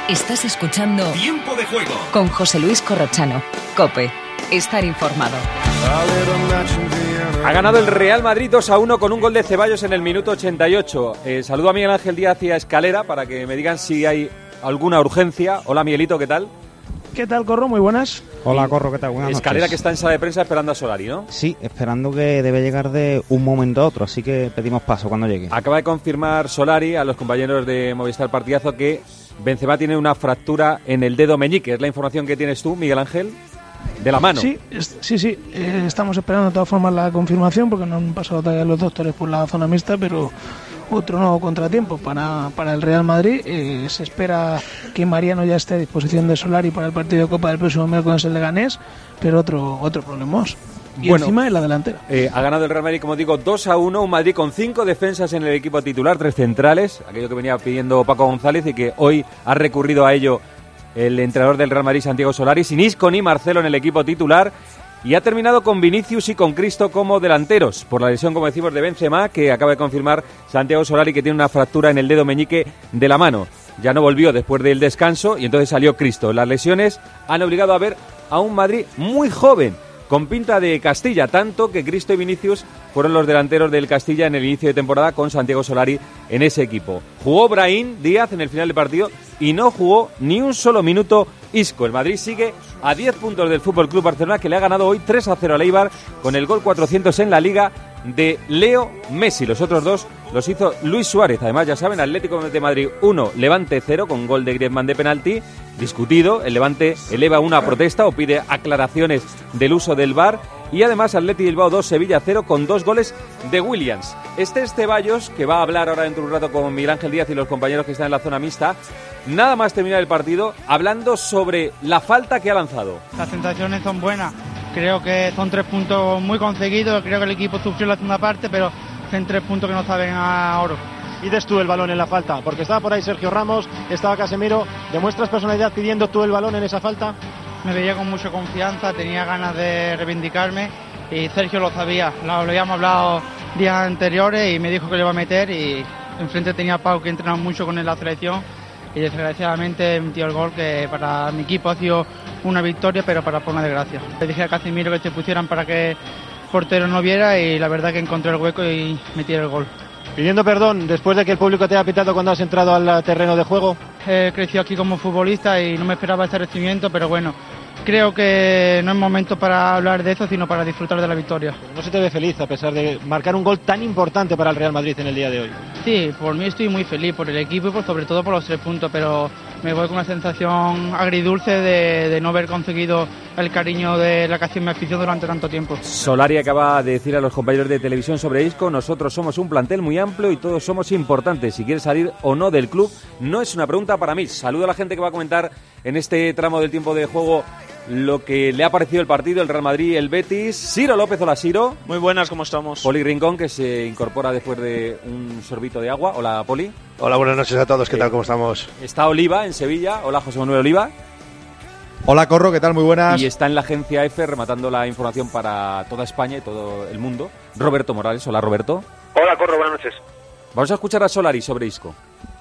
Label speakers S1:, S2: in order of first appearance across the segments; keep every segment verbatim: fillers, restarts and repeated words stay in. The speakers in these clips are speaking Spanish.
S1: Estás escuchando
S2: Tiempo de Juego
S1: con José Luis Corrochano. COPE. Estar informado.
S3: Ha ganado el Real Madrid dos a uno con un gol de Ceballos en el minuto ochenta y ocho. Eh, saludo a Miguel Ángel Díaz y a Escalera para que me digan si hay alguna urgencia. Hola Miguelito, ¿qué tal?
S4: ¿Qué tal, Corro? Muy buenas.
S5: Hola, Corro, ¿qué tal? Buenas noches.
S3: Escalera que está en sala de prensa esperando a Solari, ¿no?
S5: Sí, esperando que debe llegar de un momento a otro, así que pedimos paso cuando llegue.
S3: Acaba de confirmar Solari a los compañeros de Movistar Partidazo que Benzema tiene una fractura en el dedo meñique. ¿Es la información que tienes tú, Miguel Ángel? De la mano.
S4: Sí, es, sí, sí. Eh, estamos esperando de todas formas la confirmación porque no han pasado todavía los doctores por la zona mixta, pero otro nuevo contratiempo para, para el Real Madrid. Eh, se espera que Mariano ya esté a disposición de Solari para el partido de Copa del próximo miércoles en Leganés, pero otro otro problema. Y bueno, encima en la delantera.
S3: Eh, ha ganado el Real Madrid, como digo, dos a uno. Un Madrid con cinco defensas en el equipo titular, tres centrales, aquello que venía pidiendo Paco González y que hoy ha recurrido a ello el entrenador del Real Madrid, Santiago Solari, sin Isco ni Marcelo en el equipo titular. Y ha terminado con Vinicius y con Cristo como delanteros, por la lesión, como decimos, de Benzema, que acaba de confirmar Santiago Solari que tiene una fractura en el dedo meñique de la mano. Ya no volvió después del descanso y entonces salió Cristo. Las lesiones han obligado a ver a un Madrid muy joven, con pinta de Castilla, tanto que Cristo y Vinicius fueron los delanteros del Castilla en el inicio de temporada con Santiago Solari en ese equipo. Jugó Brahim Díaz en el final del partido y no jugó ni un solo minuto Isco. El Madrid sigue a diez puntos del F C Barcelona, que le ha ganado hoy tres a cero al Eibar con el gol cuatrocientos en la Liga de Leo Messi. Los otros dos los hizo Luis Suárez. Además, ya saben, Atlético de Madrid uno, Levante cero, con gol de Griezmann de penalti discutido. El Levante eleva una protesta o pide aclaraciones del uso del V A R. Y además Athletic Bilbao dos, Sevilla cero, con dos goles de Williams. Este es Ceballos, que va a hablar ahora dentro de un rato con Miguel Ángel Díaz y los compañeros que están en la zona mixta. Nada más terminar el partido, hablando sobre la falta que ha lanzado.
S6: Las sensaciones son buenas. Creo que son tres puntos muy conseguidos. Creo que el equipo sufrió la segunda parte, pero son tres puntos que no saben a oro.
S7: Pides tú el balón en la falta, porque estaba por ahí Sergio Ramos, estaba Casemiro. ¿Demuestras personalidad pidiendo tú el balón en esa falta?
S6: Me veía con mucha confianza, tenía ganas de reivindicarme y Sergio lo sabía. Lo, lo habíamos hablado días anteriores y me dijo que le iba a meter, y enfrente tenía a Pau, que entrenaba mucho con él en la selección, y desgraciadamente metió el gol, que para mi equipo ha sido una victoria, pero para por una desgracia. Le dije a Casemiro que se pusieran para que el portero no viera, y la verdad que encontré el hueco y metí el gol.
S7: Pidiendo perdón después de que el público te haya pitado cuando has entrado al terreno de juego.
S6: He crecido aquí como futbolista y no me esperaba ese recibimiento, pero bueno, creo que no es momento para hablar de eso, sino para disfrutar de la victoria.
S7: No se te ve feliz a pesar de marcar un gol tan importante para el Real Madrid en el día de hoy.
S6: Sí, por mí estoy muy feliz, por el equipo y por, sobre todo por los tres puntos, pero me voy con una sensación agridulce de, de no haber conseguido el cariño de la que ha sido mi afición durante tanto tiempo.
S3: Solari acaba de decir a los compañeros de televisión sobre Isco: nosotros somos un plantel muy amplio y todos somos importantes. Si quieres salir o no del club no es una pregunta para mí. Saludo a la gente que va a comentar en este tramo del tiempo de juego lo que le ha parecido el partido, el Real Madrid y el Betis. Ciro López, hola Ciro.
S8: Muy buenas, ¿cómo estamos?
S3: Poli Rincón, que se incorpora después de un sorbito de agua. Hola Poli.
S9: Hola, buenas noches a todos, ¿qué
S3: eh,
S9: tal? ¿Cómo estamos?
S3: Está Oliva en Sevilla. Hola José Manuel Oliva.
S9: Hola Corro, ¿qué tal? Muy buenas.
S3: Y está en la agencia F rematando la información para toda España y todo el mundo, Roberto Morales. Hola Roberto.
S10: Hola Corro, buenas noches.
S3: Vamos a escuchar a Solari sobre Isco.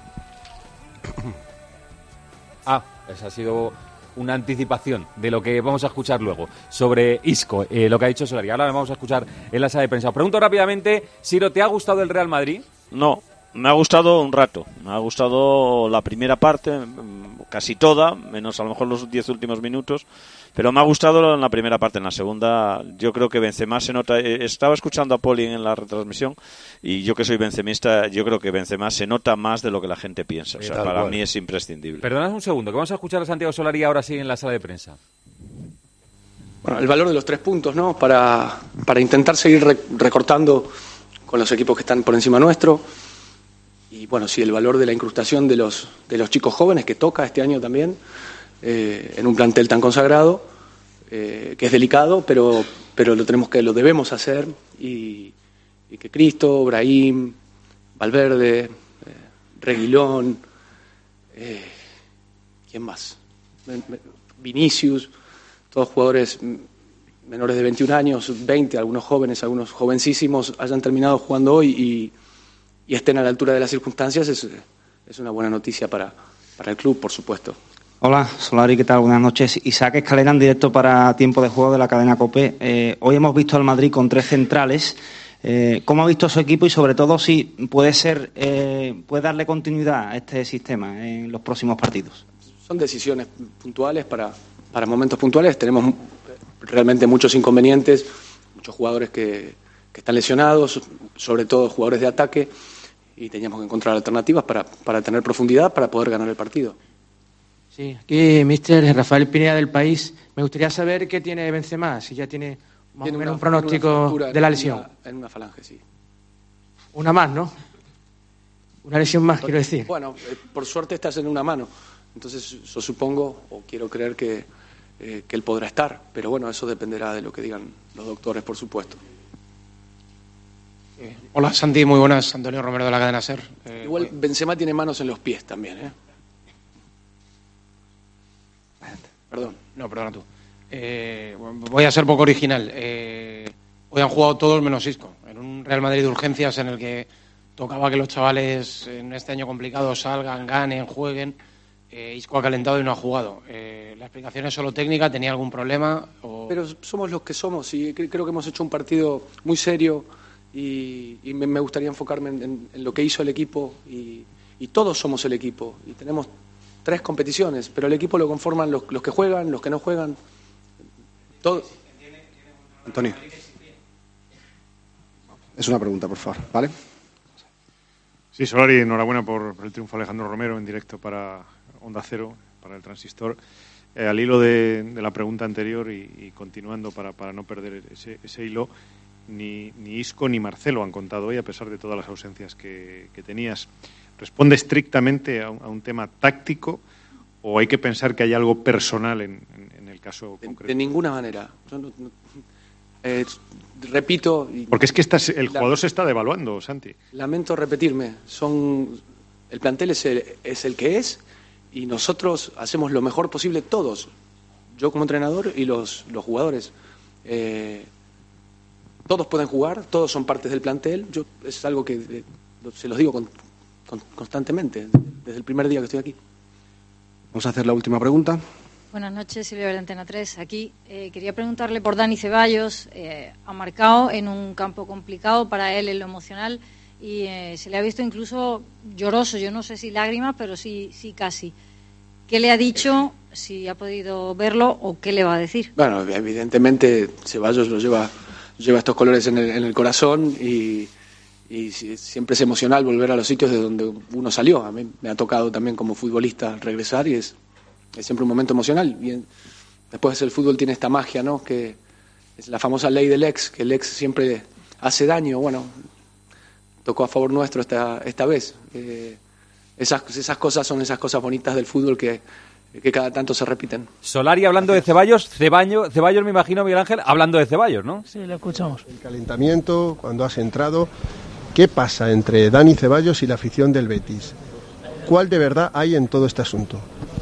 S3: Ah, esa ha sido una anticipación de lo que vamos a escuchar luego sobre Isco, eh, lo que ha dicho Solari. Ahora lo vamos a escuchar en la sala de prensa. Os pregunto rápidamente, Siro, ¿te ha gustado el Real Madrid?
S8: No, me ha gustado un rato. Me ha gustado la primera parte, casi toda, menos a lo mejor los diez últimos minutos. Pero me ha gustado en la primera parte. En la segunda, yo creo que Benzema se nota. Estaba escuchando a Poli en la retransmisión y yo, que soy benzemista, yo creo que Benzema se nota más de lo que la gente piensa. O sea, para cual. mí es imprescindible.
S3: Perdonad un segundo, que vamos a escuchar a Santiago Solari ahora sí en la sala de prensa.
S11: Bueno, el valor de los tres puntos, ¿no? Para, para intentar seguir re- recortando con los equipos que están por encima nuestro. Y bueno, sí, el valor de la incrustación de los, de los chicos jóvenes que toca este año también. Eh, en un plantel tan consagrado, eh, que es delicado, pero, pero lo tenemos que lo debemos hacer, y, y que Cristo, Brahim, Valverde, eh, Reguilón, eh, ¿quién más? Vinicius, todos jugadores menores de veintiún años, veinte, algunos jóvenes, algunos jovencísimos, hayan terminado jugando hoy y, y estén a la altura de las circunstancias, es, es una buena noticia para para el club, por supuesto.
S5: Hola, Solari, ¿qué tal? Buenas noches. Isaac Escalera en directo para Tiempo de Juego de la cadena COPE. Eh, hoy hemos visto al Madrid con tres centrales. Eh, ¿Cómo ha visto su equipo y sobre todo si puede ser, eh, puede darle continuidad a este sistema en los próximos partidos?
S11: Son decisiones puntuales para, para momentos puntuales. Tenemos realmente muchos inconvenientes, muchos jugadores que, que están lesionados, sobre todo jugadores de ataque, y teníamos que encontrar alternativas para, para tener profundidad para poder ganar el partido.
S2: Sí, aquí mister Rafael Pineda del País. Me gustaría saber qué tiene Benzema, si ya tiene más
S11: Tiene
S2: o menos
S11: una-
S2: un pronóstico
S11: una
S2: de la lesión.
S11: En una, en una falange, sí.
S2: Una más, ¿no? Una lesión más, quiero decir.
S11: Bueno, eh, por suerte estás en una mano. Entonces yo supongo, o quiero creer que, eh, que él podrá estar. Pero bueno, eso dependerá de lo que digan los doctores, por supuesto.
S10: Eh, hola, Santi, muy buenas. Antonio Romero de la cadena SER. Eh,
S11: Igual Benzema tiene manos en los pies también, ¿eh? Perdón.
S10: No, perdona tú. Eh, voy a ser poco original. Eh, hoy han jugado todos menos Isco. En un Real Madrid de urgencias en el que tocaba que los chavales en este año complicado salgan, ganen, jueguen. Eh, Isco ha calentado y no ha jugado. Eh, ¿La explicación es solo técnica? ¿Tenía algún problema? O...
S11: Pero somos los que somos y cre- creo que hemos hecho un partido muy serio y, y me, me gustaría enfocarme en, en- en lo que hizo el equipo y, y todos somos el equipo y tenemos tres competiciones, pero el equipo lo conforman los, los que juegan, los que no juegan. Todo.
S12: Antonio. Es una pregunta, por favor, ¿vale?
S13: Sí, Solari, enhorabuena por el triunfo de Alejandro Romero en directo para Onda Cero, para el Transistor. Eh, al hilo de, de la pregunta anterior y, y continuando para, para no perder ese, ese hilo, ni, ni Isco ni Marcelo han contado hoy, a pesar de todas las ausencias que, que tenías. ¿Responde estrictamente a un, a un tema táctico o hay que pensar que hay algo personal en, en, en el caso
S11: De,
S13: concreto?
S11: de ninguna manera. Yo no- no- eh, repito. y-
S13: Porque es que estás, el
S11: la-
S13: jugador se está devaluando, Santi.
S11: Lamento repetirme, son el plantel es el, es el que es y nosotros hacemos lo mejor posible todos, yo como entrenador y los, los jugadores. Eh, todos pueden jugar, todos son partes del plantel, yo es algo que eh, se los digo con- con- constantemente, desde el primer día que estoy aquí.
S12: Vamos a hacer la última pregunta.
S14: Buenas noches, Silvia de Antena tres. Aquí eh, quería preguntarle por Dani Ceballos. Eh, ha marcado en un campo complicado para él en lo emocional y eh, se le ha visto incluso lloroso. Yo no sé si lágrimas, pero sí, sí casi. ¿Qué le ha dicho? Si ha podido verlo o qué le va a decir.
S11: Bueno, evidentemente Ceballos lo lleva, lleva estos colores en el, en el corazón y, y si- siempre es emocional volver a los sitios de donde uno salió. A mí me ha tocado también como futbolista regresar y es, es siempre un momento emocional. Y en- después el fútbol tiene esta magia, ¿no? Que es la famosa ley del ex, que el ex siempre hace daño. Bueno, tocó a favor nuestro esta, esta vez. Eh, esas, esas cosas son esas cosas bonitas del fútbol que, que cada tanto se repiten.
S3: Solari hablando de Ceballos, Ceballos, Ceballos me imagino, Miguel Ángel, hablando de Ceballos, ¿no?
S4: Sí, lo escuchamos.
S15: El calentamiento, cuando has entrado, ¿qué pasa entre Dani Ceballos y la afición del Betis? ¿Cuál de verdad hay en todo este asunto?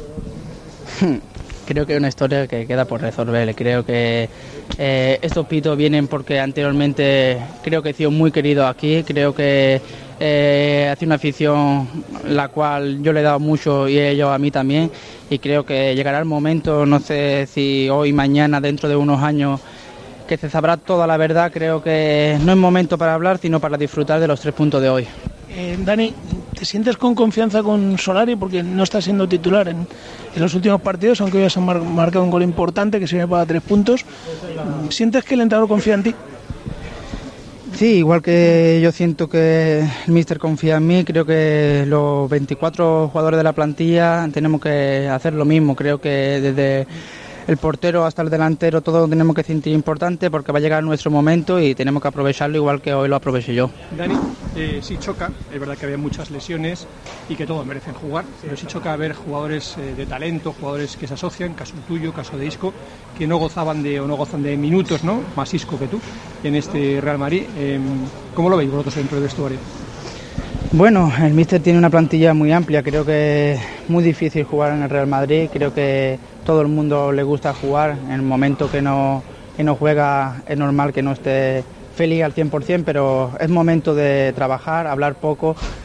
S16: Creo que es una historia que queda por resolver. Creo que eh, estos pitos vienen porque anteriormente creo que he sido muy querido aquí. Creo que eh, hace una afición la cual yo le he dado mucho y ellos a mí también. Y creo que llegará el momento, no sé si hoy, mañana, dentro de unos años, que se sabrá toda la verdad. Creo que no es momento para hablar, sino para disfrutar de los tres puntos de hoy.
S4: Eh, Dani, ¿te sientes con confianza con Solari? Porque no está siendo titular en, en los últimos partidos, aunque hoy has mar- marcado un gol importante que sirve para tres puntos. ¿Sientes que el entrenador confía en ti?
S16: Sí, igual que yo siento que el míster confía en mí, creo que los veinticuatro jugadores de la plantilla tenemos que hacer lo mismo. Creo que desde el portero hasta el delantero todos tenemos que sentir importante porque va a llegar nuestro momento y tenemos que aprovecharlo igual que hoy lo aproveché yo.
S17: Dani, eh, sí choca, es verdad que había muchas lesiones y que todos merecen jugar, pero sí choca ver jugadores eh, de talento, jugadores que se asocian, caso tuyo, caso de Isco, que no gozaban de o no gozan de minutos, ¿no? Más Isco que tú en este Real Madrid. Eh, ¿Cómo lo veis vosotros dentro del vestuario?
S16: Bueno, el míster tiene una plantilla muy amplia, creo que es muy difícil jugar en el Real Madrid, creo que todo el mundo le gusta jugar, en el momento que no, que no juega es normal que no esté feliz al cien por ciento, pero es momento de trabajar, hablar poco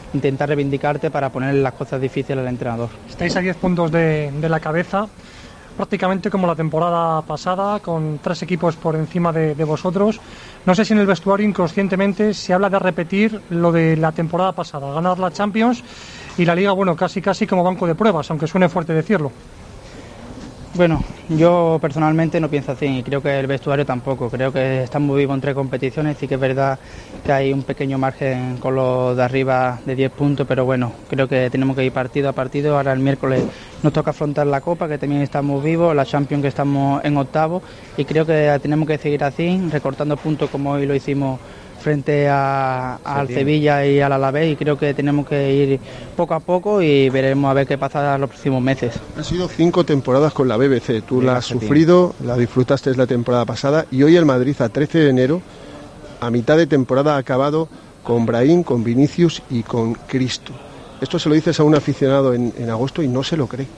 S16: intentar reivindicarte para poner las cosas difíciles al entrenador.
S17: Estáis a diez puntos de, de la cabeza, prácticamente como la temporada pasada, con tres equipos por encima de, de vosotros. No sé si en el vestuario inconscientemente se habla de repetir lo de la temporada pasada, ganar la Champions y la Liga, bueno, casi casi como banco de pruebas, aunque suene fuerte decirlo.
S16: Bueno, yo personalmente no pienso así y creo que el vestuario tampoco. Creo que estamos vivos en tres competiciones, sí que es verdad que hay un pequeño margen con los de arriba de diez puntos, pero bueno, creo que tenemos que ir partido a partido. Ahora el miércoles nos toca afrontar la Copa, que también estamos vivos, la Champions, que estamos en octavo, y creo que tenemos que seguir así, recortando puntos como hoy lo hicimos frente a, al Sevilla y al Alavés, y creo que tenemos que ir poco a poco y veremos a ver qué pasa los próximos meses.
S15: Han sido cinco temporadas con la B B C, tú la has sufrido, la disfrutaste la temporada pasada, y hoy el Madrid a trece de enero, a mitad de temporada, ha acabado con Brahim, con Vinicius y con Cristo. Esto se lo dices a un aficionado en, en agosto y no se lo cree.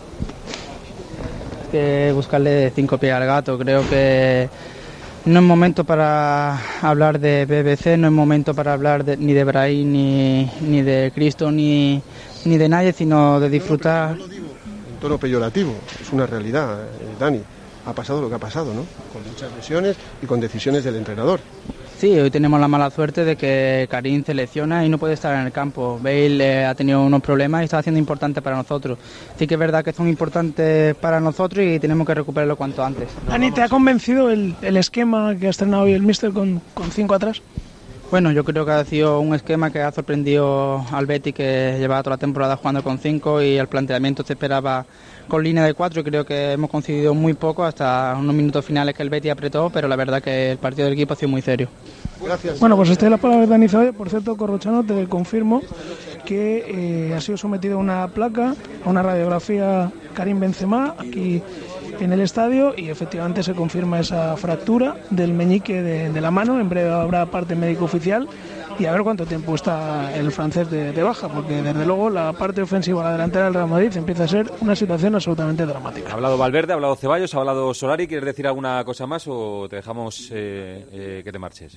S16: Hay que buscarle cinco pies al gato, creo que no es momento para hablar de B B C, no es momento para hablar de, ni de Brahim, ni, ni de Cristo, ni, ni de nadie, sino de disfrutar.
S15: No, no lo digo en tono peyorativo, es una realidad, eh, Dani. Ha pasado lo que ha pasado, ¿no? Con muchas lesiones y con decisiones del entrenador.
S16: Sí, hoy tenemos la mala suerte de que Karim se lesiona y no puede estar en el campo. Bale eh, ha tenido unos problemas y está haciendo importante para nosotros. Sí que es verdad que son importantes para nosotros y tenemos que recuperarlo cuanto antes.
S4: Dani, ¿te ha convencido el, el esquema que ha estrenado hoy el míster con, con cinco atrás?
S16: Bueno, yo creo que ha sido un esquema que ha sorprendido al Betis, que llevaba toda la temporada jugando con cinco, y el planteamiento se esperaba con línea de cuatro, y creo que hemos conseguido muy poco hasta unos minutos finales que el Betis apretó, pero la verdad que el partido del equipo ha sido muy serio.
S15: Gracias.
S4: Bueno, pues esta es la palabra de Dani Ceballos. Por cierto, Corrochano, te confirmo que eh, ha sido sometido a una placa, a una radiografía Karim Benzema aquí en el estadio, y efectivamente se confirma esa fractura del meñique de, de la mano. En breve habrá parte médico oficial y a ver cuánto tiempo está el francés de, de baja, porque desde luego la parte ofensiva, la delantera del Real Madrid, empieza a ser una situación absolutamente dramática.
S3: Ha hablado Valverde, ha hablado Ceballos, ha hablado Solari. ¿Quieres decir alguna cosa más o te dejamos eh, eh, que te marches?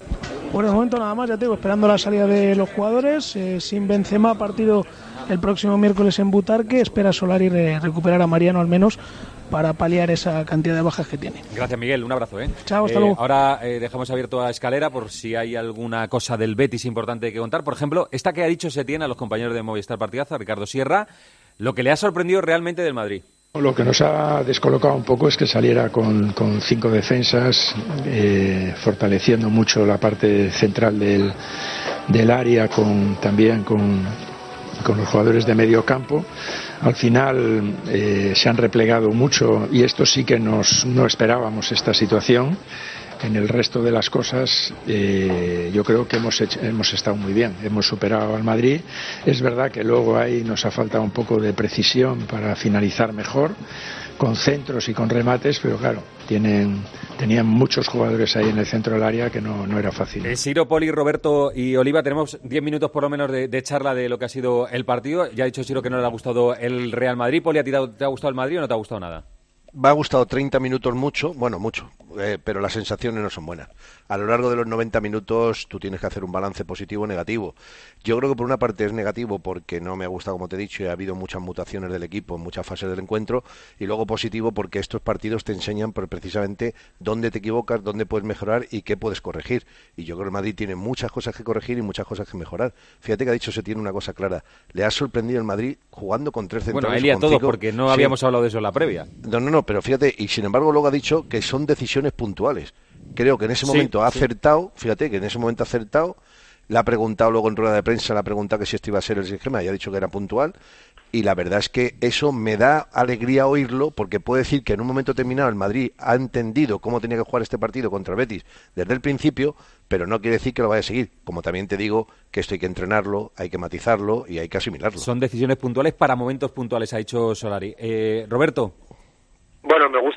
S4: Por el momento nada más, ya te digo, esperando la salida de los jugadores. Eh, sin Benzema, partido el próximo miércoles en Butarque. Espera Solari re- recuperar a Mariano al menos para paliar esa cantidad de bajas que tiene.
S3: Gracias, Miguel. Un abrazo, ¿eh?
S4: Chao, hasta
S3: eh,
S4: luego.
S3: Ahora eh, dejamos abierto a Escalera por si hay alguna cosa del Betis importante que contar. Por ejemplo, esta que ha dicho Setién a los compañeros de Movistar Partidazo, a Ricardo Sierra, lo que le ha sorprendido realmente del Madrid.
S18: Lo que nos ha descolocado un poco es que saliera con, con cinco defensas, eh, fortaleciendo mucho la parte central del, del área, con también con, con los jugadores de medio campo. Al final eh, se han replegado mucho, y esto sí que nos, no esperábamos esta situación. En el resto de las cosas eh, yo creo que hemos, hecho, hemos estado muy bien, hemos superado al Madrid. Es verdad que luego ahí nos ha faltado un poco de precisión para finalizar mejor, con centros y con remates, pero claro, tienen, tenían muchos jugadores ahí en el centro del área que no, no era fácil.
S3: Eh, Siro, Poli, Roberto y Oliva, tenemos diez minutos por lo menos de, de charla de lo que ha sido el partido. Ya ha dicho Siro que no le ha gustado el Real Madrid. Poli, ¿a ti te ha gustado el Madrid o no te ha gustado nada?
S9: Me ha gustado treinta minutos mucho, bueno, mucho, eh, pero las sensaciones no son buenas. A lo largo de los noventa minutos tú tienes que hacer un balance positivo o negativo. Yo creo que por una parte es negativo porque no me ha gustado, como te he dicho, y ha habido muchas mutaciones del equipo en muchas fases del encuentro, y luego positivo porque estos partidos te enseñan precisamente dónde te equivocas, dónde puedes mejorar y qué puedes corregir. Y yo creo que el Madrid tiene muchas cosas que corregir y muchas cosas que mejorar. Fíjate que ha dicho se tiene una cosa clara. Le ha sorprendido el Madrid jugando con tres centrales.
S3: Bueno, él y a todos,
S9: cinco...
S3: porque no
S9: sí.
S3: habíamos hablado de eso en la previa.
S9: No, no, no, pero fíjate, y sin embargo luego ha dicho que son decisiones puntuales. Creo que en ese momento sí, ha acertado, sí. Fíjate que en ese momento ha acertado, le ha preguntado luego en rueda de prensa, le ha preguntado que si este iba a ser el esquema y ha dicho que era puntual, y la verdad es que eso me da alegría oírlo, porque puede decir que en un momento determinado el Madrid ha entendido cómo tenía que jugar este partido contra el Betis desde el principio, pero no quiere decir que lo vaya a seguir. Como también te digo que esto hay que entrenarlo, hay que matizarlo y hay que asimilarlo.
S3: Son decisiones puntuales para momentos puntuales, ha dicho Solari. Eh, Roberto.
S19: Bueno, me gusta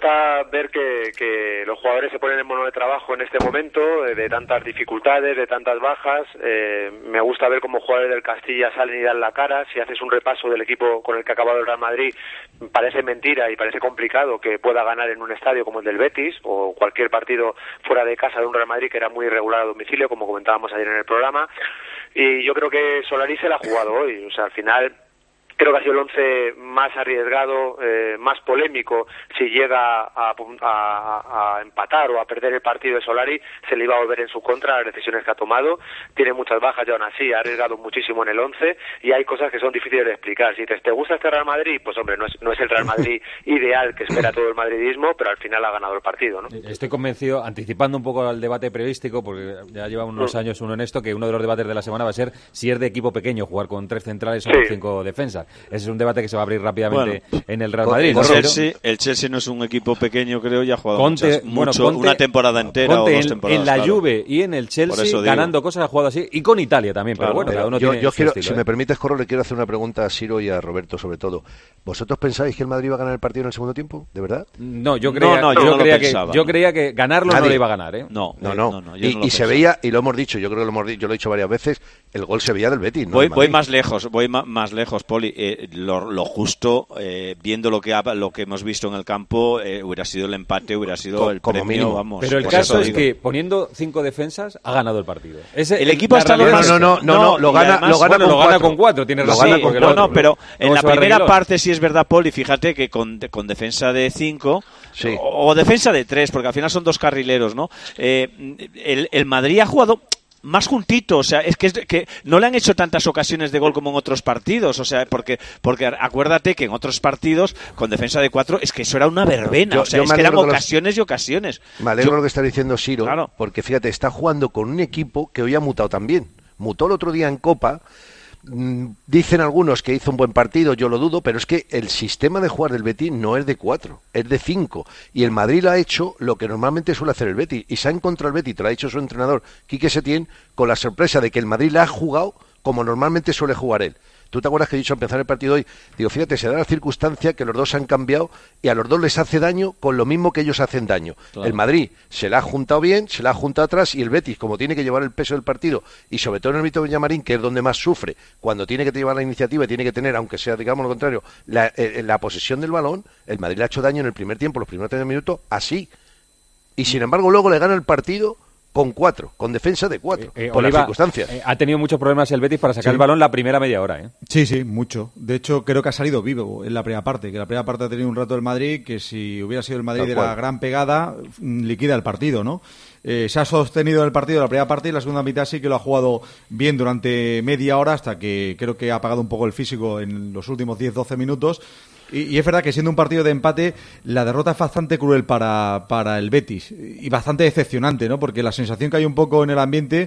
S19: gusta ver que, que los jugadores se ponen en mono de trabajo en este momento, de, de tantas dificultades, de tantas bajas. Eh, me gusta ver cómo jugadores del Castilla salen y dan la cara. Si haces un repaso del equipo con el que ha acabado el Real Madrid, parece mentira y parece complicado que pueda ganar en un estadio como el del Betis o cualquier partido fuera de casa de un Real Madrid que era muy irregular a domicilio, como comentábamos ayer en el programa. Y yo creo que Solari se la ha jugado hoy. O sea, al final creo que ha sido el once más arriesgado, eh, más polémico. Si llega a, a, a empatar o a perder el partido de Solari, se le iba a volver en su contra las decisiones que ha tomado. Tiene muchas bajas y aún así ha arriesgado muchísimo en el once y hay cosas que son difíciles de explicar. Si te, te gusta este Real Madrid, pues hombre, no es, no es el Real Madrid ideal que espera todo el madridismo, pero al final ha ganado el partido, ¿no?
S3: Estoy convencido, anticipando un poco al debate periodístico, porque ya lleva unos años uno en esto, que uno de los debates de la semana va a ser si es de equipo pequeño jugar con tres centrales o con cinco defensas. Ese es un debate que se va a abrir rápidamente bueno, en el Real Madrid.
S8: El Chelsea, el Chelsea no es un equipo pequeño, creo, y ha jugado
S3: Conte,
S8: muchas,
S3: bueno,
S8: mucho,
S3: Conte,
S8: una temporada entera
S3: Conte
S8: o dos
S3: en,
S8: temporadas.
S3: En la
S8: claro.
S3: Juve y en el Chelsea, ganando cosas, ha jugado así, y con Italia también, claro, pero bueno, pero cada uno
S9: yo,
S3: tiene
S9: yo
S3: su
S9: quiero,
S3: estilo,
S9: si
S3: ¿eh?
S9: me permites, Corro, le quiero hacer una pregunta a Siro y a Roberto sobre todo. ¿Vosotros pensáis que el Madrid va a ganar el partido en el segundo tiempo? ¿De verdad?
S3: No, yo creía,
S8: no, no, yo
S3: yo
S8: no
S3: creía,
S8: pensaba,
S3: que, yo
S8: no.
S3: creía que ganarlo
S9: Nadie.
S3: no le iba a ganar, ¿eh?
S8: No,
S9: no,
S8: eh,
S9: no.
S8: no, no yo
S9: y
S8: no lo
S9: y se
S8: pensaba.
S9: veía, y lo hemos dicho, yo creo que lo hemos, yo lo he dicho varias veces, el gol se veía del Betis, ¿no?
S8: Voy,
S9: del
S8: voy
S9: Madrid.
S8: más lejos, voy ma, más lejos, Poli. Eh, lo, lo justo, eh, viendo lo que ha, lo que hemos visto en el campo, eh, hubiera sido el empate, hubiera sido
S9: Co-
S8: el
S9: como
S8: premio,
S9: mínimo.
S8: vamos.
S3: Pero el
S8: por
S3: caso
S8: eso
S3: es
S8: digo.
S3: que poniendo cinco defensas ha ganado el partido. Ese,
S8: El equipo
S3: la
S8: ha estado
S3: realidad
S8: más-
S3: es
S9: No, no,
S3: esa.
S9: no, no, no, lo
S8: y
S9: gana,
S8: además,
S9: lo gana
S3: bueno,
S9: con
S3: lo gana
S9: cuatro.
S3: con cuatro, tiene
S9: Lo
S3: razón.
S9: gana
S8: Sí,
S9: con
S3: porque
S8: no,
S3: el
S8: no,
S3: otro,
S8: pero en
S3: ¿cómo
S8: la
S3: se va
S8: primera
S3: Reguilón?
S8: parte sí es verdad, Poli, fíjate que con, con defensa de cinco
S9: Sí.
S8: o, o defensa de tres, porque al final son dos carrileros, ¿no? Eh, el, el Madrid ha jugado más juntito, o sea, es que, es que no le han hecho tantas ocasiones de gol como en otros partidos, o sea, porque porque acuérdate que en otros partidos con defensa de cuatro es que eso era una verbena,
S9: Yo-
S8: o sea,
S9: yo
S8: es
S9: me
S8: que eran
S9: alegro de los-
S8: ocasiones y ocasiones.
S9: Me alegro
S8: Yo-
S9: de lo que está diciendo Siro,
S8: Claro.
S9: porque fíjate, está jugando con un equipo que hoy ha mutado también. Mutó el otro día en Copa. Mm, Dicen algunos que hizo un buen partido, yo lo dudo, pero es que el sistema de jugar del Betis no es de cuatro, es de cinco. Y el Madrid lo ha hecho lo que normalmente suele hacer el Betis. Y se ha encontrado el Betis, te lo ha dicho su entrenador, Quique Setién, con la sorpresa de que el Madrid la ha jugado como normalmente suele jugar él. ¿Tú te acuerdas que he dicho al empezar el partido hoy? Digo, fíjate, se da la circunstancia que los dos han cambiado y a los dos les hace daño con lo mismo que ellos hacen daño.
S8: Claro.
S9: El Madrid se la ha juntado bien, se la ha juntado atrás y el Betis, como tiene que llevar el peso del partido y sobre todo en el Vito Villamarín, que es donde más sufre, cuando tiene que llevar la iniciativa y tiene que tener, aunque sea, digamos lo contrario, la, eh, la posesión del balón, el Madrid le ha hecho daño en el primer tiempo, los primeros treinta minutos, así. Y sin embargo luego le gana el partido con cuatro, con defensa de cuatro,
S3: Eh,
S9: por
S3: Oliva,
S9: las circunstancias.
S3: eh, ha tenido muchos problemas el Betis para sacar
S20: Sí.
S3: el balón la primera media hora, ¿eh?
S20: Sí, sí, mucho. De hecho, creo que ha salido vivo en la primera parte, que la primera parte ha tenido un rato el Madrid, que si hubiera sido el Madrid
S9: Tal
S20: de
S9: cual.
S20: la gran pegada, mm, liquida el partido, ¿no? Eh, se ha sostenido el partido de la primera parte y la segunda mitad sí que lo ha jugado bien durante media hora hasta que creo que ha apagado un poco el físico en los últimos diez doce minutos. Y, y es verdad que siendo un partido de empate, la derrota es bastante cruel para, para el Betis y bastante decepcionante, ¿no? Porque la sensación que hay un poco en el ambiente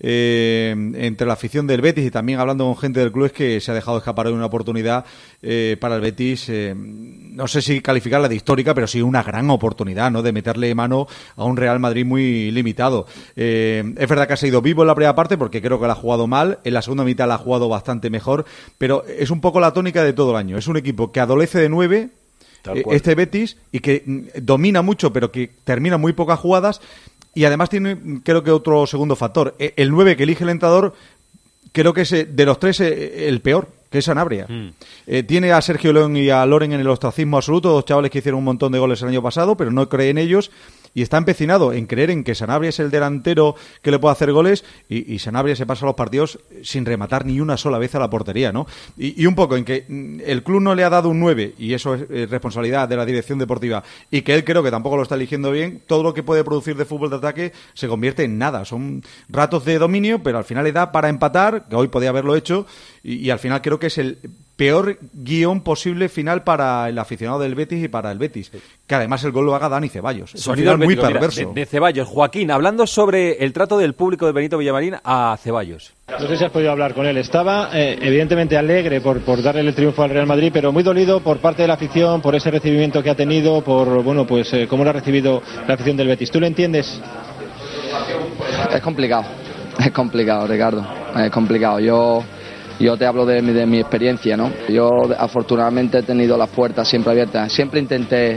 S20: eh, entre la afición del Betis y también hablando con gente del club es que se ha dejado escapar hoy una oportunidad eh, para el Betis, eh, no sé si calificarla de histórica, pero sí una gran oportunidad, ¿no? De meterle mano a un Real Madrid muy limitado. Eh, es verdad que ha sido vivo en la primera parte porque creo que la ha jugado mal, en la segunda mitad la ha jugado bastante mejor, pero es un poco la tónica de todo el año. Es un equipo que adolece de nueve, eh, este Betis, y que mm, domina mucho, pero que termina muy pocas jugadas, y además tiene, mm, creo que otro segundo factor. Eh, El nueve que elige el entrenador, creo que es eh, de los tres eh, el peor, que es Sanabria.
S3: Mm.
S20: Eh, tiene a Sergio León y a Loren en el ostracismo absoluto, dos chavales que hicieron un montón de goles el año pasado, pero no cree en ellos, y está empecinado en creer en que Sanabria es el delantero que le puede hacer goles, y, y Sanabria se pasa los partidos sin rematar ni una sola vez a la portería, ¿no? Y, y un poco en que mm, el club no le ha dado un nueve, y eso es eh, responsabilidad de la dirección deportiva, y que él creo que tampoco lo está eligiendo bien, todo lo que puede producir de fútbol de ataque se convierte en nada. Son ratos de dominio, pero al final le da para empatar, que hoy podía haberlo hecho, y, y al final creo que es el peor guión posible final para el aficionado del Betis y para el Betis. Que además el gol lo haga Dani Ceballos. Es un
S3: Sonido
S20: final muy
S3: Betis, mira,
S20: perverso.
S3: de, de Ceballos. Joaquín, hablando sobre el trato del público de Benito Villamarín a Ceballos.
S7: No sé si has podido hablar con él. Estaba eh, evidentemente alegre por, por darle el triunfo al Real Madrid, pero muy dolido por parte de la afición, por ese recibimiento que ha tenido, por bueno pues eh, cómo lo ha recibido la afición del Betis. ¿Tú lo entiendes?
S21: Es complicado, es complicado, Ricardo. Es complicado. Yo Yo te hablo de mi, de mi experiencia, ¿no? Yo afortunadamente he tenido las puertas siempre abiertas. Siempre intenté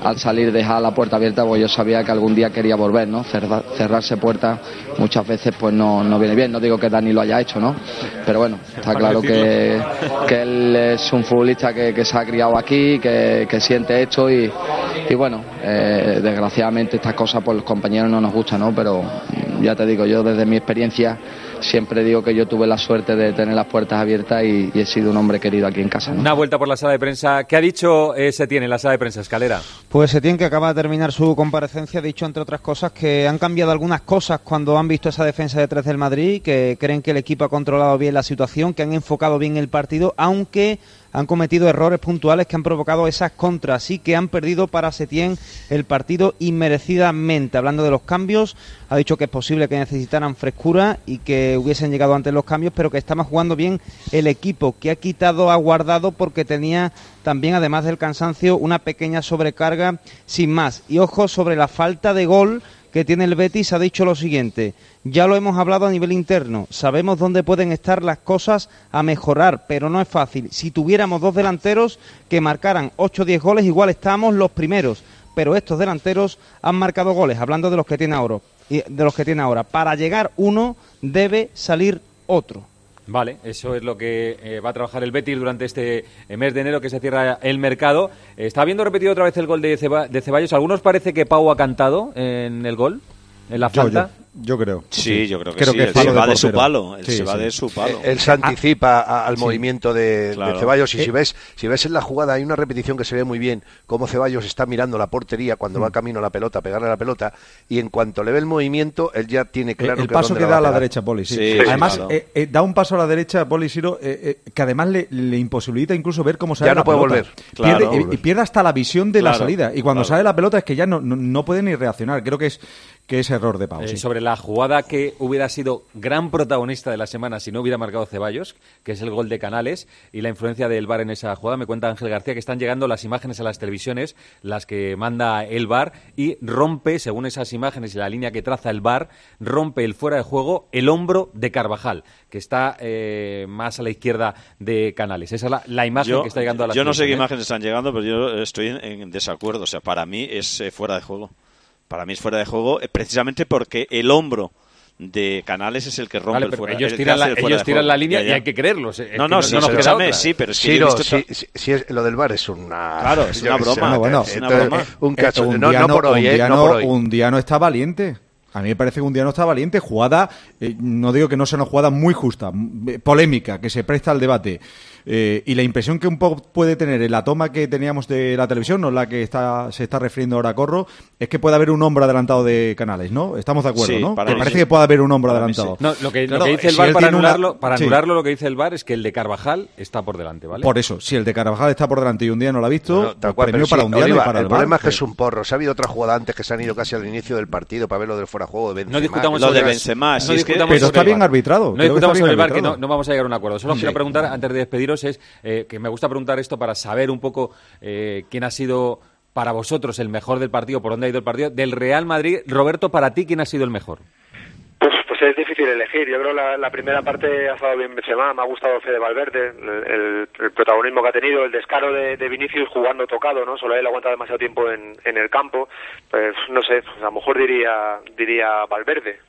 S21: al salir dejar la puerta abierta, pues yo sabía que algún día quería volver, ¿no? Cerrar, cerrarse puertas muchas veces pues no, no viene bien. No digo que Dani lo haya hecho, ¿no? Pero bueno, está claro que, que él es un futbolista que, que se ha criado aquí, que, que siente esto y, y bueno, eh, desgraciadamente estas cosas por los compañeros no nos gustan, ¿no? Pero ya te digo, yo desde mi experiencia siempre digo que yo tuve la suerte de tener las puertas abiertas y, y he sido un hombre querido aquí en casa, ¿no?
S3: Una vuelta por la sala de prensa. ¿Qué ha dicho eh, Setién en la sala de prensa, Escalera?
S1: Pues Setién, que acaba de terminar su comparecencia, ha dicho, entre otras cosas, que han cambiado algunas cosas cuando han visto esa defensa de tres del Madrid, que creen que el equipo ha controlado bien la situación, que han enfocado bien el partido, aunque han cometido errores puntuales que han provocado esas contras y que han perdido para Setién el partido inmerecidamente. Hablando de los cambios, ha dicho que es posible que necesitaran frescura y que hubiesen llegado antes los cambios, pero que estaba jugando bien el equipo, que ha quitado a Guardado porque tenía también, además del cansancio, una pequeña sobrecarga sin más. Y ojo sobre la falta de gol que tiene el Betis, ha dicho lo siguiente: ya lo hemos hablado a nivel interno, sabemos dónde pueden estar las cosas a mejorar, pero no es fácil. Si tuviéramos dos delanteros que marcaran ocho o diez goles, igual estamos los primeros, pero estos delanteros han marcado goles, hablando de los que tiene ahora, de los que tiene ahora. Para llegar uno, debe salir otro.
S3: Vale, eso es lo que eh, va a trabajar el Betis durante este eh, mes de enero, que se cierra el mercado. Eh, está viendo repetido otra vez el gol de, Ceba, de Ceballos. ¿Algunos parece que Pau ha cantado en el gol? ¿En la falta?
S20: Yo, yo, yo creo.
S8: Sí, sí, yo creo que
S20: creo
S8: sí.
S20: Que
S8: él se va de su palo. Él
S20: sí,
S8: se va
S20: sí.
S8: de su palo.
S9: Él se anticipa a, al
S20: sí.
S9: movimiento de,
S8: claro.
S9: de Ceballos. Y
S20: eh.
S9: si ves si ves en la jugada, hay una repetición que se ve muy bien, cómo Ceballos está mirando la portería cuando mm. va camino a la pelota, a pegarle a la pelota, y en cuanto le ve el movimiento, él ya tiene claro
S20: el
S9: que
S20: paso
S9: dónde
S20: que
S9: la
S20: da
S9: va
S20: a la derecha, Poli. Sí.
S8: Sí,
S20: además,
S8: claro.
S20: eh, eh, da un paso a la derecha, Poli Siro, eh, eh, que además le, le imposibilita incluso ver cómo sale
S9: ya
S20: la
S9: no puede
S20: pelota.
S9: volver.
S8: Claro.
S20: Pierde, y pierde hasta la visión de
S8: claro.
S20: la salida. Y cuando
S8: claro.
S20: sale la pelota es que ya no, no, no puede ni reaccionar. Creo que es que es error de Pau.
S3: Eh,
S20: sí.
S3: Sobre la jugada que hubiera sido gran protagonista de la semana si no hubiera marcado Ceballos, que es el gol de Canales, y la influencia del V A R en esa jugada, me cuenta Ángel García que están llegando las imágenes a las televisiones, las que manda el V A R, y rompe, según esas imágenes y la línea que traza el V A R, rompe el fuera de juego el hombro de Carvajal, que está eh, más a la izquierda de Canales. Esa es la, la imagen
S8: yo,
S3: que está llegando a las
S8: Yo no sé qué
S3: televisiones.
S8: imágenes están llegando, pero yo estoy en, en desacuerdo. O sea, para mí es eh, fuera de juego. Para mí es fuera de juego eh, precisamente porque el hombro de Canales es el que rompe
S3: vale,
S8: el
S3: pero
S8: fuera.
S3: ellos
S8: el
S3: tiran, la, ellos tiran la línea
S8: ya, ya.
S3: y hay que creerlos. Es
S8: no,
S3: que
S8: no,
S3: no,
S8: sí,
S3: no nos queda otra.
S8: sí, pero es que
S9: Ciro,
S8: he visto
S9: si, si, si es, lo del V A R es una...
S8: Claro, es una broma.
S20: No, bueno,
S8: es una
S20: entonces,
S8: broma.
S9: Un cacho,
S20: eh, un
S9: no,
S20: Diano,
S9: no por hoy,
S20: un
S9: eh,
S20: Diano,
S9: no por hoy.
S20: Un Diano está valiente. A mí me parece que un Diano está valiente. Jugada, eh, no digo que no sea una jugada muy justa, m- polémica, que se presta al debate. Eh, y la impresión que un poco puede tener en la toma que teníamos de la televisión, no la que está se está refiriendo ahora a Corro, es que puede haber un hombro adelantado de Canales, ¿no? Estamos de acuerdo,
S8: Sí,
S20: ¿no?
S8: para
S20: Me
S8: mí
S20: parece
S8: sí.
S20: que puede haber un hombro
S8: Para mí
S20: adelantado.
S8: sí.
S3: No, lo que,
S20: Claro,
S3: lo que dice el
S20: si
S3: V A R
S20: él
S3: para
S20: tiene una-
S3: anularlo, para
S20: sí.
S3: anularlo, lo que dice el V A R es que el de Carvajal está por delante, ¿vale?
S20: Por eso, si el de Carvajal está por delante y un día no lo ha visto,
S9: No, no, tal cual,
S20: premio
S9: pero
S20: para
S9: sí,
S20: un día
S9: Oliva,
S20: y para el,
S9: el problema es que
S20: V A R.
S9: es un porro. Se ha habido otra jugada antes que se han ido casi al inicio del partido para ver lo del fuera de juego de Benzema.
S3: No discutamos
S8: Lo
S3: sobre
S8: de
S3: el-
S8: Benzema,
S3: no
S8: si es que-
S3: discutamos
S20: Pero
S3: sobre
S20: está
S3: el
S20: bien
S3: V A R.
S20: arbitrado.
S3: No
S20: creo que
S3: discutamos
S20: está
S3: sobre el
S20: bien
S3: V A R, que
S20: arbitrado.
S3: no, no vamos a llegar a un acuerdo. Solo
S20: Sí.
S3: quiero preguntar, antes de despediros, es eh, que me gusta preguntar esto para saber un poco eh, quién ha sido para vosotros el mejor del partido, por dónde ha ido el partido. Del Real Madrid, Roberto, para ti, ¿quién ha sido el mejor?
S19: Pues, pues es difícil elegir. Yo creo que la, la primera parte ha estado bien Benzema, me ha gustado Fede Valverde, el, el, el protagonismo que ha tenido, el descaro de, de Vinicius jugando tocado, ¿no? Solo él aguanta demasiado tiempo en, en el campo. Pues no sé, pues a lo mejor diría diría Valverde.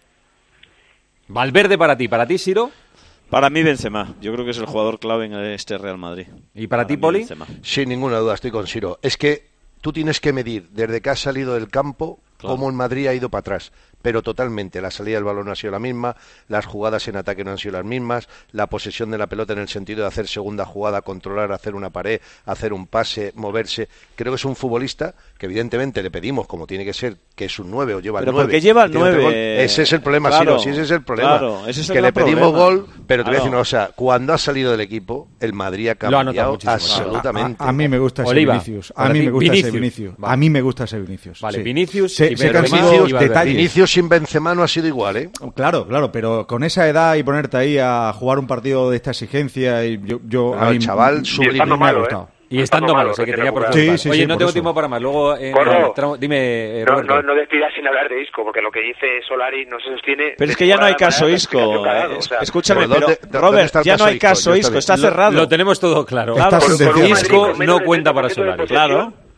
S3: Valverde para ti, para ti, Siro.
S8: Para mí Benzema. Yo creo que es el jugador clave en este Real Madrid.
S3: ¿Y para, para ti,
S8: mí,
S3: Poli?
S8: Benzema.
S9: Sin ninguna duda, estoy con Siro. Es que tú tienes que medir desde que has salido del campo claro. cómo el Madrid ha ido para atrás. Pero totalmente, la salida del balón no ha sido la misma, las jugadas en ataque no han sido las mismas, la posesión de la pelota en el sentido de hacer segunda jugada, controlar, hacer una pared, hacer un pase, moverse. Creo que es un futbolista que evidentemente le pedimos, como tiene que ser, que es un nueve o lleva
S8: pero
S9: el nueve.
S8: Porque lleva el nueve.
S9: Ese es el problema,
S8: claro,
S9: Siro, sí, ese es el problema.
S8: Claro, ese es el
S9: que le pedimos
S8: problema.
S9: gol, pero te
S8: claro.
S9: voy a decir una cosa, cuando ha salido del equipo, el Madrid ha cambiado absolutamente.
S20: A, a, a mí me gusta ese
S3: Oliva,
S20: Vinicius. A mí me gusta
S3: Vinicius.
S20: ese Vinicius.
S3: Vale.
S20: A mí me gusta ese Vinicius.
S3: Vale,
S20: sí.
S3: Vinicius
S20: sé,
S3: y
S20: sé que han
S3: Benzema
S20: sido
S3: y Valverde.
S20: detalles.
S9: Vinicius sin Benzema no ha sido igual, ¿eh?
S20: Claro, claro, pero con esa edad y ponerte ahí a jugar un partido de esta exigencia, y yo, yo
S9: no,
S20: a mí,
S9: el chaval sublime
S20: me
S19: malo,
S20: ha gustado.
S19: ¿eh?
S3: Y estando malo, sé que tenía por
S20: sí, sí,
S3: Oye,
S20: sí,
S3: no
S20: por
S3: tengo
S20: eso.
S3: tiempo para más. Luego, eh,
S19: Corro.
S3: no, dime, eh,
S19: No,
S3: Roberto.
S19: no, no despidas sin hablar de Isco, porque lo que dice Solari no se sostiene.
S8: Pero es que ya no hay caso Isco. Escúchame, pero Robert, ya no hay caso Isco, está cerrado.
S3: Lo tenemos todo claro.
S20: Está
S3: Claro,
S20: sentenciado.
S3: Isco no cuenta para Solari.
S8: Claro.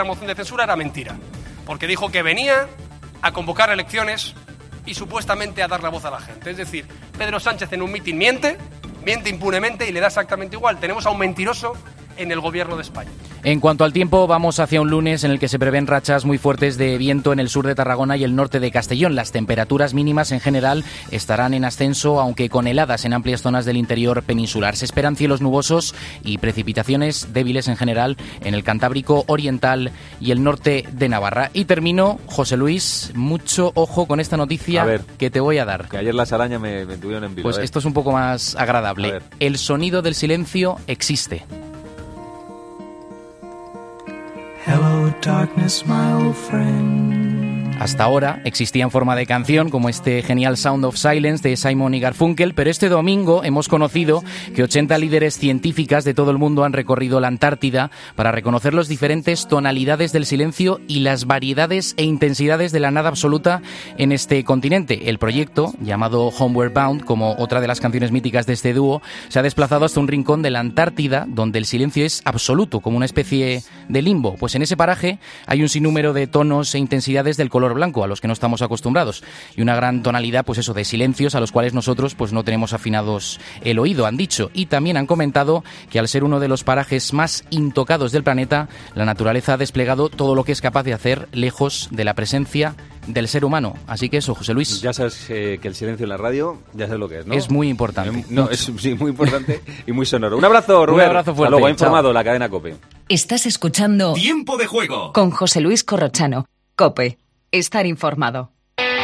S2: la moción de censura era mentira, porque dijo que venía a convocar elecciones y supuestamente a dar la voz a la gente. Es decir, Pedro Sánchez en un mitin miente, miente impunemente y le da exactamente igual. Tenemos a un mentiroso en el gobierno de España.
S22: En cuanto al tiempo, vamos hacia un lunes en el que se prevén rachas muy fuertes de viento en el sur de Tarragona y el norte de Castellón. Las temperaturas mínimas en general estarán en ascenso, aunque con heladas en amplias zonas del interior peninsular. Se esperan cielos nubosos y precipitaciones débiles en general en el Cantábrico oriental y el norte de Navarra. Y termino, José Luis, mucho ojo con esta noticia
S3: ver,
S22: que te voy a dar.
S3: Que ayer las arañas me, me tuvieron en vilo.
S22: Pues esto es un poco más agradable. El sonido del silencio existe.
S5: Hello, darkness, my old friend.
S22: Hasta ahora existía en forma de canción, como este genial Sound of Silence de Simon y Garfunkel, pero este domingo hemos conocido que ochenta líderes científicas de todo el mundo han recorrido la Antártida para reconocer las diferentes tonalidades del silencio y las variedades e intensidades de la nada absoluta en este continente. El proyecto, llamado Homeward Bound, como otra de las canciones míticas de este dúo, se ha desplazado hasta un rincón de la Antártida donde el silencio es absoluto, como una especie de limbo. Pues en ese paraje hay un sinnúmero de tonos e intensidades del color blanco a los que no estamos acostumbrados y una gran tonalidad, pues eso, de silencios a los cuales nosotros pues no tenemos afinados el oído, han dicho. Y también han comentado que al ser uno de los parajes más intocados del planeta, la naturaleza ha desplegado todo lo que es capaz de hacer lejos de la presencia del ser humano. Así que eso, José Luis.
S3: Ya sabes eh, que el silencio en la radio, ya sabes lo que es, ¿no?
S22: Es muy importante.
S3: Eh, no, es sí, muy importante y muy sonoro. Un abrazo, Rubén.
S22: Un abrazo fuerte.
S3: Hasta luego, ha informado
S22: Chao.
S3: la cadena COPE.
S6: Estás escuchando
S10: Tiempo de Juego
S6: con José Luis Corrochano. COPE. Estar informado.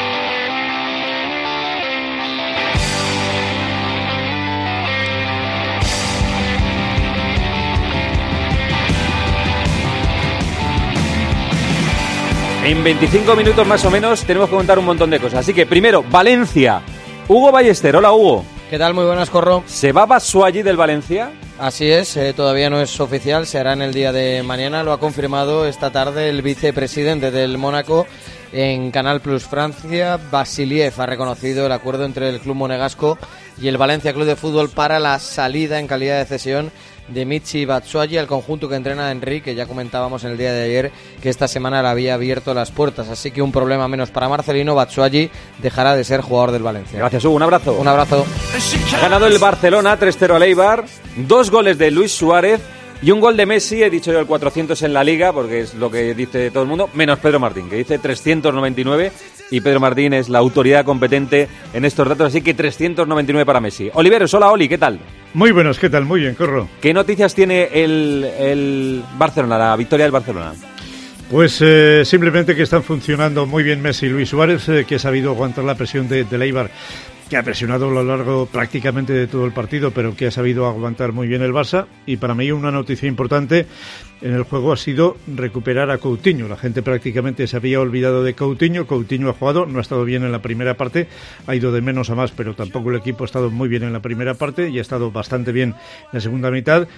S3: En veinticinco minutos más o menos tenemos que contar un montón de cosas. Así que primero, Valencia. Hugo Ballester. Hola, Hugo.
S12: ¿Qué tal? Muy buenas, Corro.
S3: ¿Se va Batshuayi del Valencia?
S12: Así es, eh, todavía no es oficial, se hará en el día de mañana. Lo ha confirmado esta tarde el vicepresidente del Mónaco en Canal Plus Francia. Vasiliev ha reconocido el acuerdo entre el club monegasco y el Valencia Club de Fútbol para la salida en calidad de cesión de Michy Batshuayi al conjunto que entrena Enrique. Ya comentábamos en el día de ayer que esta semana le había abierto las puertas, así que un problema menos para Marcelino. Batshuayi dejará de ser jugador del Valencia.
S3: Gracias, Hugo, un abrazo.
S12: Un abrazo.
S3: Ha ganado el Barcelona tres cero al Eibar, dos goles de Luis Suárez y un gol de Messi. He dicho yo el cuatrocientos en la Liga, porque es lo que dice todo el mundo, menos Pedro Martín, que dice trescientos noventa y nueve, y Pedro Martín es la autoridad competente en estos datos, así que trescientos noventa y nueve para Messi. Oliveros, hola, Oli, ¿qué tal?
S13: Muy buenos, ¿qué tal? Muy bien, Corro.
S3: ¿Qué noticias tiene el, el Barcelona, la victoria del Barcelona?
S13: Pues eh, simplemente que están funcionando muy bien Messi y Luis Suárez, eh, que ha sabido aguantar la presión de, de Eibar, que ha presionado a lo largo prácticamente de todo el partido, pero que ha sabido aguantar muy bien el Barça. Y para mí una noticia importante en el juego ha sido recuperar a Coutinho. La gente prácticamente se había olvidado de Coutinho. Coutinho ha jugado, no ha estado bien en la primera parte, ha ido de menos a más, pero tampoco el equipo ha estado muy bien en la primera parte y ha estado bastante bien en la segunda mitad.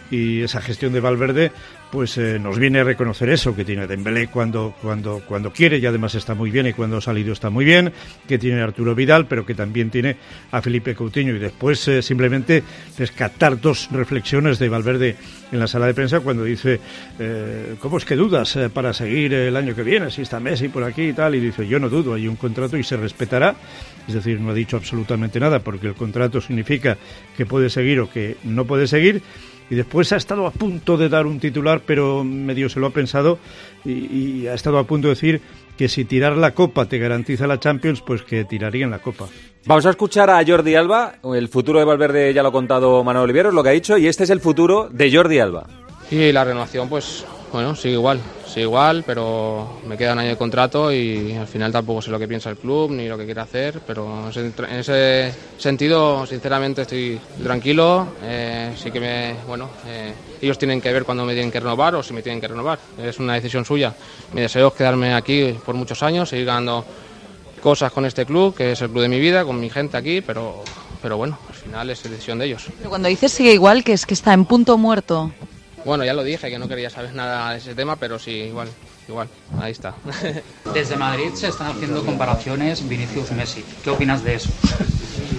S13: Y esa gestión de Valverde pues eh, nos viene a reconocer eso, que tiene Dembélé cuando cuando cuando quiere y además está muy bien, y cuando ha salido está muy bien, que tiene a Arturo Vidal, pero que también tiene a Felipe Coutinho. Y después eh, simplemente rescatar dos reflexiones de Valverde en la sala de prensa cuando dice eh, ¿cómo es que dudas eh, para seguir el año que viene? Si está Messi por aquí y tal, y dice yo no dudo, hay un contrato y se respetará. Es decir, no ha dicho absolutamente nada, porque el contrato significa que puede seguir o que no puede seguir. Y después ha estado a punto de dar un titular, pero medio se lo ha pensado y, y ha estado a punto de decir que si tirar la Copa te garantiza la Champions, pues que tirarían la Copa.
S3: Vamos a escuchar a Jordi Alba. El futuro de Valverde ya lo ha contado Manuel Oliveros, lo que ha dicho, y este es el futuro de Jordi Alba.
S23: Y la renovación, pues, bueno, sigue igual, sigue igual, pero me queda un año de contrato y al final tampoco sé lo que piensa el club ni lo que quiere hacer, pero en ese sentido, sinceramente, estoy tranquilo. Eh, sí que me, bueno, eh, ellos tienen que ver cuándo me tienen que renovar o si me tienen que renovar. Es una decisión suya. Mi deseo es quedarme aquí por muchos años, seguir ganando cosas con este club, que es el club de mi vida, con mi gente aquí, pero, pero bueno, al final es decisión de ellos.
S24: Pero cuando dices sigue igual, que es que está en punto muerto.
S23: Bueno, ya lo dije, que no quería saber nada de ese tema, pero sí, igual, igual, ahí está.
S25: Desde Madrid se están haciendo comparaciones Vinicius-Messi. ¿Qué opinas de eso?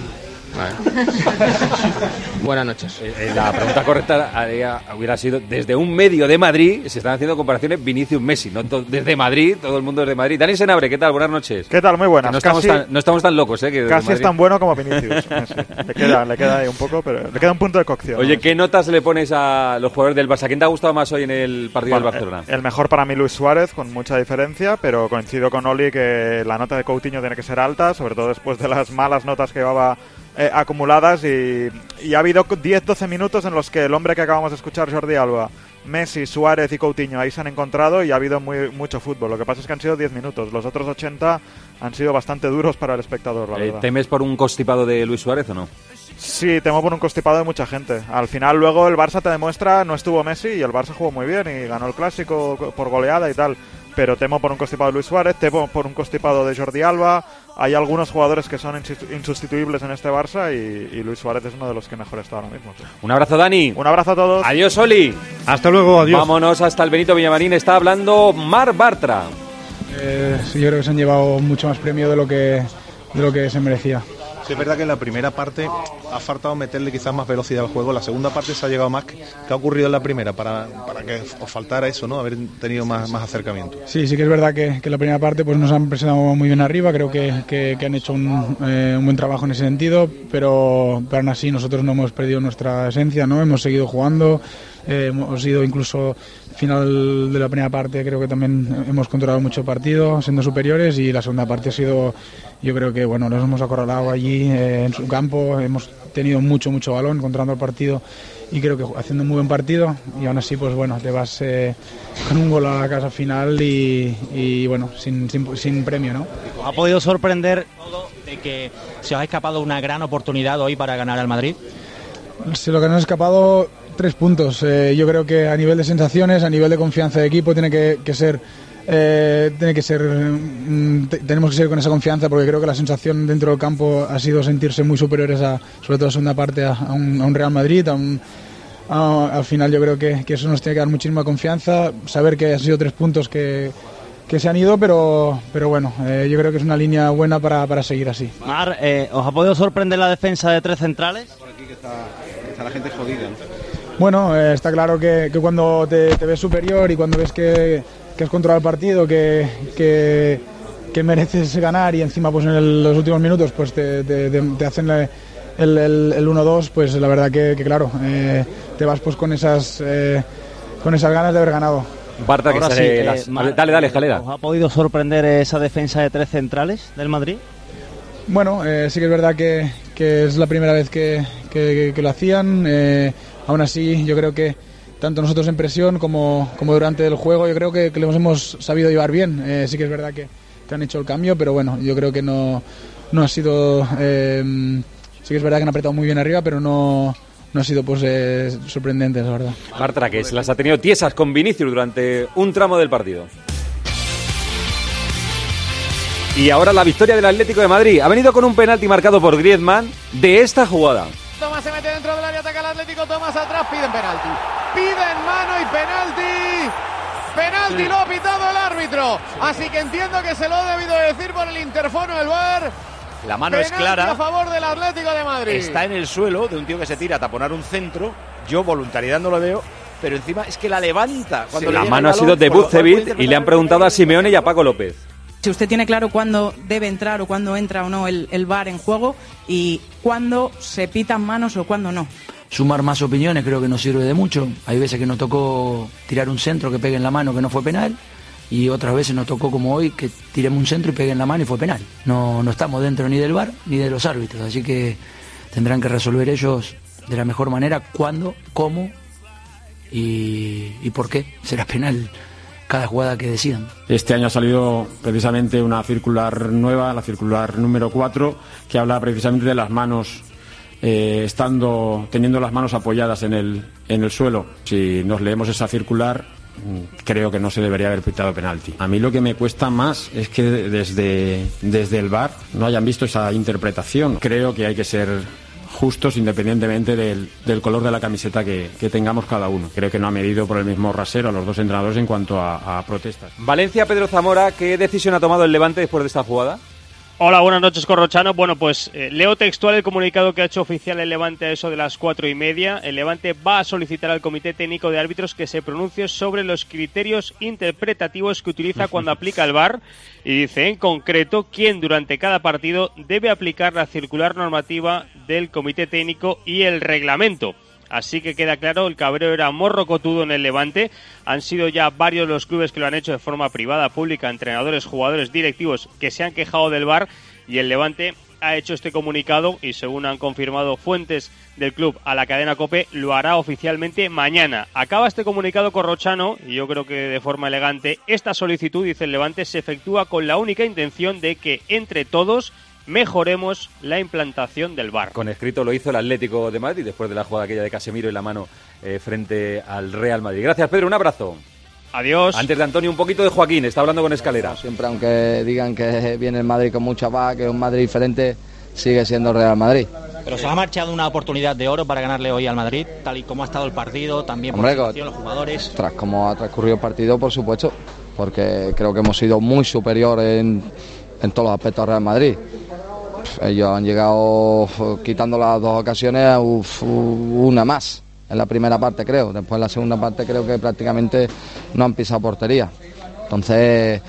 S23: Buenas noches.
S3: Eh, la pregunta correcta haría- hubiera sido, desde un medio de Madrid se están haciendo comparaciones Vinicius-Messi, no to- desde Madrid, todo el mundo es de Madrid. Dani Senabre, ¿qué tal? Buenas noches.
S4: ¿Qué tal? Muy buenas.
S3: Que no, estamos
S4: Casi-
S3: tan, no estamos tan locos, ¿eh? Que desde
S4: Casi
S3: Madrid.
S4: es tan bueno como Vinicius. Messi. Le queda, le queda ahí un poco, pero le queda un punto de cocción.
S3: Oye, ¿qué notas le pones a los jugadores del Barça? ¿Quién te ha gustado más hoy en el partido
S4: Bueno,
S3: del Barcelona?
S4: El mejor para mí Luis Suárez, con mucha diferencia, pero coincido con Oli que la nota de Coutinho tiene que ser alta, sobre todo después de las malas notas que llevaba eh, acumuladas, y, y ha habido diez doce minutos en los que el hombre que acabamos de escuchar, Jordi Alba, Messi, Suárez y Coutinho ahí se han encontrado y ha habido muy, mucho fútbol. Lo que pasa es que han sido diez minutos, los otros ochenta han sido bastante duros para el espectador, la
S3: Eh,
S4: verdad.
S3: ¿Temes por un constipado de Luis Suárez o no?
S4: Sí, temo por un constipado de mucha gente. Al final luego el Barça te demuestra, no estuvo Messi y el Barça jugó muy bien y ganó el Clásico por goleada y tal. Pero temo por un constipado de Luis Suárez, temo por un constipado de Jordi Alba. Hay algunos jugadores que son insus- insustituibles en este Barça y, y Luis Suárez es uno de los que mejor está ahora mismo. Sí.
S3: Un abrazo, Dani.
S4: Un abrazo a todos.
S3: Adiós, Oli.
S13: Hasta luego, adiós.
S3: Vámonos hasta el Benito Villamarín. Está hablando Marc Bartra.
S10: Eh, sí, yo creo que se han llevado mucho más premio de lo que, de lo que se merecía.
S11: Sí, es verdad que en la primera parte ha faltado meterle quizás más velocidad al juego. La segunda parte se ha llegado más. ¿Qué ha ocurrido en la primera para, para que os faltara eso, ¿no? Haber tenido más, más acercamiento.
S10: Sí, sí que es verdad que, que la primera parte pues nos han presentado muy bien arriba, creo que, que, que han hecho un, eh, un buen trabajo en ese sentido, pero, pero aún así nosotros no hemos perdido nuestra esencia, ¿no? Hemos seguido jugando, eh, hemos ido incluso final de la primera parte, creo que también hemos controlado mucho el partido, siendo superiores, y la segunda parte ha sido, yo creo que bueno, nos hemos acorralado allí eh, en su campo, hemos tenido mucho, mucho balón controlando el partido y creo que haciendo un muy buen partido, y aún así pues bueno, te vas eh, con un gol a la casa final y, y bueno, sin, sin, sin premio, ¿no?
S14: ¿Os ha podido sorprender todo de que se os ha escapado una gran oportunidad hoy para ganar al Madrid?
S10: Sí, lo que nos ha escapado, tres puntos. Eh, yo creo que a nivel de sensaciones, a nivel de confianza de equipo, tiene que, que ser, eh, tiene que ser, mm, te- tenemos que ser con esa confianza, porque creo que la sensación dentro del campo ha sido sentirse muy superiores a, sobre todo a la segunda parte, a, a, un, a un Real Madrid, a un, a- al final yo creo que, que eso nos tiene que dar muchísima confianza, saber que han sido tres puntos que, que se han ido, pero, pero bueno, eh, yo creo que es una línea buena para, para seguir así.
S14: Mar, eh, ¿os ha podido sorprender la defensa de tres centrales?
S11: Está la gente jodida, ¿no?
S10: Bueno, eh, está claro que, que cuando te, te ves superior y cuando ves que, que has controlado el partido, que, que, que mereces ganar, y encima pues en el- los últimos minutos pues te, te- te- te hacen la- el, el, el uno dos, pues la verdad que, que claro, eh, te vas pues con esas, eh, con esas ganas de haber ganado.
S3: Bartra, que
S14: Ahora
S3: sale
S14: sí, eh,
S3: las-
S14: Mar,
S3: Dale, dale,
S14: eh,
S3: Jalera.
S14: ¿Os ha podido sorprender esa defensa de tres centrales del Madrid?
S10: Bueno, eh, sí que es verdad que, que es la primera vez que, que- que lo hacían. Eh, aún así, yo creo que tanto nosotros en presión como, como durante el juego, yo creo que, que los hemos sabido llevar bien. Eh, sí que es verdad que, que han hecho el cambio, pero bueno, yo creo que no, no ha sido... eh, sí que es verdad que han apretado muy bien arriba, pero no, no ha sido pues eh, sorprendente, la verdad.
S3: Bartra, que se las ha tenido tiesas con Vinicius durante un tramo del partido. Y ahora la victoria del Atlético de Madrid. Ha venido con un penalti marcado por Griezmann de esta jugada.
S15: Tomás se mete dentro del área, ataca el Atlético, Tomás atrás, piden penalti. Piden mano y penalti. Penalti,
S8: Sí.
S15: lo ha pitado el árbitro. Así que entiendo que se lo ha debido decir por el interfono del V A R.
S16: La mano es
S15: Penalti
S16: clara.
S15: a favor del Atlético de Madrid.
S16: Está en el suelo de un tío que se tira a taponar un centro. Yo voluntariedad no lo veo, pero encima es que la levanta. Cuando le
S3: La
S16: llega
S3: mano
S16: el
S3: ha sido
S16: balón,
S3: de
S16: por lo cual puede
S3: Bucevic y
S16: interpretar
S3: le han preguntado a Simeone y a Paco López.
S17: Si usted tiene claro cuándo debe entrar o cuándo entra o no el, el V A R en juego y cuándo se pitan manos o cuándo no.
S25: Sumar más opiniones creo que no sirve de mucho. Hay veces que nos tocó tirar un centro que pegue en la mano que no fue penal, y otras veces nos tocó como hoy que tiremos un centro y pegue en la mano y fue penal. No, no estamos dentro ni del V A R ni de los árbitros, así que tendrán que resolver ellos de la mejor manera cuándo, cómo y, y por qué será penal cada jugada que decidan.
S26: Este año ha salido precisamente una circular nueva, la circular número cuatro, que habla precisamente de las manos, eh, estando, teniendo las manos apoyadas en el, en el suelo. Si nos leemos esa circular, mm, creo que no se debería haber pitado penalti. A mí lo que me cuesta más es que desde, desde el V A R no hayan visto esa interpretación. Creo que hay que ser justos independientemente del, del color de la camiseta que, que tengamos cada uno. Creo que no ha medido por el mismo rasero a los dos entrenadores en cuanto a, a protestas.
S3: Valencia, Pedro Zamora, ¿qué decisión ha tomado el Levante después de esta jugada?
S1: Hola, buenas noches, Corrochano. Bueno, pues eh, leo textual el comunicado que ha hecho oficial el Levante a eso de las cuatro y media. El Levante va a solicitar al Comité Técnico de Árbitros que se pronuncie sobre los criterios interpretativos que utiliza cuando aplica el V A R y dice en concreto quién durante cada partido debe aplicar la circular normativa del Comité Técnico y el reglamento. Así que queda claro, el cabreo era morrocotudo en el Levante. Han sido ya varios los clubes que lo han hecho de forma privada, pública, entrenadores, jugadores, directivos que se han quejado del V A R y el Levante ha hecho este comunicado y según han confirmado fuentes del club a la cadena COPE, lo hará oficialmente mañana. Acaba este comunicado Corrochano y yo creo que de forma elegante. Esta solicitud, dice el Levante, se efectúa con la única intención de que entre todos mejoremos la implantación del V A R.
S3: Con escrito lo hizo el Atlético de Madrid después de la jugada aquella de Casemiro y la mano eh, frente al Real Madrid. Gracias, Pedro, un abrazo.
S1: Adiós.
S3: Antes de Antonio, un poquito de Joaquín, está hablando con Escalera.
S7: Bueno, siempre, aunque digan que viene el Madrid con mucha paz, que es un Madrid diferente, sigue siendo el Real Madrid.
S14: Pero se ha marchado una oportunidad de oro para ganarle hoy al Madrid, tal y como ha estado el partido, también por
S7: Hombre,
S14: la situación, los jugadores.
S7: Tras como ha transcurrido el partido, por supuesto, porque creo que hemos sido muy superiores en, en todos los aspectos al Real Madrid. Ellos han llegado quitando las dos ocasiones, uf, una más en la primera parte, creo. Después en la segunda parte creo que prácticamente no han pisado portería. Entonces,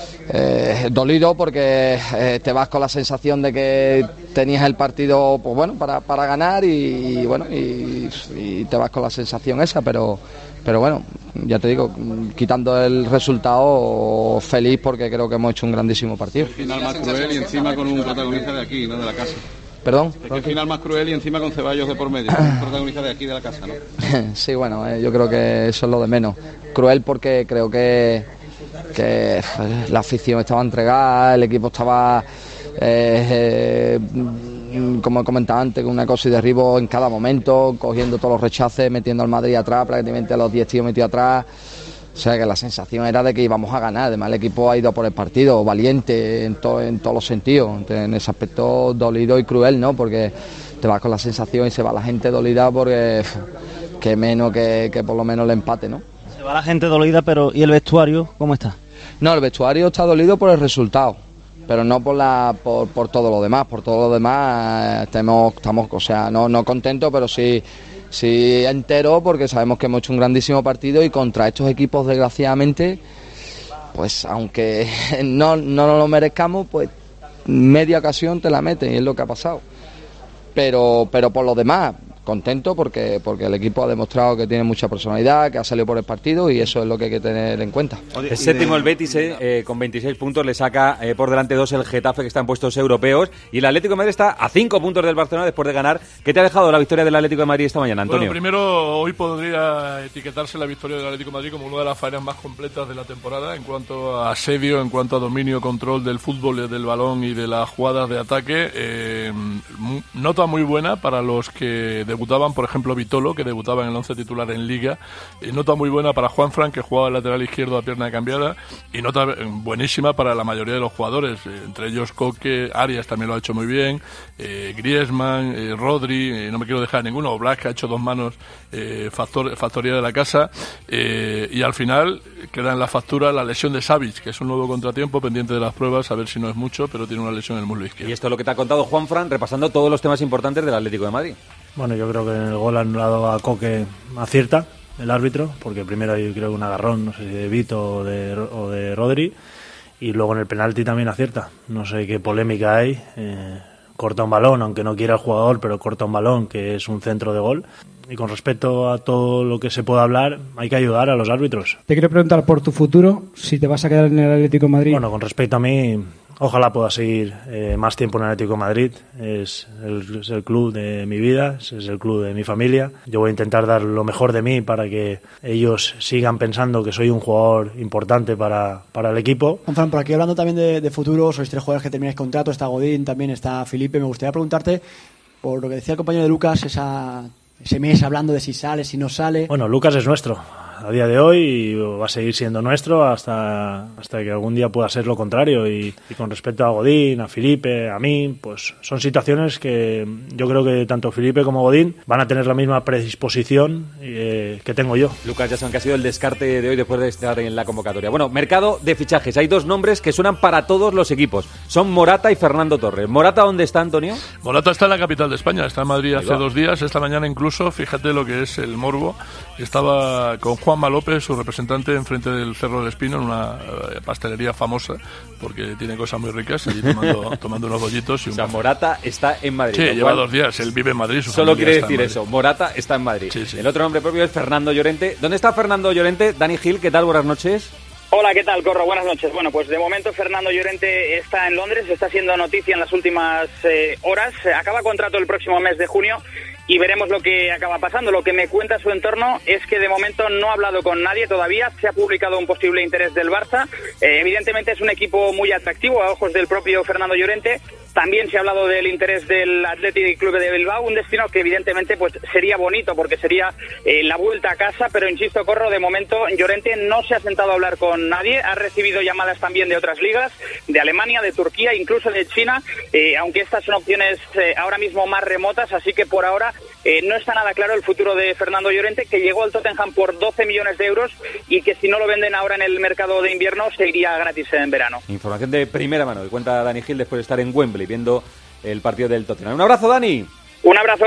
S7: eh, dolido porque eh, te vas con la sensación de que tenías el partido, pues bueno, para, para ganar y, y bueno y, y te vas con la sensación esa, pero pero bueno, ya te digo, quitando el resultado, feliz porque creo que hemos hecho un grandísimo partido.
S9: El final más cruel y encima con un protagonista de aquí, no de la casa.
S7: ¿Perdón?
S9: El final más cruel y encima con Ceballos de por medio, un protagonista de aquí de la casa, ¿no?
S7: Sí, bueno, eh, yo creo que eso es lo de menos. Cruel porque creo que, que la afición estaba entregada, el equipo estaba... Eh, eh, como he comentado antes, con una cosa y derribo en cada momento, cogiendo todos los rechaces, metiendo al Madrid atrás, prácticamente a los diez tíos metidos atrás. O sea que la sensación era de que íbamos a ganar. Además el equipo ha ido por el partido, valiente en, to, en todos los sentidos. En ese aspecto dolido y cruel, ¿no? Porque te vas con la sensación y se va la gente dolida porque que menos que, que por lo menos el empate, ¿no?
S18: Se va la gente dolida, pero ¿y el vestuario cómo está?
S7: No, el vestuario está dolido por el resultado, pero no por la por, por todo lo demás. Por todo lo demás eh, estamos, estamos, o sea, no, no contentos, pero sí, sí entero, porque sabemos que hemos hecho un grandísimo partido y contra estos equipos, desgraciadamente, pues aunque no, no nos lo merezcamos, pues media ocasión te la meten y es lo que ha pasado. Pero, pero por lo demás, contento porque porque el equipo ha demostrado que tiene mucha personalidad, que ha salido por el partido y eso es lo que hay que tener en cuenta.
S3: El séptimo el Betis eh, eh, con veintiséis puntos, le saca eh, por delante dos el Getafe, que está en puestos europeos, y el Atlético de Madrid está a cinco puntos del Barcelona después de ganar. ¿Qué te ha dejado la victoria del Atlético de Madrid esta mañana, Antonio?
S19: Bueno, primero, hoy podría etiquetarse la victoria del Atlético de Madrid como una de las faenas más completas de la temporada en cuanto a asedio, en cuanto a dominio, control del fútbol, del balón y de las jugadas de ataque. Eh, nota muy buena para los que debutaban, por ejemplo Vitolo, que debutaba en el once titular en Liga. Eh, nota muy buena para Juanfran, que jugaba el lateral izquierdo a pierna cambiada, y nota buenísima para la mayoría de los jugadores, eh, entre ellos Coque, Arias también lo ha hecho muy bien, eh, Griezmann, eh, Rodri, eh, no me quiero dejar ninguno, Black, que ha hecho dos manos, eh, factor, factoría de la casa, eh, y al final queda en la factura la lesión de Savic, que es un nuevo contratiempo pendiente de las pruebas, a ver si no es mucho, pero tiene una lesión en el muslo izquierdo.
S3: Y esto es lo que te ha contado Juanfran, repasando todos los temas importantes del Atlético de Madrid.
S20: Bueno, yo creo que en el gol anulado a Coque acierta el árbitro, porque primero hay creo un agarrón, no sé si de Vito o de, o de Rodri, y luego en el penalti también acierta. No sé qué polémica hay, eh, corta un balón, aunque no quiera el jugador, pero corta un balón que es un centro de gol. Y con respecto a todo lo que se pueda hablar, hay que ayudar a los árbitros.
S21: Te quiero preguntar por tu futuro, si te vas a quedar en el Atlético de Madrid.
S20: Bueno, con respecto a mí, ojalá pueda seguir eh, más tiempo en el Atlético de Madrid. Es el, es el club de mi vida, es el club de mi familia. Yo voy a intentar dar lo mejor de mí para que ellos sigan pensando que soy un jugador importante para, para el equipo.
S27: Juanfran, por aquí hablando también de, de futuro, sois tres jugadores que termináis contrato, está Godín, también está Felipe. Me gustaría preguntarte, por lo que decía el compañero de Lucas, esa... ese mes hablando de si sale, si no sale.
S20: Bueno, Lucas es nuestro. a día de hoy y va a seguir siendo nuestro hasta, hasta que algún día pueda ser lo contrario. Y, y con respecto a Godín, a Filipe, a mí, pues son situaciones que yo creo que tanto Filipe como Godín van a tener la misma predisposición eh, que tengo yo.
S3: Lucas Jason, que ha sido el descarte de hoy después de estar en la convocatoria. Bueno, mercado de fichajes. Hay dos nombres que suenan para todos los equipos. Son Morata y Fernando Torres. ¿Morata dónde está, Antonio?
S19: Morata está en la capital de España, está en Madrid hace dos días. Esta mañana incluso, fíjate lo que es el morbo, estaba con Juanma López, su representante, enfrente del Cerro del Espino, en una eh, pastelería famosa, porque tiene cosas muy ricas, allí tomando, tomando unos bollitos. Y un
S3: o sea,
S19: café.
S3: Morata está en Madrid.
S19: Sí, lleva dos días, él vive en Madrid. Su
S3: solo quiere
S19: está
S3: decir eso, Morata está en Madrid. Sí, sí. El otro nombre propio es Fernando Llorente. ¿Dónde está Fernando Llorente? Dani Gil, ¿qué tal? Buenas noches.
S2: Hola, ¿qué tal, Corro? Buenas noches. Bueno, pues de momento Fernando Llorente está en Londres, está siendo noticia en las últimas eh, horas. Acaba contrato el próximo mes de junio y veremos lo que acaba pasando. Lo que me cuenta su entorno es que de momento no ha hablado con nadie todavía. Se ha publicado un posible interés del Barça. Eh, evidentemente es un equipo muy atractivo a ojos del propio Fernando Llorente. También se ha hablado del interés del Athletic Club de Bilbao, un destino que evidentemente pues sería bonito porque sería eh, la vuelta a casa, pero insisto, Corro, de momento Llorente no se ha sentado a hablar con nadie, ha recibido llamadas también de otras ligas, de Alemania, de Turquía, incluso de China, eh, aunque estas son opciones eh, ahora mismo más remotas, así que por ahora eh, no está nada claro el futuro de Fernando Llorente, que llegó al Tottenham por doce millones de euros y que si no lo venden ahora en el mercado de invierno se iría gratis en verano.
S3: Información de primera mano que cuenta Dani Gil después de estar en Wembley viendo el partido del Tottenham. Un abrazo, Dani.
S2: Un abrazo.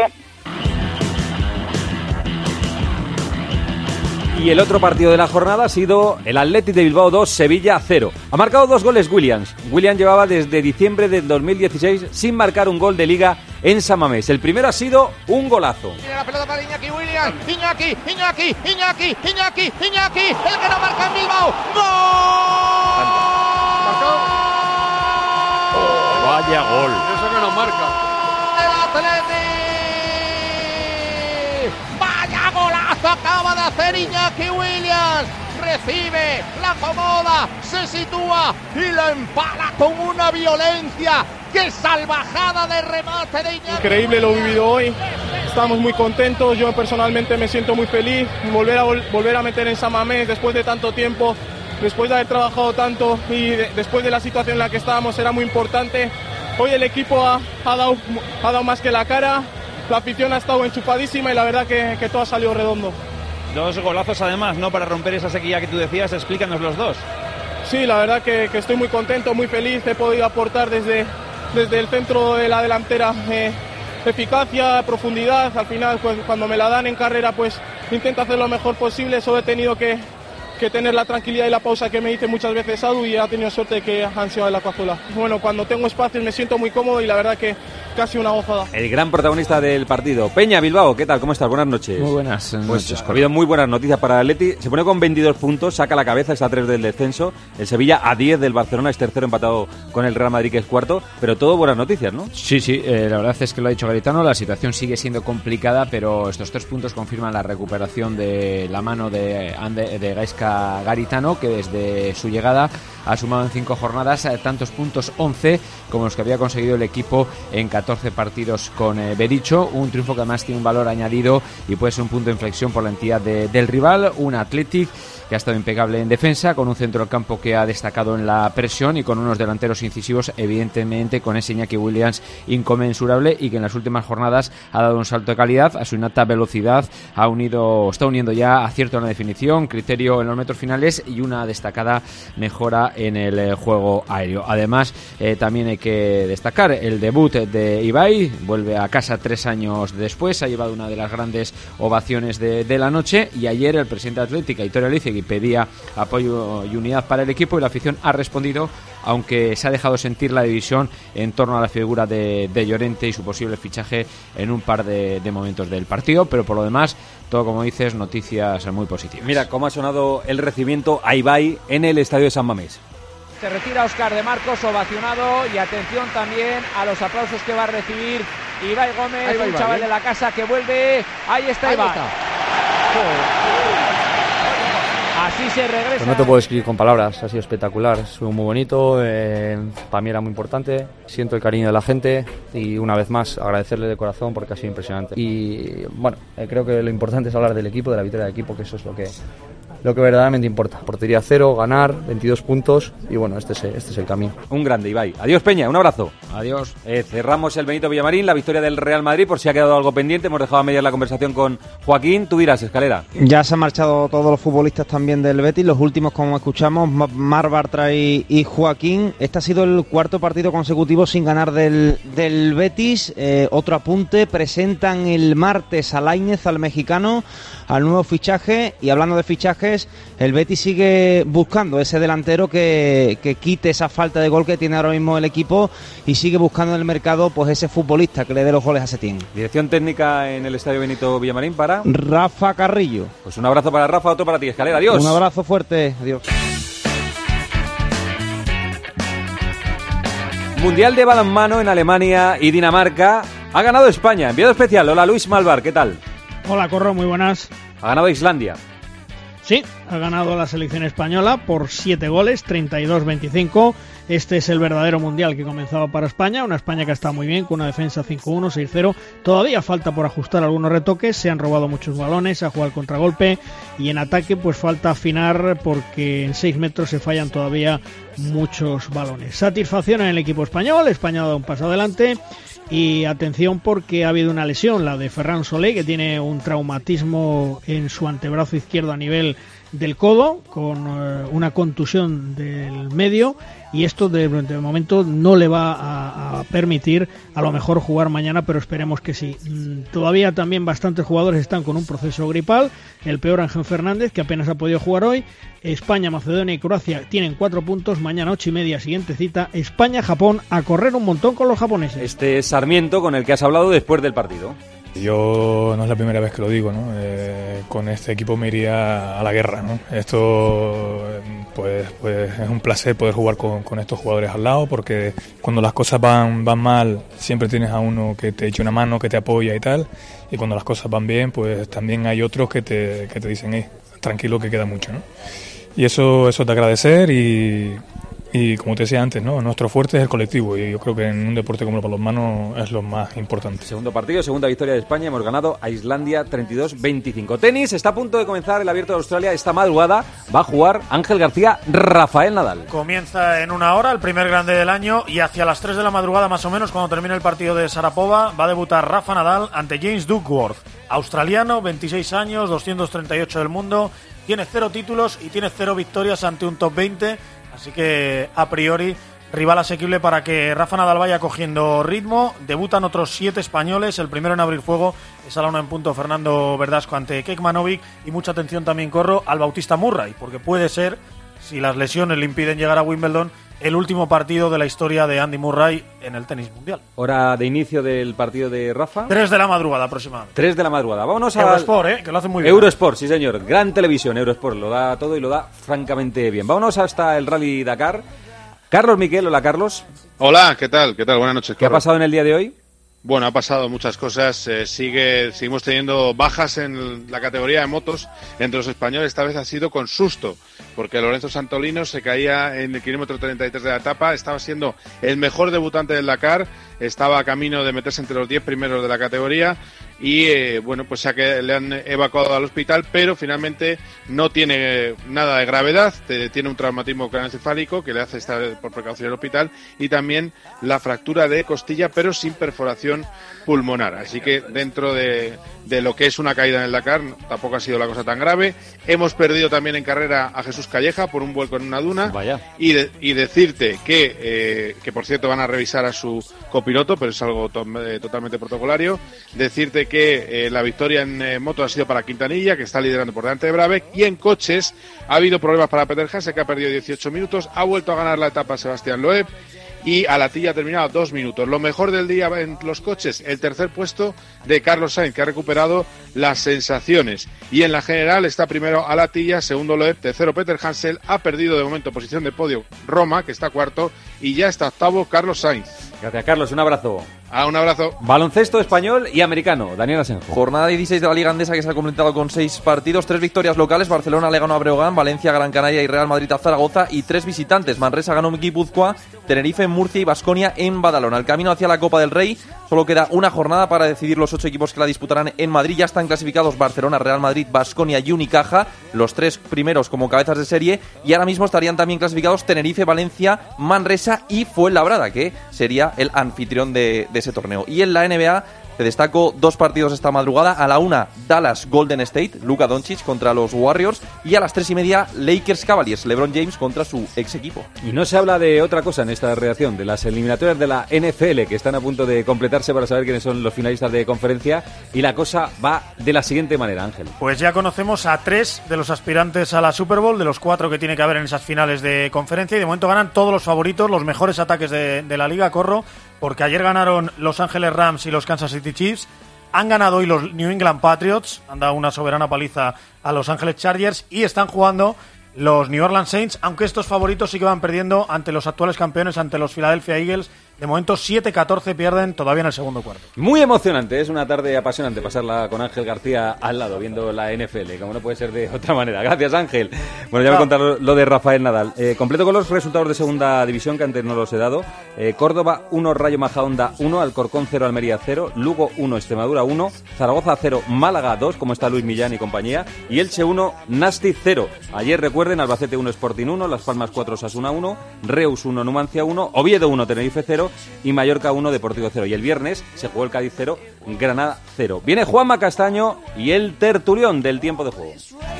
S3: Y el otro partido de la jornada ha sido el Athletic de Bilbao dos, Sevilla cero. Ha marcado dos goles Williams. Williams llevaba desde diciembre del dos mil dieciséis sin marcar un gol de Liga en San Mamés. El primero ha sido un golazo.
S15: Tiene la pelota para Iñaki Williams. Iñaki, Iñaki, Iñaki, Iñaki, Iñaki. El que no marca en Bilbao. ¡Gol! ¿Marcó?
S8: Oh, vaya gol.
S15: Eso que no marca. El Athletic. Vaya golazo acaba de hacer Iñaki Williams. Recibe, la acomoda, se sitúa y la empala con una violencia. ¡Qué salvajada de remate de Iñaki!
S5: Increíble lo vivido hoy. Estamos muy contentos. Yo personalmente me siento muy feliz. Volver a, volver a meter en San Mamés después de tanto tiempo, después de haber trabajado tanto y de, después de la situación en la que estábamos, era muy importante. Hoy el equipo ha, ha, dado, ha dado más que la cara. La afición ha estado enchupadísima y la verdad que, que todo ha salido redondo.
S6: Dos golazos además, ¿no? Para romper esa sequía que tú decías. Explícanos los dos.
S5: Sí, la verdad que, que estoy muy contento, muy feliz. He podido aportar desde, desde el centro de la delantera eh, eficacia, profundidad. Al final, pues, cuando me la dan en carrera, pues intento hacer lo mejor posible. Solo he tenido que, que tener la tranquilidad y la pausa que me dice muchas veces Adu y ha tenido suerte que han sido de la cazuela. Bueno, cuando tengo espacios me siento muy cómodo y la verdad que casi una gozada.
S3: El gran protagonista del partido, Peña Bilbao, ¿qué tal? ¿Cómo estás? Buenas noches.
S12: Muy buenas
S3: pues,
S12: noches.
S3: Ha habido muy buenas noticias para el Atleti. Se pone con veintidós puntos, saca la cabeza, está a tres del descenso. El Sevilla a diez del Barcelona, es tercero empatado con el Real Madrid, que es cuarto. Pero todo buenas noticias, ¿no?
S12: Sí, sí, eh, la verdad es que lo ha dicho Garitano. La situación sigue siendo complicada, pero estos tres puntos confirman la recuperación de la mano de, Ande, de Gaizka Garitano, que desde su llegada ha sumado en cinco jornadas eh, tantos puntos, once, como los que había conseguido el equipo en catorce partidos con eh, Bericho. Un triunfo que además tiene un valor añadido y puede ser un punto de inflexión por la entidad de, del rival, un Athletic que ha estado impecable en defensa, con un centro del campo que ha destacado en la presión y con unos delanteros incisivos, evidentemente con ese Iñaki Williams inconmensurable y que en las últimas jornadas ha dado un salto de calidad a su innata velocidad, ha unido, está uniendo ya acierto en la definición, criterio en los metros finales y una destacada mejora en el eh, juego aéreo. Además, eh, también hay que destacar el debut de Ibai, vuelve a casa tres años después, ha llevado una de las grandes ovaciones de, de la noche y ayer el presidente de Atlética, Aitor Elizegui, pedía apoyo y unidad para el equipo y la afición ha respondido, aunque se ha dejado sentir la división en torno a la figura de, de Llorente y su posible fichaje en un par de, de momentos del partido, pero por lo demás, todo como dices, noticias muy positivas.
S3: Mira cómo ha sonado el recibimiento a Ibai en el estadio de San Mamés.
S23: Se retira Óscar de Marcos, ovacionado, y atención también a los aplausos que va a recibir Ibai Gómez, ahí va, un Ibai, chaval ¿eh? de la casa que vuelve. Ahí está ahí Ibai. Está. Así se regresa.
S22: Pues no te puedo escribir con palabras, ha sido espectacular, estuvo muy bonito, eh, para mí era muy importante, siento el cariño de la gente y una vez más agradecerle de corazón porque ha sido impresionante. Y bueno, eh, creo que lo importante es hablar del equipo, de la victoria del equipo, que eso es lo que lo que verdaderamente importa. Portería cero, ganar, veintidós puntos y bueno, este es, este es el camino.
S3: Un grande, Ibai. Adiós, Peña, un abrazo.
S12: Adiós.
S3: Eh, cerramos el Benito Villamarín, la victoria del Real Madrid, por si ha quedado algo pendiente. Hemos dejado a medias la conversación con Joaquín. Tú dirás, Escalera.
S4: Ya se han marchado todos los futbolistas también del Betis, los últimos, como escuchamos, Marc Bartra y, y Joaquín. Este ha sido el cuarto partido consecutivo sin ganar del, del Betis. Eh, otro apunte, presentan el martes a Lainez, al mexicano, al nuevo fichaje. Y hablando de fichajes, el Betis sigue buscando ese delantero que, que quite esa falta de gol que tiene ahora mismo el equipo y sigue buscando en el mercado pues ese futbolista que le dé los goles a Setién.
S3: Dirección técnica en el Estadio Benito Villamarín para
S4: Rafa Carrillo.
S3: Pues un abrazo para Rafa, otro para ti, Escalera. Adiós.
S4: Un abrazo fuerte. Adiós.
S3: Mundial de balonmano en Alemania y Dinamarca. Ha ganado España. Enviado especial. Hola, Luis Malvar. ¿Qué tal?
S10: Hola, Corro. Muy buenas.
S3: Ha ganado Islandia.
S10: Sí, ha ganado la selección española por siete goles, treinta y dos veinticinco. Este es el verdadero mundial que comenzaba para España, una España que está muy bien, con una defensa cinco uno, seis cero. Todavía falta por ajustar algunos retoques, se han robado muchos balones, se ha jugado el contragolpe y en ataque pues falta afinar porque en seis metros se fallan todavía muchos balones. Satisfacción en el equipo español, España ha dado un paso adelante. Y atención porque ha habido una lesión, la de Ferran Solé, que tiene un traumatismo en su antebrazo izquierdo a nivel del codo, con uh, una contusión del medio, y esto de, de momento no le va a, a permitir a lo mejor jugar mañana, pero esperemos que sí. Mm, todavía también bastantes jugadores están con un proceso gripal, el peor Ángel Fernández, que apenas ha podido jugar hoy. España, Macedonia y Croacia tienen cuatro puntos, mañana ocho y media, siguiente cita, España-Japón, a correr un montón con los japoneses.
S3: Este es Sarmiento, con el que has hablado después del partido.
S11: Yo no es la primera vez que lo digo, ¿no? Eh, con este equipo me iría a la guerra, ¿no? Esto pues, pues es un placer poder jugar con, con estos jugadores al lado, porque cuando las cosas van, van mal siempre tienes a uno que te eche una mano, que te apoya y tal, y cuando las cosas van bien pues también hay otros que te, que te dicen, eh, tranquilo que queda mucho, ¿no? Y eso, eso es de agradecer y... Y como te decía antes, ¿no? Nuestro fuerte es el colectivo y yo creo que en un deporte como el balonmano es lo más importante.
S3: Segundo partido, segunda victoria de España. Hemos ganado a Islandia treinta y dos veinticinco. Tenis, está a punto de comenzar el Abierto de Australia. Esta madrugada va a jugar Ángel García, Rafael Nadal.
S20: Comienza en una hora el primer grande del año y hacia las tres de la madrugada más o menos, cuando termine el partido de Sharapova, va a debutar Rafa Nadal ante James Duckworth. Australiano, veintiséis años, doscientos treinta y ocho del mundo, tiene cero títulos y tiene cero victorias ante un top veinte. Así que, a priori, rival asequible para que Rafa Nadal vaya cogiendo ritmo. Debutan otros siete españoles. El primero en abrir fuego es a la una en punto Fernando Verdasco ante Kekmanovic. Y mucha atención también, Corro, al Bautista Murray, porque puede ser, si las lesiones le impiden llegar a Wimbledon, el último partido de la historia de Andy Murray en el tenis mundial.
S3: Hora de inicio del partido de Rafa.
S20: Tres de la madrugada aproximadamente.
S3: Tres de la madrugada. Vámonos a
S20: Eurosport, ¿eh? Que lo hace muy bien.
S3: Eurosport, sí señor. Gran televisión, Eurosport. Lo da todo y lo da francamente bien. Vámonos hasta el Rally Dakar. Carlos Miquel, hola Carlos.
S13: Hola, ¿qué tal? ¿Qué tal? Buenas noches.
S3: ¿Qué Carlos. ha pasado en el día de hoy?
S13: Bueno, ha pasado muchas cosas. Eh, sigue, seguimos teniendo bajas en la categoría de motos entre los españoles. Esta vez ha sido con susto, porque Lorenzo Santolino se caía en el kilómetro treinta y tres de la etapa. Estaba siendo el mejor debutante del Dakar. Estaba a camino de meterse entre los diez primeros de la categoría. Y eh, bueno, pues ya que le han evacuado al hospital, pero finalmente no tiene nada de gravedad. Tiene un traumatismo craneoencefálico que le hace estar por precaución en el hospital, y también la fractura de costilla, pero sin perforación pulmonar. Así que dentro de, de lo que es una caída en el Dakar, tampoco ha sido la cosa tan grave. Hemos perdido también en carrera a Jesús Calleja por un vuelco en una duna.
S3: Vaya.
S13: Y, de, y decirte que, eh, que por cierto van a revisar a su copiloto, pero es algo to eh, totalmente protocolario. Decirte que eh, la victoria en eh, moto ha sido para Quintanilla, que está liderando por delante de Brabec, y en coches ha habido problemas para Peter Haase, que ha perdido dieciocho minutos, ha vuelto a ganar la etapa Sebastián Loeb, y Alatilla ha terminado dos minutos. Lo mejor del día en los coches, el tercer puesto de Carlos Sainz, que ha recuperado las sensaciones, y en la general está primero Alatilla, segundo Loeb, tercero Peter Hansel, ha perdido de momento posición de podio Roma, que está cuarto, y ya está octavo Carlos Sainz.
S3: Gracias, Carlos, un abrazo.
S13: Ah, un abrazo.
S3: Baloncesto español y americano. Daniel Asenjo.
S1: Jornada dieciséis de la Liga Andesa que se ha completado con seis partidos, tres victorias locales, Barcelona le ganó a Breogán, Valencia, Gran Canaria y Real Madrid a Zaragoza, y tres visitantes, Manresa ganó a Guipúzcoa, Tenerife, Murcia y Baskonia en Badalona. El camino hacia la Copa del Rey, solo queda una jornada para decidir los ocho equipos que la disputarán en Madrid. Ya están clasificados Barcelona, Real Madrid, Baskonia y Unicaja, los tres primeros como cabezas de serie, y ahora mismo estarían también clasificados Tenerife, Valencia, Manresa y Fuenlabrada, que sería el anfitrión de, de ese torneo. Y en la N B A te destaco dos partidos esta madrugada. A la una, Dallas Golden State, Luka Doncic contra los Warriors, y a las tres y media, Lakers Cavaliers, LeBron James contra su ex equipo.
S3: Y no se habla de otra cosa en esta redacción, de las eliminatorias de la N F L que están a punto de completarse para saber quiénes son los finalistas de conferencia, y la cosa va de la siguiente manera, Ángel.
S14: Pues ya conocemos a tres de los aspirantes a la Super Bowl, de los cuatro que tiene que haber en esas finales de conferencia, y de momento ganan todos los favoritos, los mejores ataques de, de la liga. Corro, porque ayer ganaron Los Ángeles Rams y los Kansas City Chiefs. Han ganado hoy los New England Patriots, han dado una soberana paliza a Los Ángeles Chargers, y están jugando los New Orleans Saints, aunque estos favoritos sí que van perdiendo ante los actuales campeones, ante los Philadelphia Eagles. De momento siete catorce pierden todavía en el segundo cuarto.
S3: Muy emocionante, es una tarde apasionante pasarla con Ángel García al lado, viendo la N F L, como no puede ser de otra manera. Gracias, Ángel. Bueno, ya voy a contar lo de Rafael Nadal. Eh, completo con los resultados de segunda división, que antes no los he dado. Eh, Córdoba uno, Rayo Majadahonda uno, Alcorcón cero, Almería cero, Lugo uno, Extremadura uno, Zaragoza cero, Málaga dos, como está Luis Millán y compañía, y Elche uno, Nasti cero. Ayer, recuerden, Albacete uno, Sporting uno, Las Palmas cuatro, Osasuna uno, Reus uno, Numancia uno, Oviedo uno, Tenerife cero y Mallorca uno, Deportivo cero. Y el viernes se jugó el Cádiz cero, Granada cero. Viene Juanma Castaño y el tertulión del tiempo de juego.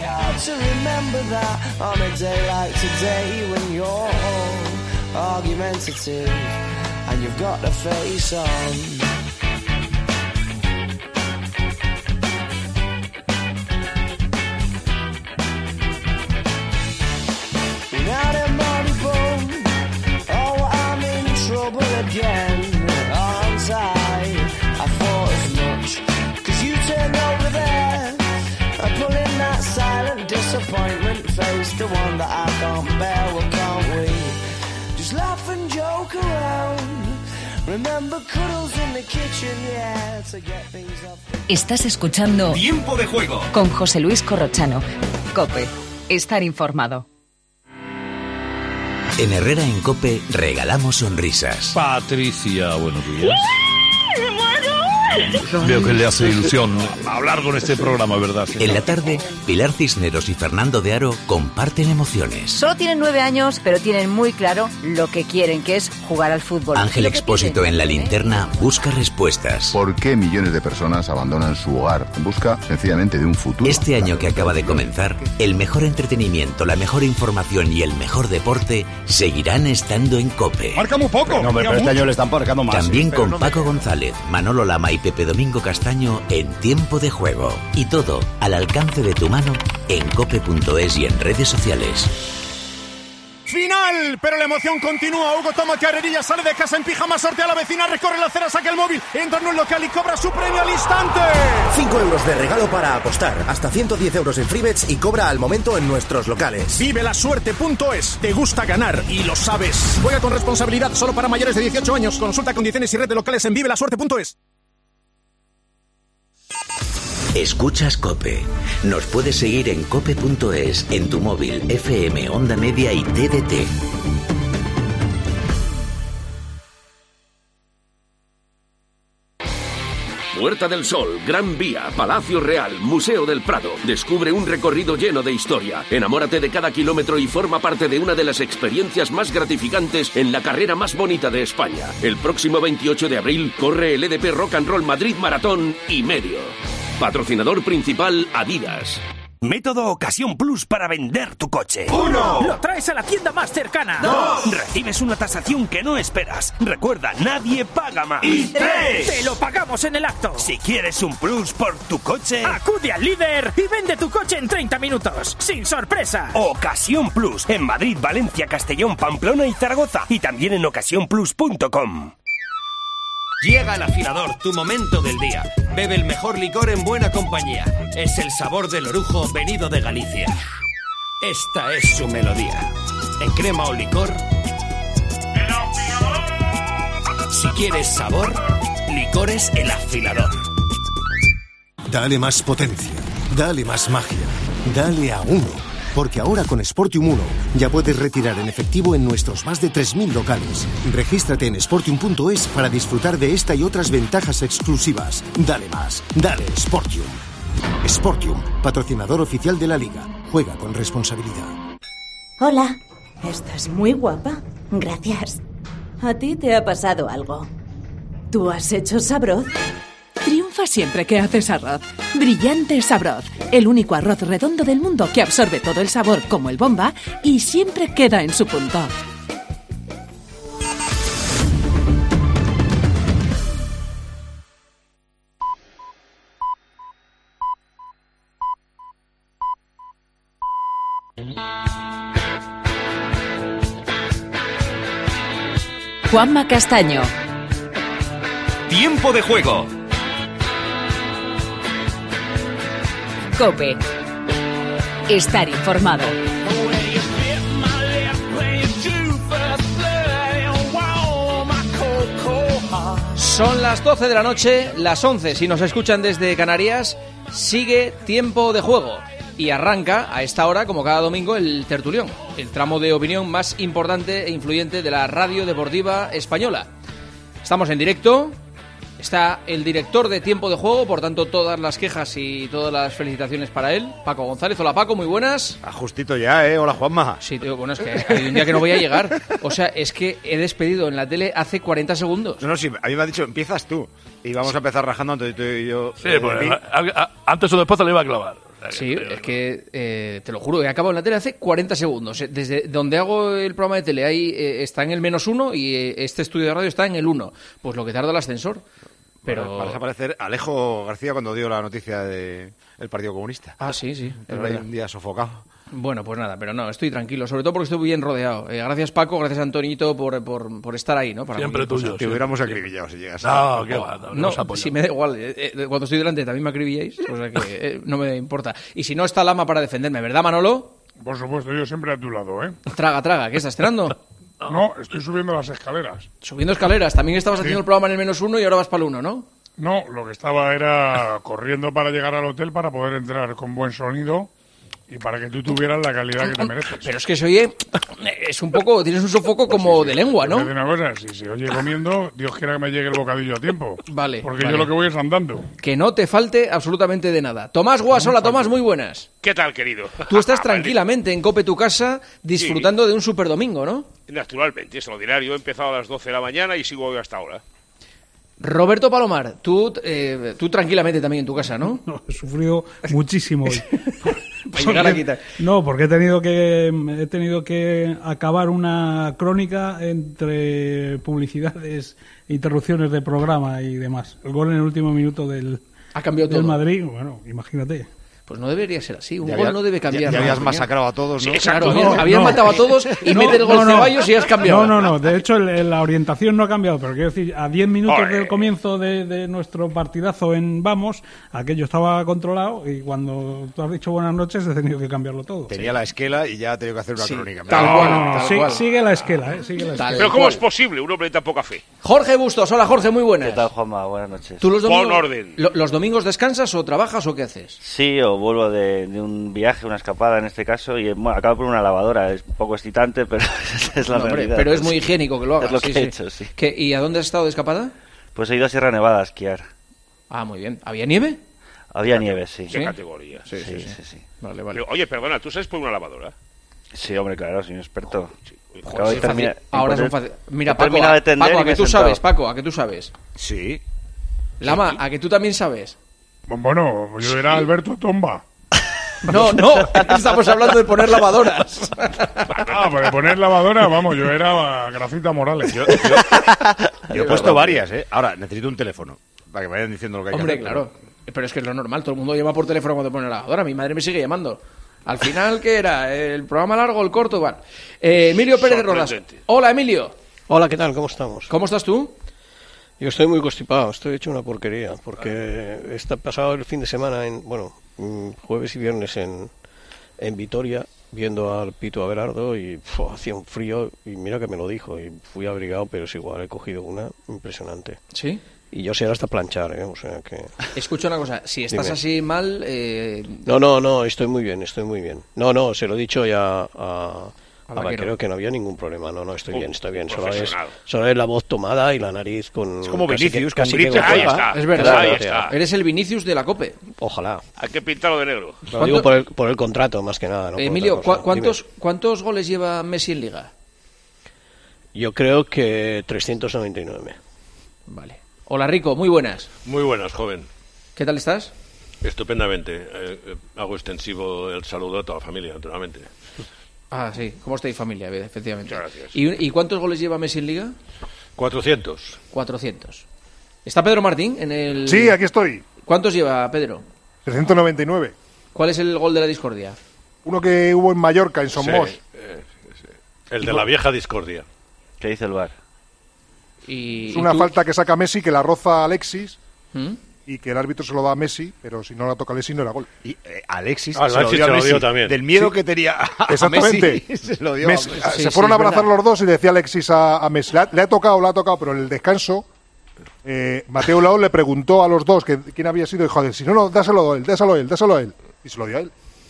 S16: Again, aren't I? I thought as much, cause you turned over there, I pull in that silent disappointment face, the one that I can't bear. Well, can't we just laugh and joke around? Remember cuddles in the kitchen, yeah, to get things off.
S17: Estás escuchando
S28: Tiempo de Juego
S17: con José Luis Corrochano. COPE, estar informado.
S28: En Herrera en COPE regalamos sonrisas.
S29: Patricia, buenos días. Veo que le hace ilusión hablar con este programa, ¿verdad, señor?
S28: En la tarde, Pilar Cisneros y Fernando de Aro comparten emociones.
S17: Solo tienen nueve años, pero tienen muy claro lo que quieren, que es jugar al fútbol.
S28: Ángel Expósito en La Linterna busca respuestas.
S24: ¿Por qué millones de personas abandonan su hogar en busca sencillamente de un futuro?
S28: Este año que acaba de comenzar, el mejor entretenimiento, la mejor información y el mejor deporte seguirán estando en COPE.
S24: ¡Marca muy poco! No, pero este año le están marcando más.
S28: También
S24: sí,
S28: con
S24: no
S28: Paco
S24: me...
S28: González, Manolo Lama y Pepe Domingo Castaño en Tiempo de Juego. Y todo al alcance de tu mano en cope punto es y en redes sociales.
S15: Final, pero la emoción continúa. Hugo toma carrerilla, sale de casa en pijama, sortea a la vecina, recorre la acera, saca el móvil, entra en un local y cobra su premio al instante.
S25: cinco euros de regalo para apostar, hasta ciento diez euros en Freebets y cobra al momento en nuestros locales.
S15: Vive la suerte punto es. Te gusta ganar y lo sabes. Juega con responsabilidad, solo para mayores de dieciocho años. Consulta condiciones y red de locales en vive la suerte punto es.
S28: Escuchas COPE. Nos puedes seguir en cope punto es, en tu móvil, F M, Onda Media y T D T.
S26: Puerta del Sol, Gran Vía, Palacio Real, Museo del Prado. Descubre un recorrido lleno de historia. Enamórate de cada kilómetro y forma parte de una de las experiencias más gratificantes en la carrera más bonita de España. El próximo veintiocho de abril corre el E D P Rock and Roll Madrid Maratón y medio. Patrocinador principal Adidas.
S30: Método Ocasión Plus para vender tu coche.
S15: ¡Uno!
S30: Lo traes a la tienda más cercana.
S15: ¡Dos!
S30: Recibes una tasación que no esperas. Recuerda, nadie paga más.
S15: ¡Y tres!
S30: ¡Te lo pagamos en el acto! Si quieres un plus por tu coche,
S15: Acude al líder y vende tu coche en treinta minutos, sin sorpresa.
S30: Ocasión Plus, en Madrid, Valencia, Castellón, Pamplona y Zaragoza. Y también en ocasión plus punto com.
S31: Llega el afilador, tu momento del día. Bebe el mejor licor en buena compañía. Es el sabor del orujo venido de Galicia. Esta es su melodía. En crema o licor. Si quieres sabor, Licores El Afilador.
S2: Dale más potencia, dale más magia, dale a uno. Porque ahora con Sportium uno ya puedes retirar en efectivo en nuestros más de tres mil locales. Regístrate en sportium punto es para disfrutar de esta y otras ventajas exclusivas. Dale más, dale Sportium. Sportium, patrocinador oficial de la Liga. Juega con responsabilidad.
S5: Hola, estás muy guapa. Gracias. ¿A ti te ha pasado algo? ¿Tú has hecho Sabroz?
S6: Triunfa siempre que haces arroz. Brillante Sabroz, el único arroz redondo del mundo que absorbe todo el sabor como el Bomba y siempre queda en su punto.
S17: Juanma Castaño.
S31: Tiempo de juego.
S17: COPE. Estar informado.
S7: Son las doce de la noche, las once si nos escuchan desde Canarias. Sigue Tiempo de Juego y arranca a esta hora, como cada domingo, el tertulión, el tramo de opinión más importante e influyente de la radio deportiva española. Estamos en directo. Está el director de Tiempo de Juego, por tanto todas las quejas y todas las felicitaciones para él, Paco González. Hola Paco, muy buenas.
S8: Ah, justito ya, ¿eh? Hola Juanma.
S7: Sí, tío, bueno, es que hay un día que no voy a llegar. O sea, es que he despedido en la tele hace cuarenta segundos.
S8: No, no, sí, a mí me ha dicho, empiezas tú. Y vamos a empezar rajando antes tú y yo.
S29: Sí, eh, pues a, a, antes o después te lo iba a clavar.
S7: Sí, es que eh, te lo juro, he acabado en la tele hace cuarenta segundos. Desde donde hago el programa de tele, ahí eh, está en el menos uno y eh, este estudio de radio está en el uno. Pues lo que tarda el ascensor. Pero
S8: vas a parecer Alejo García cuando dio la noticia del Partido Comunista.
S7: Ah, sí, sí.
S8: Es verdad. Un día sofocado.
S7: Bueno, pues nada, pero no, estoy tranquilo, sobre todo porque estoy bien rodeado. Eh, gracias Paco, gracias Antonito por, por, por estar ahí, ¿no? Para
S29: siempre tuyo.
S8: Te hubiéramos acribillado si llegas
S7: a...
S8: No,
S7: qué va, no, no, no si me da igual. Eh, eh, cuando estoy delante también me acribilláis, o sea que eh, no me importa. Y si no está Lama para defenderme, ¿verdad, Manolo?
S9: Por supuesto, yo siempre a tu lado, ¿eh?
S7: Traga, traga, ¿qué estás cenando?
S9: No, estoy subiendo las escaleras.
S7: Subiendo escaleras, también estabas
S9: sí.
S7: haciendo el programa en el menos uno y ahora vas para el uno, ¿no?
S9: No, lo que estaba era corriendo para llegar al hotel para poder entrar con buen sonido y para que tú tuvieras la calidad que te mereces.
S7: Pero es que se oye, es un poco, tienes un sofoco como
S9: pues sí, sí.
S7: de lengua, ¿no?
S9: Te una cosa, si se oye comiendo, Dios quiera que me llegue el bocadillo a tiempo.
S7: Vale.
S9: Porque
S7: vale.
S9: yo lo que voy es andando.
S7: Que no te falte absolutamente de nada. Tomás Guas, hola Tomás, muy buenas.
S18: ¿Qué tal, querido?
S7: Tú estás tranquilamente en Cope tu casa disfrutando sí. de un superdomingo, ¿no?
S18: Naturalmente, extraordinario. He empezado a las doce de la mañana y sigo hoy hasta ahora.
S7: Roberto Palomar, tú, eh, tú tranquilamente también en tu casa, ¿no?
S19: No, he sufrido muchísimo hoy.
S7: Para llegar aquí.
S19: No, porque he tenido que he tenido que acabar una crónica entre publicidades, interrupciones de programa y demás. El gol en el último minuto del,
S7: ha cambiado
S19: del
S7: todo.
S19: Madrid, bueno, imagínate.
S7: Pues no debería ser así, un
S8: ya
S7: gol
S8: había,
S7: no debe cambiar.
S8: Ya, ya habías masacrado a todos, ¿no?
S7: Sí, claro, no, habías, habías no. matado a todos y no, mete el gol
S19: no, no.
S7: Ceballos y has cambiado.
S19: No, no, no, de hecho el, la orientación no ha cambiado, pero quiero decir, a diez minutos Oye. del comienzo de, de nuestro partidazo en Vamos, aquello estaba controlado y cuando tú has dicho buenas noches he tenido que cambiarlo todo.
S8: Tenía sí. la esquela y ya ha tenido que hacer una
S7: sí,
S8: crónica.
S7: Tal no, cual,
S19: no, no,
S7: tal
S19: sí,
S7: cual.
S19: Sigue la esquela, ¿eh? Sigue la esquela.
S18: Pero ¿cómo cual. es posible? Un hombre de tan poca fe.
S7: Jorge Bustos, hola Jorge, muy buenas.
S21: ¿Qué tal, Juanma? Buenas noches.
S7: ¿Tú los domingos,
S18: Pon orden.
S7: Lo, ¿Los domingos descansas o trabajas o qué haces?
S21: Sí, o vuelvo de, de un viaje, una escapada en este caso, y bueno, acabo por una lavadora. Es un poco excitante, pero es la no,
S7: hombre,
S21: realidad.
S7: Pero es muy higiénico que lo hagas.
S21: Es lo que
S7: sí,
S21: he
S7: sí.
S21: hecho, sí.
S7: ¿Qué, ¿Y a dónde has estado de escapada?
S21: Pues he ido a Sierra Nevada a esquiar.
S7: Ah, muy bien. ¿Había nieve?
S21: Había nieve, sí.
S18: ¿Qué ¿Sí? categoría?
S7: Sí, sí, sí. sí,
S21: sí, sí.
S7: Vale, vale.
S18: Pero, oye, perdona, ¿tú sabes por una lavadora?
S21: Sí, hombre, claro, soy un experto.
S7: Joder, Acabo de terminar. Ahora son fáciles. Mira, Paco,
S21: a,
S7: Paco, ¿a que tú sabes? Paco, ¿a que tú sabes?
S8: Sí.
S7: Lama,
S8: sí.
S7: ¿a que tú también sabes?
S9: Bueno, yo era Alberto Tomba.
S7: No, no, estamos hablando de poner lavadoras.
S9: Ah, pues de poner lavadora, vamos, yo era Gracita Morales.
S8: Yo, yo, yo he puesto varias, ¿eh? Ahora, necesito un teléfono para que me vayan diciendo lo que hay
S7: Hombre,
S8: que hacer.
S7: Hombre, claro. Pero... pero es que es lo normal, todo el mundo llama por teléfono cuando pone la lavadora. Mi madre me sigue llamando. Al final, ¿qué era? ¿El programa largo o el corto? Vale. Eh, Emilio Pérez de Rodas. Hola, Emilio.
S23: Hola, ¿qué tal? ¿Cómo estamos?
S7: ¿Cómo estás tú?
S23: Yo estoy muy constipado, estoy hecho una porquería, porque está pasado el fin de semana, en bueno, jueves y viernes en, en Vitoria, viendo al Pito Abelardo y pf, hacía un frío, y mira que me lo dijo, y fui abrigado, pero es igual, he cogido una impresionante.
S7: ¿Sí?
S23: y yo sé hasta planchar, ¿eh? O sea que...
S7: Escucha una cosa, si estás
S23: Dime.
S7: así mal... Eh...
S23: No, no, no, estoy muy bien, estoy muy bien. No, no, se lo he dicho ya a, a
S7: Vaquero.
S23: Vaquero que no había ningún problema. No, no, estoy
S18: Uh,
S23: bien, estoy bien. Solo es,
S18: profesional.
S23: solo es la voz tomada y la nariz con...
S8: Es como
S23: casi
S8: Vinicius,
S23: que-
S8: con
S23: casi
S8: grito
S23: que
S8: y
S23: juega.
S18: Ahí está.
S7: Es verdad,
S18: Ahí
S23: o
S18: está.
S23: sea,
S7: eres el Vinicius de la COPE.
S23: Ojalá.
S18: Hay que pintarlo de negro.
S23: Lo digo por el, por el contrato, más que nada. No por
S7: Emilio,
S23: otra cosa.
S7: ¿cu- ¿cuántos,
S23: Dime.
S7: ¿cuántos goles lleva Messi en Liga?
S23: Yo creo que trescientos noventa y nueve.
S7: Vale. Hola Rico, muy buenas.
S1: Muy buenas, joven.
S7: ¿Qué tal estás?
S1: Estupendamente. Eh, eh, hago extensivo el saludo a toda la familia, naturalmente.
S7: Ah, sí. ¿Cómo estáis familia? Efectivamente.
S1: Muchas gracias.
S7: ¿Y, ¿Y cuántos goles lleva Messi en Liga?
S1: cuatrocientos.
S7: cuatrocientos. ¿Está Pedro Martín en el...?
S3: Sí, aquí estoy.
S7: ¿Cuántos lleva Pedro?
S3: trescientos noventa y nueve.
S7: ¿Cuál es el gol de la discordia?
S3: Uno que hubo en Mallorca, en Somos.
S1: Sí, eh, sí. El de la vieja discordia.
S21: ¿Qué dice el V A R?
S7: Y,
S3: Es una
S7: ¿y tú?
S3: falta que saca Messi, que la roza Alexis,
S7: ¿Mm?
S3: y que el árbitro se lo da a Messi, pero si no la toca Alexis no era gol.
S8: Y eh, Alexis,
S1: Ah,
S8: se, lo
S1: Alexis
S8: dio a
S1: se lo
S8: Messi.
S1: dio también.
S8: Del miedo
S3: Sí.
S8: que tenía a
S3: Exactamente.
S8: Messi, se lo dio
S3: Messi-
S8: a
S3: se
S7: Sí,
S3: fueron
S7: sí,
S3: a
S7: es
S3: abrazar
S7: verdad.
S3: los dos y decía Alexis a, a Messi, le ha, le ha tocado, le ha tocado, pero en el descanso eh, Mateo Laoz le preguntó a los dos que quién había sido y dijo, si no, no, dáselo a él, dáselo a él, dáselo a él. Y se lo dio a él.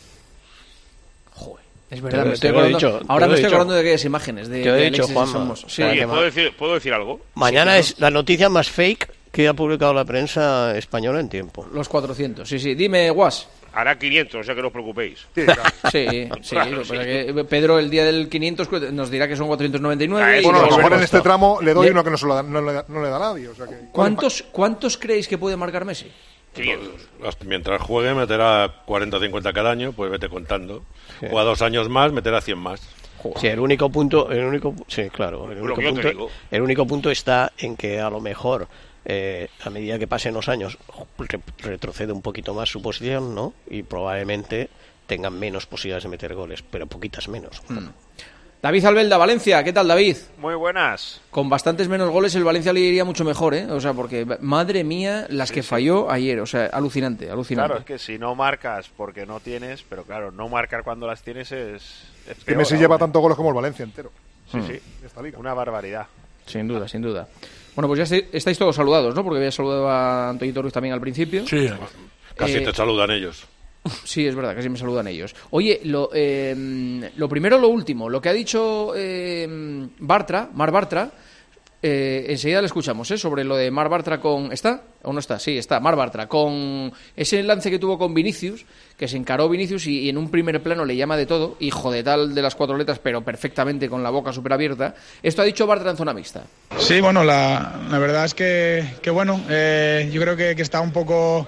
S7: Es verdad,
S23: Te-
S7: me estoy
S23: te lo he
S7: acordando,
S23: dicho,
S7: ahora
S23: te
S7: me
S23: lo he
S7: estoy
S23: dicho.
S7: acordando de aquellas imágenes de,
S23: Te lo he
S7: de
S23: dicho,
S7: Alexis
S23: Juanma.
S7: Somos. Sí.
S23: Para que
S18: ¿puedo,
S23: ma-
S18: decir, ¿Puedo decir algo?
S23: Mañana
S7: Sí,
S23: es la noticia más fake que ha publicado la prensa española en tiempo.
S7: Los cuatrocientos, sí, sí. Dime, Guas.
S18: Hará quinientos, o sea que no os preocupéis.
S7: Sí, sí.
S18: Claro,
S7: lo que
S18: sí.
S7: pasa que Pedro el día del quinientos nos dirá que son cuatrocientos noventa y nueve.
S18: Ah,
S7: y
S3: Bueno, a lo
S7: luego-
S3: mejor en este tramo le doy
S7: Le-
S3: uno que no, se lo da, no, le da, no le da a nadie. O sea que,
S7: ¿Cuántos, ¿Cuántos creéis que puede marcar Messi?
S18: quinientos.
S1: Hasta- Mientras juegue, meterá cuarenta o cincuenta cada año, pues vete contando.
S23: Sí.
S1: Juega dos años más, meterá cien más.
S23: Sí, el único punto, el único, sí, claro, el
S18: Lo
S23: único
S18: que yo te
S23: punto,
S18: digo.
S23: el único punto está en que a lo mejor eh, a medida que pasen los años re- retrocede un poquito más su posición, ¿no? Y probablemente tengan menos posibilidades de meter goles, pero poquitas menos.
S7: David Albelda, Valencia. ¿Qué tal, David?
S4: Muy buenas.
S7: Con bastantes menos goles el Valencia le iría mucho mejor, ¿eh? O sea, porque, madre mía, las que falló ayer. O sea, alucinante, alucinante.
S4: Claro, es que si no marcas porque no tienes, pero claro, no marcar cuando las tienes es, es
S3: que
S4: peor
S3: Messi
S4: aún,
S3: lleva
S4: ¿eh?
S3: tantos goles como el Valencia entero.
S4: Sí,
S7: Mm.
S4: sí,
S3: esta liga.
S4: una barbaridad.
S7: Sin duda, sin duda. Bueno, pues ya estáis- estáis todos saludados, ¿no? Porque había saludado a Antoñito Ruiz también al principio.
S1: Sí, casi
S7: Eh,
S1: te saludan ellos.
S7: Sí, es verdad, casi me saludan ellos. Oye, lo, eh, lo primero, lo último, lo que ha dicho eh, Bartra, Mar Bartra, eh, enseguida le escuchamos, ¿eh? Sobre lo de Mar Bartra con... ¿Está? ¿O no está? Sí, está, Mar Bartra, con ese lance que tuvo con Vinicius, que se encaró Vinicius y, y en un primer plano le llama de todo, hijo de tal de las cuatro letras, pero perfectamente con la boca súper abierta. Esto ha dicho Bartra en zona mixta.
S10: Sí, bueno, la, la verdad es que, que bueno, eh, yo creo que, que está un poco...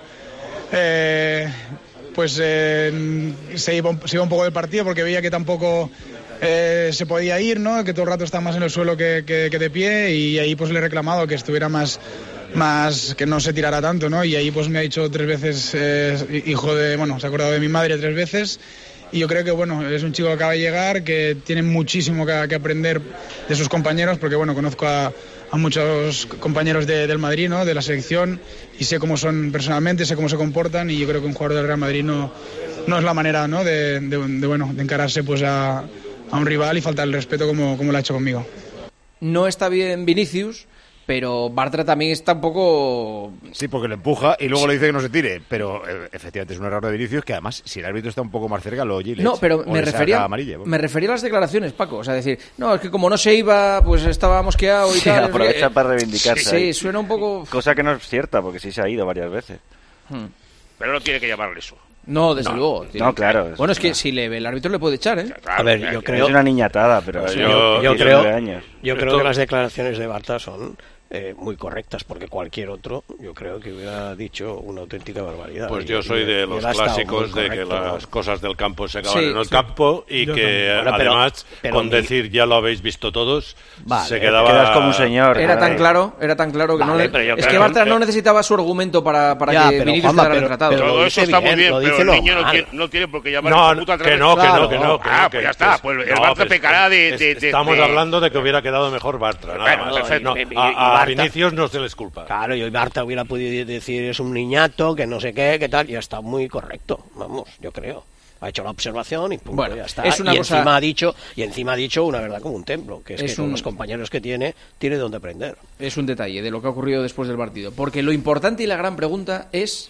S10: eh, pues eh, se, iba, un- se iba un poco del partido porque veía que tampoco eh, se podía ir, ¿no? Que todo el rato está más en el suelo que, que- que de pie y ahí pues le he reclamado que estuviera más, más que no se tirara tanto, ¿no? Y ahí pues me ha dicho tres veces, eh, hijo de, bueno, se ha acordado de mi madre tres veces. Y yo creo que bueno, es un chico que acaba de llegar, que tiene muchísimo que, que aprender de sus compañeros, porque bueno, conozco a, a muchos compañeros de- del Madrid, ¿no? De la selección, y sé cómo son personalmente, sé cómo se comportan, y yo creo que un jugador del Real Madrid no, no es la manera, ¿no? de, de- de, bueno, de encararse pues a, a un rival y faltar el respeto como, como lo ha hecho conmigo.
S7: No está bien Vinicius, pero Bartra también está un poco...
S8: Sí, porque lo empuja y luego le dice que no se tire. Pero eh, efectivamente es un error de Vinicius que además, si el árbitro está un poco más cerca, lo oye y le
S7: No,
S8: echa,
S7: pero
S8: o
S7: me
S8: le saca
S7: refería,
S8: amarilla.
S7: me refería a las declaraciones, Paco. O sea, decir, no, es que como no se iba, pues estaba mosqueado y
S21: Sí,
S7: tal.
S21: aprovecha
S7: Eh,
S21: para reivindicarse.
S7: Sí,
S21: ahí.
S7: suena un poco...
S21: Cosa que no es cierta, porque sí se ha ido varias veces.
S7: Hmm.
S18: Pero no tiene que llamarle eso.
S7: No, desde
S21: No,
S7: luego.
S21: no, claro,
S7: Bueno, es
S21: es
S7: que
S21: verdad.
S7: si le ve el árbitro le puede echar, ¿eh?
S23: A ver, yo creo...
S21: Es una niñatada, pero
S23: yo,
S21: sí,
S23: yo
S21: yo-
S23: creo,
S21: diecinueve años.
S23: yo creo
S21: Esto-
S23: que las declaraciones de Bartra son eh, muy correctas, porque cualquier otro, yo creo que hubiera dicho una auténtica barbaridad.
S1: Pues
S23: Y-
S1: yo soy
S23: y-
S1: de
S23: y
S1: los
S23: él ha estado
S1: clásicos
S23: muy
S1: de que
S23: correcto.
S1: las cosas del campo se acaban
S23: Sí,
S1: en el
S23: sí.
S1: campo y
S23: Yo
S1: que
S23: también. Ahora, pero-
S1: además
S23: pero
S1: con
S23: mi-
S1: decir ya lo habéis visto todos
S23: Vale,
S1: se
S23: te
S1: quedaba
S21: quedas como un señor.
S7: Era tan claro, era tan claro que
S23: Vale,
S7: no le...
S23: pero yo
S7: Es
S23: creo
S7: que Bartra
S23: que-
S7: no necesitaba su argumento para, para
S23: Ya,
S7: que
S23: pero,
S7: Vinicius
S23: Juanma,
S7: quedara
S23: pero-
S7: retratado.
S23: pero-
S18: Todo
S23: lo
S18: eso
S23: dice
S18: está
S23: bien,
S18: muy bien,
S23: lo
S18: pero
S23: dice
S18: el niño no
S23: normal.
S18: tiene, no tiene por qué llamar
S1: No,
S18: a puta
S1: que
S18: tres
S1: no, que
S18: veces.
S1: no, que no, que
S18: Ah,
S1: no,
S18: pues
S1: que-
S18: ya está.
S1: que-
S18: Pues el
S1: no,
S18: Bartra
S1: pues,
S18: pecará de...
S1: es-
S18: de- de-
S1: Estamos
S18: de-
S1: hablando de que hubiera quedado mejor Bartra, nada
S18: Bueno,
S1: más.
S18: perfecto.
S1: No,
S23: Y- y- y
S1: a, a
S23: Bartra-
S1: Vinicius no se les culpa.
S23: Claro, y Bartra hubiera podido decir es un niñato, que no sé qué, que tal, y está muy correcto, vamos, yo creo. Ha hecho la observación y punto,
S7: bueno,
S23: ya está.
S7: Es una
S23: y
S7: cosa...
S23: encima ha dicho y encima ha dicho una verdad como un templo, que es,
S7: es
S23: que
S7: un...
S23: con los compañeros que tiene, tiene donde aprender.
S7: Es un detalle de lo que ha ocurrido después del partido. Porque lo importante y la gran pregunta es,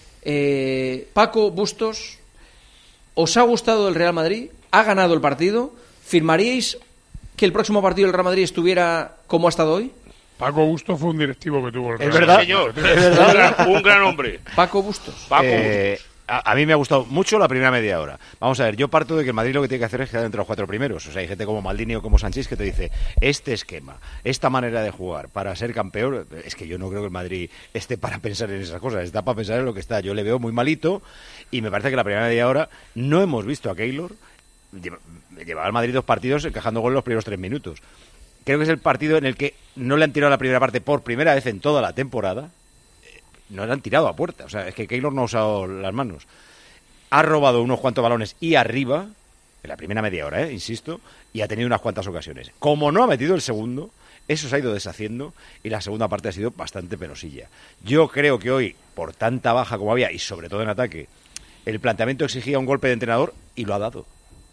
S7: eh, Paco Bustos, ¿os ha gustado el Real Madrid? ¿Ha ganado el partido? ¿Firmaríais que el próximo partido del Real Madrid estuviera como ha estado hoy?
S9: Paco Bustos fue un directivo que tuvo el Real
S8: Madrid. ¿Es verdad?
S18: Señor,
S8: ¿Es verdad?
S18: Un, gran, un gran hombre.
S7: Paco Bustos.
S18: Paco
S8: eh,
S18: Bustos.
S8: A, a mí me ha gustado mucho la primera media hora. Vamos a ver, yo parto de que el Madrid lo que tiene que hacer es quedar entre los cuatro primeros. O sea, hay gente como Maldini o como Sánchez que te dice, este esquema, esta manera de jugar para ser campeón, es que yo no creo que el Madrid esté para pensar en esas cosas, está para pensar en lo que está. Yo le veo muy malito y me parece que la primera media hora no hemos visto a Keylor llevar al Madrid dos partidos encajando gol en los primeros tres minutos. Creo que es el partido en el que no le han tirado la primera parte por primera vez en toda la temporada. No le han tirado a puerta. O sea, es que Keylor no ha usado las manos. Ha robado unos cuantos balones y arriba, en la primera media hora, ¿eh? Insisto, y ha tenido unas cuantas ocasiones. Como no ha metido el segundo, eso se ha ido deshaciendo y la segunda parte ha sido bastante penosilla. Yo creo que hoy, por tanta baja como había, y sobre todo en ataque, el planteamiento exigía un golpe de entrenador y lo ha dado.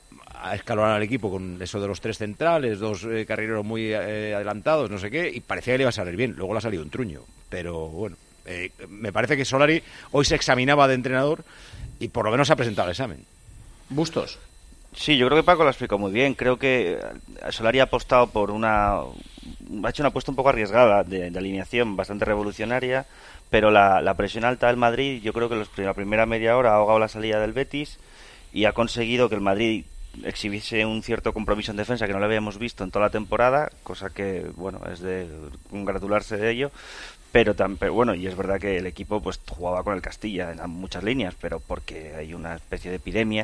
S8: A escalonar al equipo con eso de los tres centrales, dos eh, carrileros muy eh, adelantados, no sé qué, y parecía que le iba a salir bien. Luego le ha salido un truño, pero bueno. Eh, me parece que Solari hoy se examinaba de entrenador y por lo menos ha presentado el examen.
S7: Bustos.
S21: Sí, yo creo que Paco lo explicó muy bien. Creo que Solari ha apostado por una... ha hecho una apuesta un poco arriesgada de, de alineación, bastante revolucionaria, pero la, la presión alta del Madrid, yo creo que los, la primera media hora ha ahogado la salida del Betis y ha conseguido que el Madrid exhibiese un cierto compromiso en defensa que no lo habíamos visto en toda la temporada, cosa que, bueno, es de congratularse de ello. Pero, tan, pero bueno, y es verdad que el equipo pues jugaba con el Castilla en muchas líneas, pero porque hay una especie de epidemia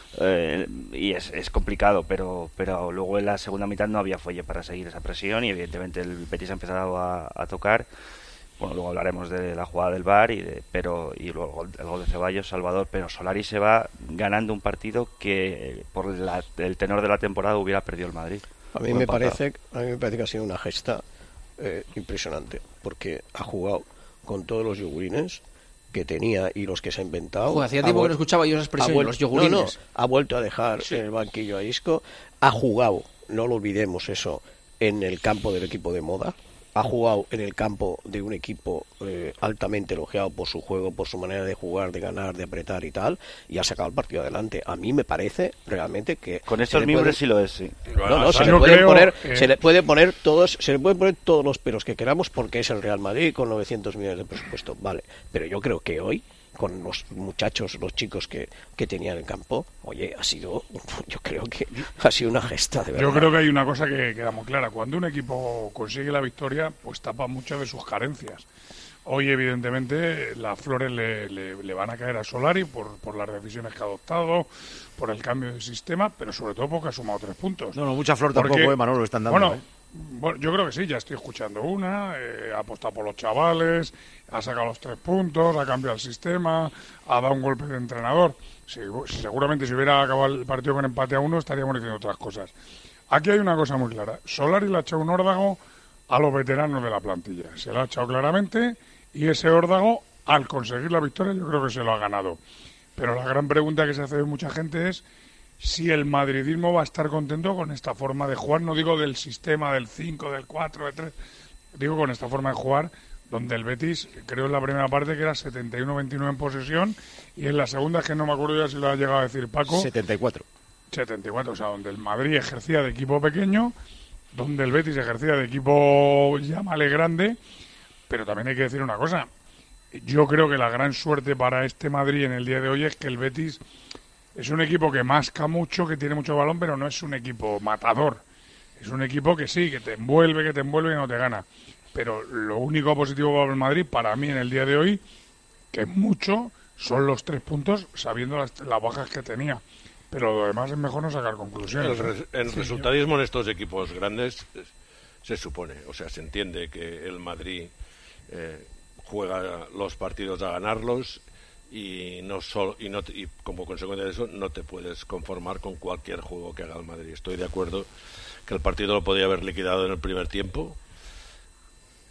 S21: eh, y es, es complicado, pero pero luego en la segunda mitad no había fuelle para seguir esa presión y evidentemente el Betis ha empezado a, a tocar. Bueno, luego hablaremos de la jugada del V A R y de, pero y luego el gol de Ceballos, Salvador, pero Solari se va ganando un partido que por la, el tenor de la temporada hubiera perdido el Madrid.
S23: A mí me parece, a mí me parece que ha sido una gesta Eh, impresionante, porque ha jugado con todos los yogurines que tenía y los que se ha inventado.
S7: Joder, hacía tiempo que no escuchaba yo esa expresión,
S23: vuelto,
S7: los yogurines.
S23: No, no, ha vuelto a dejar sí. en el banquillo a Isco, ha jugado, no lo olvidemos eso, en el campo del equipo de moda, ha jugado en el campo de un equipo eh, altamente elogiado por su juego, por su manera de jugar, de ganar, de apretar y tal, y ha sacado el partido adelante. A mí me parece realmente que
S21: con estos miembros sí lo es, sí.
S23: No, no, se le pueden poner, eh... se le puede poner todos, se le pueden poner todos los pelos que queramos porque es el Real Madrid con novecientos millones de presupuesto, vale. Pero yo creo que hoy, con los muchachos, los chicos que, que tenía en el campo, oye, ha sido, yo creo que ha sido una gesta de verdad.
S9: Yo creo que hay una cosa que queda muy clara. Cuando un equipo consigue la victoria, pues tapa muchas de sus carencias. Hoy, evidentemente, las flores le, le, le van a caer a Solari por, por las decisiones que ha adoptado, por el cambio de sistema, pero sobre todo porque ha sumado tres puntos.
S8: No, no, mucha flor porque, tampoco, eh, Manolo, lo están dando.
S9: Bueno,
S8: ¿eh?
S9: Bueno, yo creo que sí, ya estoy escuchando una, eh, ha apostado por los chavales, ha sacado los tres puntos, ha cambiado el sistema, ha dado un golpe de entrenador. Sí, seguramente si hubiera acabado el partido con empate a uno estaríamos diciendo otras cosas. Aquí hay una cosa muy clara, Solari le ha echado un órdago a los veteranos de la plantilla, se lo ha echado claramente y ese órdago, al conseguir la victoria, yo creo que se lo ha ganado. Pero la gran pregunta que se hace de mucha gente es si el madridismo va a estar contento con esta forma de jugar, no digo del sistema del cinco, del cuatro, del tres, digo con esta forma de jugar, donde el Betis, creo en la primera parte que era setenta y uno veintinueve en posesión, y en la segunda, que no me acuerdo ya si lo ha llegado a decir Paco,
S8: setenta y cuatro.
S9: setenta y cuatro, o sea, donde el Madrid ejercía de equipo pequeño, donde el Betis ejercía de equipo, llámale grande, pero también hay que decir una cosa, yo creo que la gran suerte para este Madrid en el día de hoy es que el Betis es un equipo que masca mucho, que tiene mucho balón, pero no es un equipo matador. Es un equipo que sí, que te envuelve, que te envuelve y no te gana. Pero lo único positivo para el Madrid, para mí en el día de hoy, que es mucho, son los tres puntos, sabiendo las, las bajas que tenía. Pero lo demás es mejor no sacar conclusiones.
S1: El, res, el sí, resultadismo yo... en estos equipos grandes se supone, o sea, se entiende que el Madrid eh, juega los partidos a ganarlos y no solo y no y como consecuencia de eso no te puedes conformar con cualquier juego que haga el Madrid. Estoy de acuerdo que el partido lo podía haber liquidado en el primer tiempo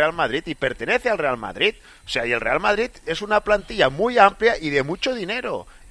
S4: Real Madrid y pertenece al Real Madrid. O sea, y el Real Madrid es una plantilla muy amplia y de mucho dinero.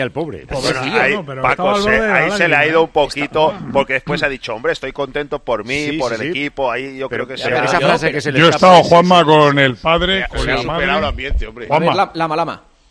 S8: tenía el pobre.
S4: Pues bueno, ahí, no, Paco, se, ahí se le ha ido un poquito, porque después ha dicho, hombre, estoy contento por mí,
S8: sí,
S4: por
S8: sí,
S4: el
S8: sí.
S4: equipo, ahí yo
S8: pero,
S4: creo que
S8: pero
S4: se
S8: esa
S4: ha...
S8: frase que se le
S9: Yo he
S8: escapa,
S9: estado,
S8: sí,
S9: Juanma,
S8: sí.
S9: con el padre,
S18: Se
S9: con
S18: ha
S9: la
S18: superado el
S9: madre...
S18: ambiente, hombre.
S7: A ver,
S9: Juanma.
S7: la, lama, lama.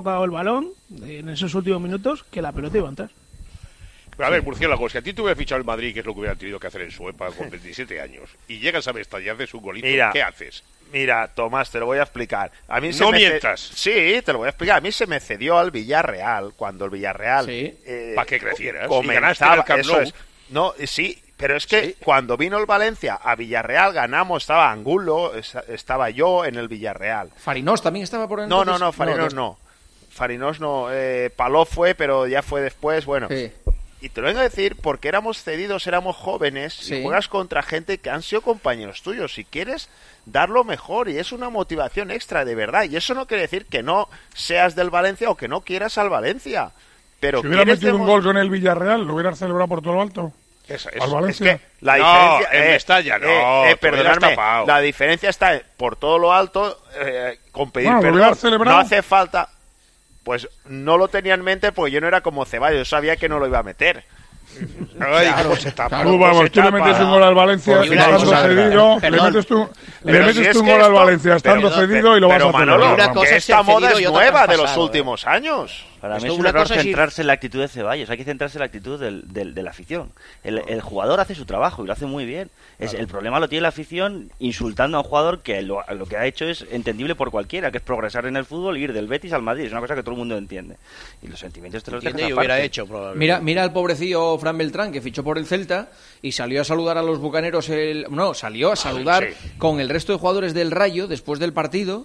S11: tocado el balón en esos últimos minutos, que la pelota iba a entrar.
S18: Pero a ver, Murciélago, si a ti te hubiera fichado el Madrid, que es lo que hubiera tenido que hacer en su época con veintisiete años, y llegas a Mestalla y haces un golito,
S4: Mira,
S18: ¿qué haces?
S4: Mira, Tomás, te lo voy a explicar. A mí se
S18: no
S4: me
S18: mientas.
S4: Ce... Sí, te lo voy a explicar. A mí se me cedió al Villarreal cuando el Villarreal...
S18: Sí.
S4: Eh,
S18: para que crecieras.
S4: comenzaba...
S18: Y ganaste en el Camp
S4: Eso
S18: Nou.
S4: es. No, sí, Pero es que sí. Cuando vino el Valencia a Villarreal ganamos, estaba Angulo, estaba yo en el Villarreal.
S7: Farinós también estaba por el
S4: No, no, no, Farinós no. Farinós no. Eh, Paló fue, pero ya fue después, bueno. Sí. Y te lo vengo a decir porque éramos cedidos, éramos jóvenes, sí. Y juegas contra gente que han sido compañeros tuyos. Si quieres dar lo mejor, y es una motivación extra, de verdad. Y eso no quiere decir que no seas del Valencia o que no quieras al Valencia. Pero
S9: si hubiera metido un gol con el Villarreal, ¿lo hubieras celebrado por todo lo alto?
S4: Eso, eso, es que la diferencia
S18: no, en
S4: eh,
S18: Mestalla no,
S4: eh, eh, perdonadme, la diferencia está por todo lo alto, eh, con pedir
S9: bueno,
S4: perdón. No hace falta, pues no lo tenía en mente porque yo no era como Ceballos, sabía que no lo iba a meter.
S18: Ay, claro, ¿cómo se tapa?
S9: Claro, vamos, tú le metes un gol al Valencia estando cedido, le metes tú, le metes si tú un gol esto, al Valencia estando pero, cedido y lo vas a hacer.
S4: Manolo, una cosa es esta moda es nueva de los últimos años.
S21: Para mí es un error centrarse en la actitud de Ceballos, hay que centrarse en la actitud del, del, de la afición. El, el jugador hace su trabajo y lo hace muy bien. Es, claro. El problema lo tiene la afición insultando a un jugador que lo, lo que ha hecho es entendible por cualquiera, que es progresar en el fútbol e ir del Betis al Madrid. Es una cosa que todo el mundo entiende. Y los sentimientos te los dejan aparte.
S7: Hubiera hecho, mira, mira al pobrecillo Fran Beltrán, que fichó por el Celta y salió a saludar a los bucaneros. El, no, salió a saludar sí. con el resto de jugadores del Rayo después del partido,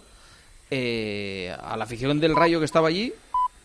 S7: eh, a la afición del Rayo que estaba allí.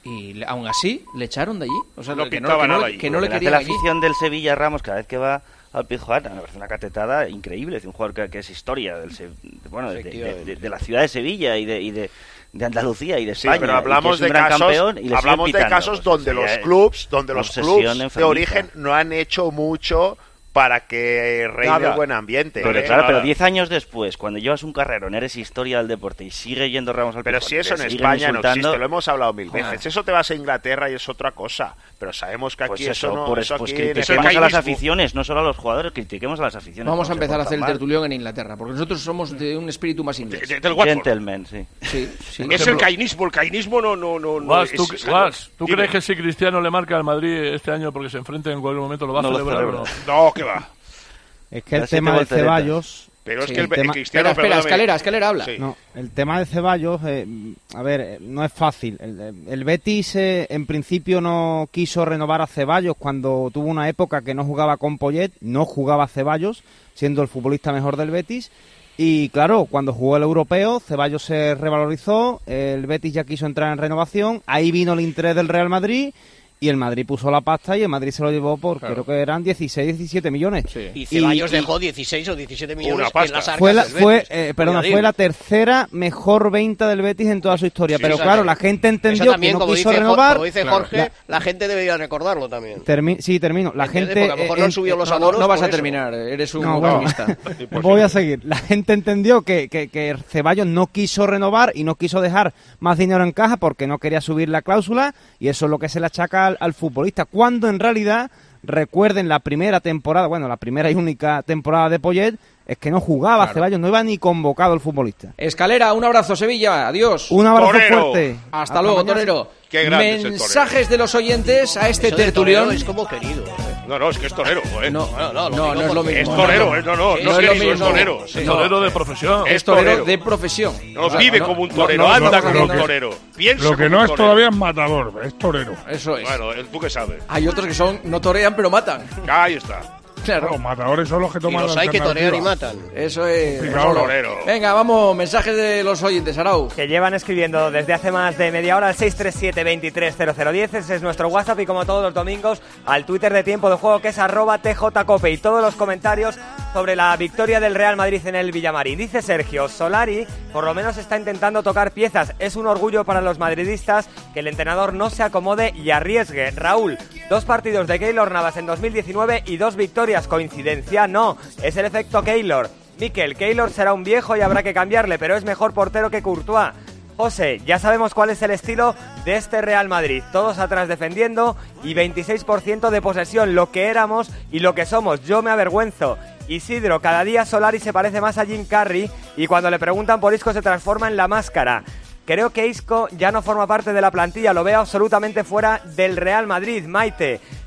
S7: Y aún así le echaron de allí. O sea,
S18: no
S7: que,
S18: no, que, no,
S7: que no le querían
S21: la
S7: allí.
S21: afición del Sevilla Ramos cada vez que va al Pizjuán me parece una catetada increíble. Es un jugador que, que es historia del bueno de, de, de, de la ciudad de Sevilla y de, y de, de Andalucía y de España.
S4: Sí, pero hablamos
S21: y que es un
S4: de
S21: gran
S4: casos,
S21: campeón y
S4: hablamos de casos donde los clubs, donde los clubs de origen no han hecho mucho para que reine el buen ambiente.
S21: Pero
S4: ¿eh?
S21: claro, pero diez años después, cuando llevas un carrerón, eres historia del deporte y sigue yendo Ramos al
S4: Pero
S21: Pizjuán,
S4: si eso en España no existe, lo hemos hablado mil veces. Joder. Eso te vas a Inglaterra y es otra cosa. Pero sabemos que aquí
S21: pues
S4: eso,
S21: eso
S4: no...
S21: Por
S4: eso
S21: pues
S4: aquí
S21: critiquemos a las aficiones, no solo a los jugadores, critiquemos a las aficiones.
S7: Vamos a empezar a hacer el tertulión en Inglaterra, porque nosotros somos de un espíritu más inglés.
S18: De, de, del
S21: Gentleman, sí.
S7: sí, sí.
S18: Es el cainismo, el cainismo no... no, no, no
S29: Guas,
S18: es,
S29: ¿tú,
S18: es,
S29: Guas, ¿tú crees que si Cristiano le marca al Madrid este año porque se enfrenta en cualquier momento lo va a
S21: no
S29: celebrar?
S21: Lo
S18: no, no, que va.
S12: Es que el tema de Ceballos...
S18: Pero es
S12: sí,
S18: que el,
S12: el tema...
S18: Cristiano...
S7: Espera, espera, escalera, escalera, habla.
S12: Sí. No, el tema de Ceballos, eh, a ver, no es fácil. El, el Betis eh, en principio no quiso renovar a Ceballos cuando tuvo una época que no jugaba con Poyet, no jugaba a Ceballos, siendo el futbolista mejor del Betis. Y claro, cuando jugó el europeo, Ceballos se revalorizó, el Betis ya quiso entrar en renovación, ahí vino el interés del Real Madrid... Y el Madrid puso la pasta y el Madrid se lo llevó por, claro. creo que eran dieciséis, diecisiete millones.
S13: Sí. Y Ceballos y, dejó dieciséis o diecisiete millones en las arcas
S12: fue la,
S13: del Betis.
S12: Fue, eh, perdona, fue la tercera mejor venta del Betis en toda su historia. Sí, pero claro, la gente entendió
S13: también,
S12: que no
S13: como
S12: quiso
S13: dice,
S12: renovar.
S13: Como dice Jorge, claro. la, la gente debería recordarlo también.
S12: Termi sí, termino. La gente...
S13: Porque a lo mejor no han subido los abonos.
S7: No, no vas a
S13: eso.
S7: terminar, eres un
S12: no,
S7: optimista.
S12: Bueno, voy a seguir. La gente entendió que, que, que Ceballos no quiso renovar y no quiso dejar más dinero en caja porque no quería subir la cláusula y eso es lo que se le achaca al, al futbolista. Cuando en realidad, recuerden la primera temporada, bueno, la primera y única temporada de Poyet, es que no jugaba claro. Ceballos, no iba ni convocado el futbolista.
S7: Escalera, un abrazo Sevilla, adiós.
S12: Un abrazo
S18: torero.
S12: fuerte.
S7: Hasta, Hasta luego, mañana. Torero.
S18: Qué grande
S7: Mensajes de los oyentes a este
S13: Eso
S7: tertulión.
S13: Es como querido.
S18: No, no, es que es torero, ¿eh?
S7: No,
S13: no, no,
S7: no, no es lo mismo.
S18: Es torero, ¿eh? No, no, no, no es, es, es torero.
S29: Es torero de profesión.
S7: Es torero de profesión.
S18: No, o sea, vive no, como un torero, no, no, anda como un torero. Piensa
S9: lo que no es todavía es matador, es torero.
S7: Eso es.
S18: Bueno, tú qué sabes.
S7: Hay otros que son, no torean, pero matan.
S18: Ahí está.
S7: Claro.
S9: Los matadores son los que toman
S13: y los hay que torear y matan.
S7: Eso es.
S18: Torero.
S7: Venga, vamos, mensajes de los oyentes, Arau.
S14: Que llevan escribiendo desde hace más de media hora al seis tres siete, veintitrés cero cero diez. Ese es nuestro WhatsApp y como todos los domingos al Twitter de Tiempo de Juego que es arroba tjcope y todos los comentarios sobre la victoria del Real Madrid en el Villamarín. Dice Sergio, Solari por lo menos está intentando tocar piezas. Es un orgullo para los madridistas que el entrenador no se acomode y arriesgue. Raúl, dos partidos de Keylor Navas en dos mil diecinueve y dos victorias. ¿Coincidencia? No, es el efecto Keylor. Mikel, Keylor será un viejo y habrá que cambiarle, pero es mejor portero que Courtois. José, ya sabemos cuál es el estilo de este Real Madrid. Todos atrás defendiendo y veintiséis por ciento de posesión, lo que éramos y lo que somos. Yo me avergüenzo. Isidro, cada día Solari se parece más a Jim Carrey y cuando le preguntan por Isco se transforma en la máscara. Creo que Isco ya no forma parte de la plantilla, lo veo absolutamente fuera del Real Madrid. Maite,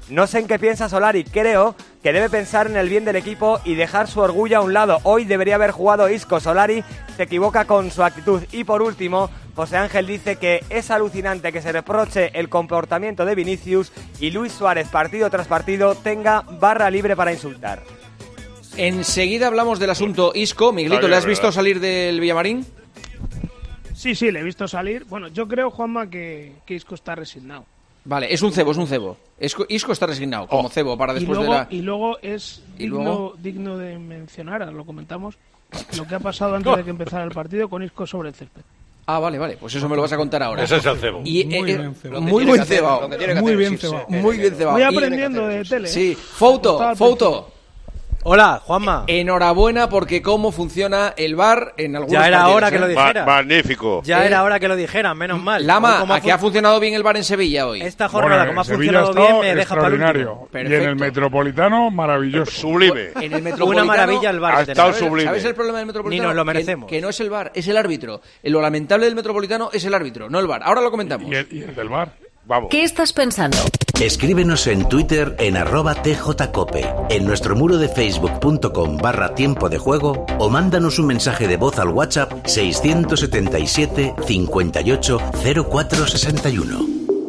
S14: No sé en qué piensa Solari, creo que debe pensar en el bien del equipo y dejar su orgullo a un lado. Hoy debería haber jugado Isco. Solari se equivoca con su actitud. Y por último, José Ángel dice que es alucinante que se reproche el comportamiento de Vinicius y Luis Suárez partido tras partido tenga barra libre para insultar.
S7: Enseguida hablamos del asunto Isco. Miguelito, ¿le has visto salir del Villamarín?
S11: Sí, sí, le he visto salir. Bueno, yo creo, Juanma, que, que Isco está resignado.
S7: Vale, es un cebo, es un cebo. Isco, Isco está resignado como oh. cebo para después
S11: y luego,
S7: de la...
S11: Y luego es
S7: ¿Y
S11: digno,
S7: luego?
S11: digno de mencionar, ahora lo comentamos, lo que ha pasado antes de que empezara el partido con Isco sobre el césped.
S7: Ah, vale, vale, pues eso me lo vas a contar ahora.
S1: Ese es el cebo.
S7: Y,
S11: muy
S7: eh,
S11: bien cebado.
S7: Muy buen cebado.
S11: Muy bien cebado.
S7: Muy bien cebado.
S11: Voy aprendiendo de tele.
S7: Sí, foto, foto.
S2: Hola, Juanma.
S7: Enhorabuena porque cómo funciona el V A R en algunos
S2: Ya era
S7: partidos,
S2: hora que
S7: ¿eh?
S2: lo dijera.
S18: Ma magnífico.
S2: Ya
S7: ¿Eh?
S2: era hora que lo dijera, menos mal.
S7: Lama,
S2: ¿Cómo
S7: ¿a qué ha funcionado bien el V A R en Sevilla hoy?
S2: Esta jornada,
S9: Bueno,
S2: como ha
S9: Sevilla
S2: funcionado
S9: ha
S2: bien, me deja para el
S9: extraordinario.
S2: último.
S9: Y en el Metropolitano, maravilloso.
S18: Sublime.
S7: En el Metropolitano,
S2: Una maravilla el V A R.
S18: Ha estado
S7: ¿sabes,
S18: sublime.
S7: ¿Sabes el problema del Metropolitano?
S2: Ni nos lo
S7: Que-
S2: merecemos.
S7: Que, no es el V A R, es el árbitro. Lo lamentable del Metropolitano es el árbitro, no el V A R. Ahora lo comentamos.
S9: Y el, y el del V A R.
S18: Vamos.
S17: ¿Qué estás pensando?
S15: Escríbenos en Twitter en arroba tjcope, en nuestro muro de facebook.com barra tiempo de juego o mándanos un mensaje de voz al WhatsApp seiscientos setenta y siete cincuenta y ocho cero cuatro sesenta y uno.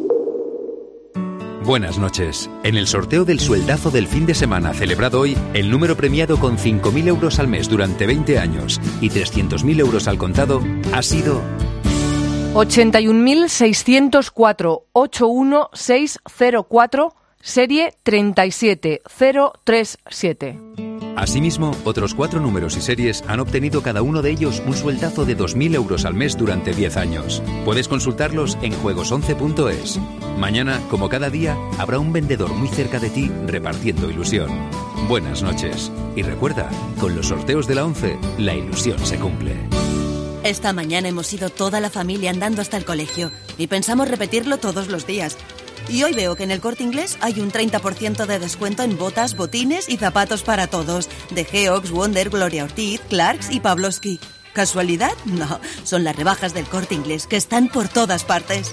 S16: Buenas noches. En el sorteo del sueldazo del fin de semana celebrado hoy, el número premiado con cinco mil euros al mes durante veinte años y trescientos mil euros al contado ha sido...
S20: ochenta y un mil seiscientos cuatro, ochenta y uno mil seiscientos cuatro, serie treinta y siete cero treinta y siete.
S16: Asimismo, otros cuatro números y series han obtenido cada uno de ellos un sueldazo de dos mil euros al mes durante diez años. Puedes consultarlos en juegos once punto es. Mañana, como cada día, habrá un vendedor muy cerca de ti repartiendo ilusión. Buenas noches. Y recuerda, con los sorteos de la once, la ilusión se cumple.
S22: Esta mañana hemos ido toda la familia andando hasta el colegio y pensamos repetirlo todos los días. Y hoy veo que en el Corte Inglés hay un treinta por ciento de descuento en botas, botines y zapatos para todos. De Geox, Wonder, Gloria Ortiz, Clarks y Pavlovsky. ¿Casualidad? No, son las rebajas del Corte Inglés que están por todas partes.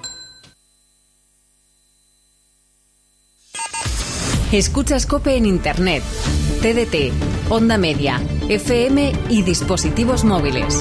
S17: Escuchas COPE en Internet, T D T, Onda Media, F M y dispositivos móviles.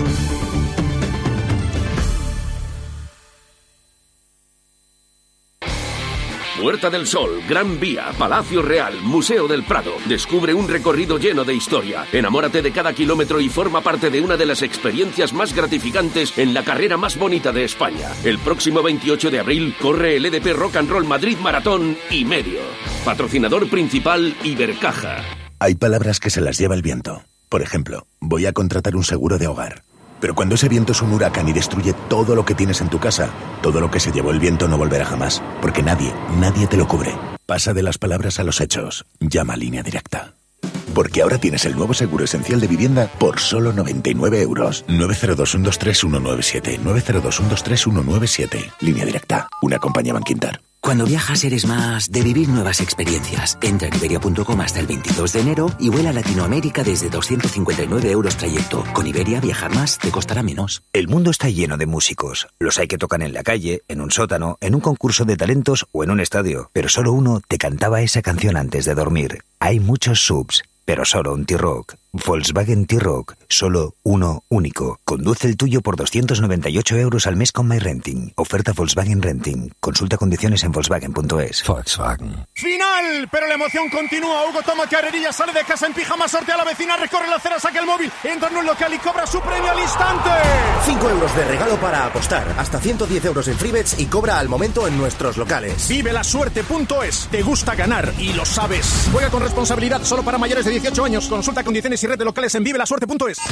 S31: Puerta del Sol, Gran Vía, Palacio Real, Museo del Prado. Descubre un recorrido lleno de historia. Enamórate de cada kilómetro y forma parte de una de las experiencias más gratificantes en la carrera más bonita de España. El próximo veintiocho de abril corre el E D P Rock and Roll Madrid Maratón y medio. Patrocinador principal Ibercaja.
S15: Hay palabras que se las lleva el viento. Por ejemplo, voy a contratar un seguro de hogar. Pero cuando ese viento es un huracán y destruye todo lo que tienes en tu casa, todo lo que se llevó el viento no volverá jamás, porque nadie, nadie te lo cubre. Pasa de las palabras a los hechos. Llama a Línea Directa. Porque ahora tienes el nuevo seguro esencial de vivienda por solo noventa y nueve euros. nueve cero dos uno dos tres uno nueve siete. nueve cero dos uno dos tres uno nueve siete. Línea Directa. Una compañía Bankinter.
S27: Cuando viajas eres más de vivir nuevas experiencias. Entra en Iberia punto com hasta el veintidós de enero y vuela a Latinoamérica desde doscientos cincuenta y nueve euros trayecto. Con Iberia viajar más te costará menos.
S28: El mundo está lleno de músicos. Los hay que tocan en la calle, en un sótano, en un concurso de talentos o en un estadio. Pero solo uno te cantaba esa canción antes de dormir. Hay muchos subs, pero solo un T-Rock. Volkswagen T-Rock, solo uno único. Conduce el tuyo por doscientos noventa y ocho euros al mes con MyRenting. Oferta Volkswagen Renting. Consulta condiciones en volkswagen punto es. Volkswagen.
S24: ¡Final! Pero la emoción continúa. Hugo toma carrerilla, sale de casa en pijama, sortea a la vecina, recorre la acera, saca el móvil, entra en un local y cobra su premio al instante.
S25: cinco euros de regalo para apostar. Hasta ciento diez euros en Freebets y cobra al momento en nuestros locales.
S24: Vive la suerte punto es. Te gusta ganar y lo sabes. Juega con responsabilidad, solo para mayores de dieciocho años. Consulta condiciones y red de locales en vive la suerte punto es.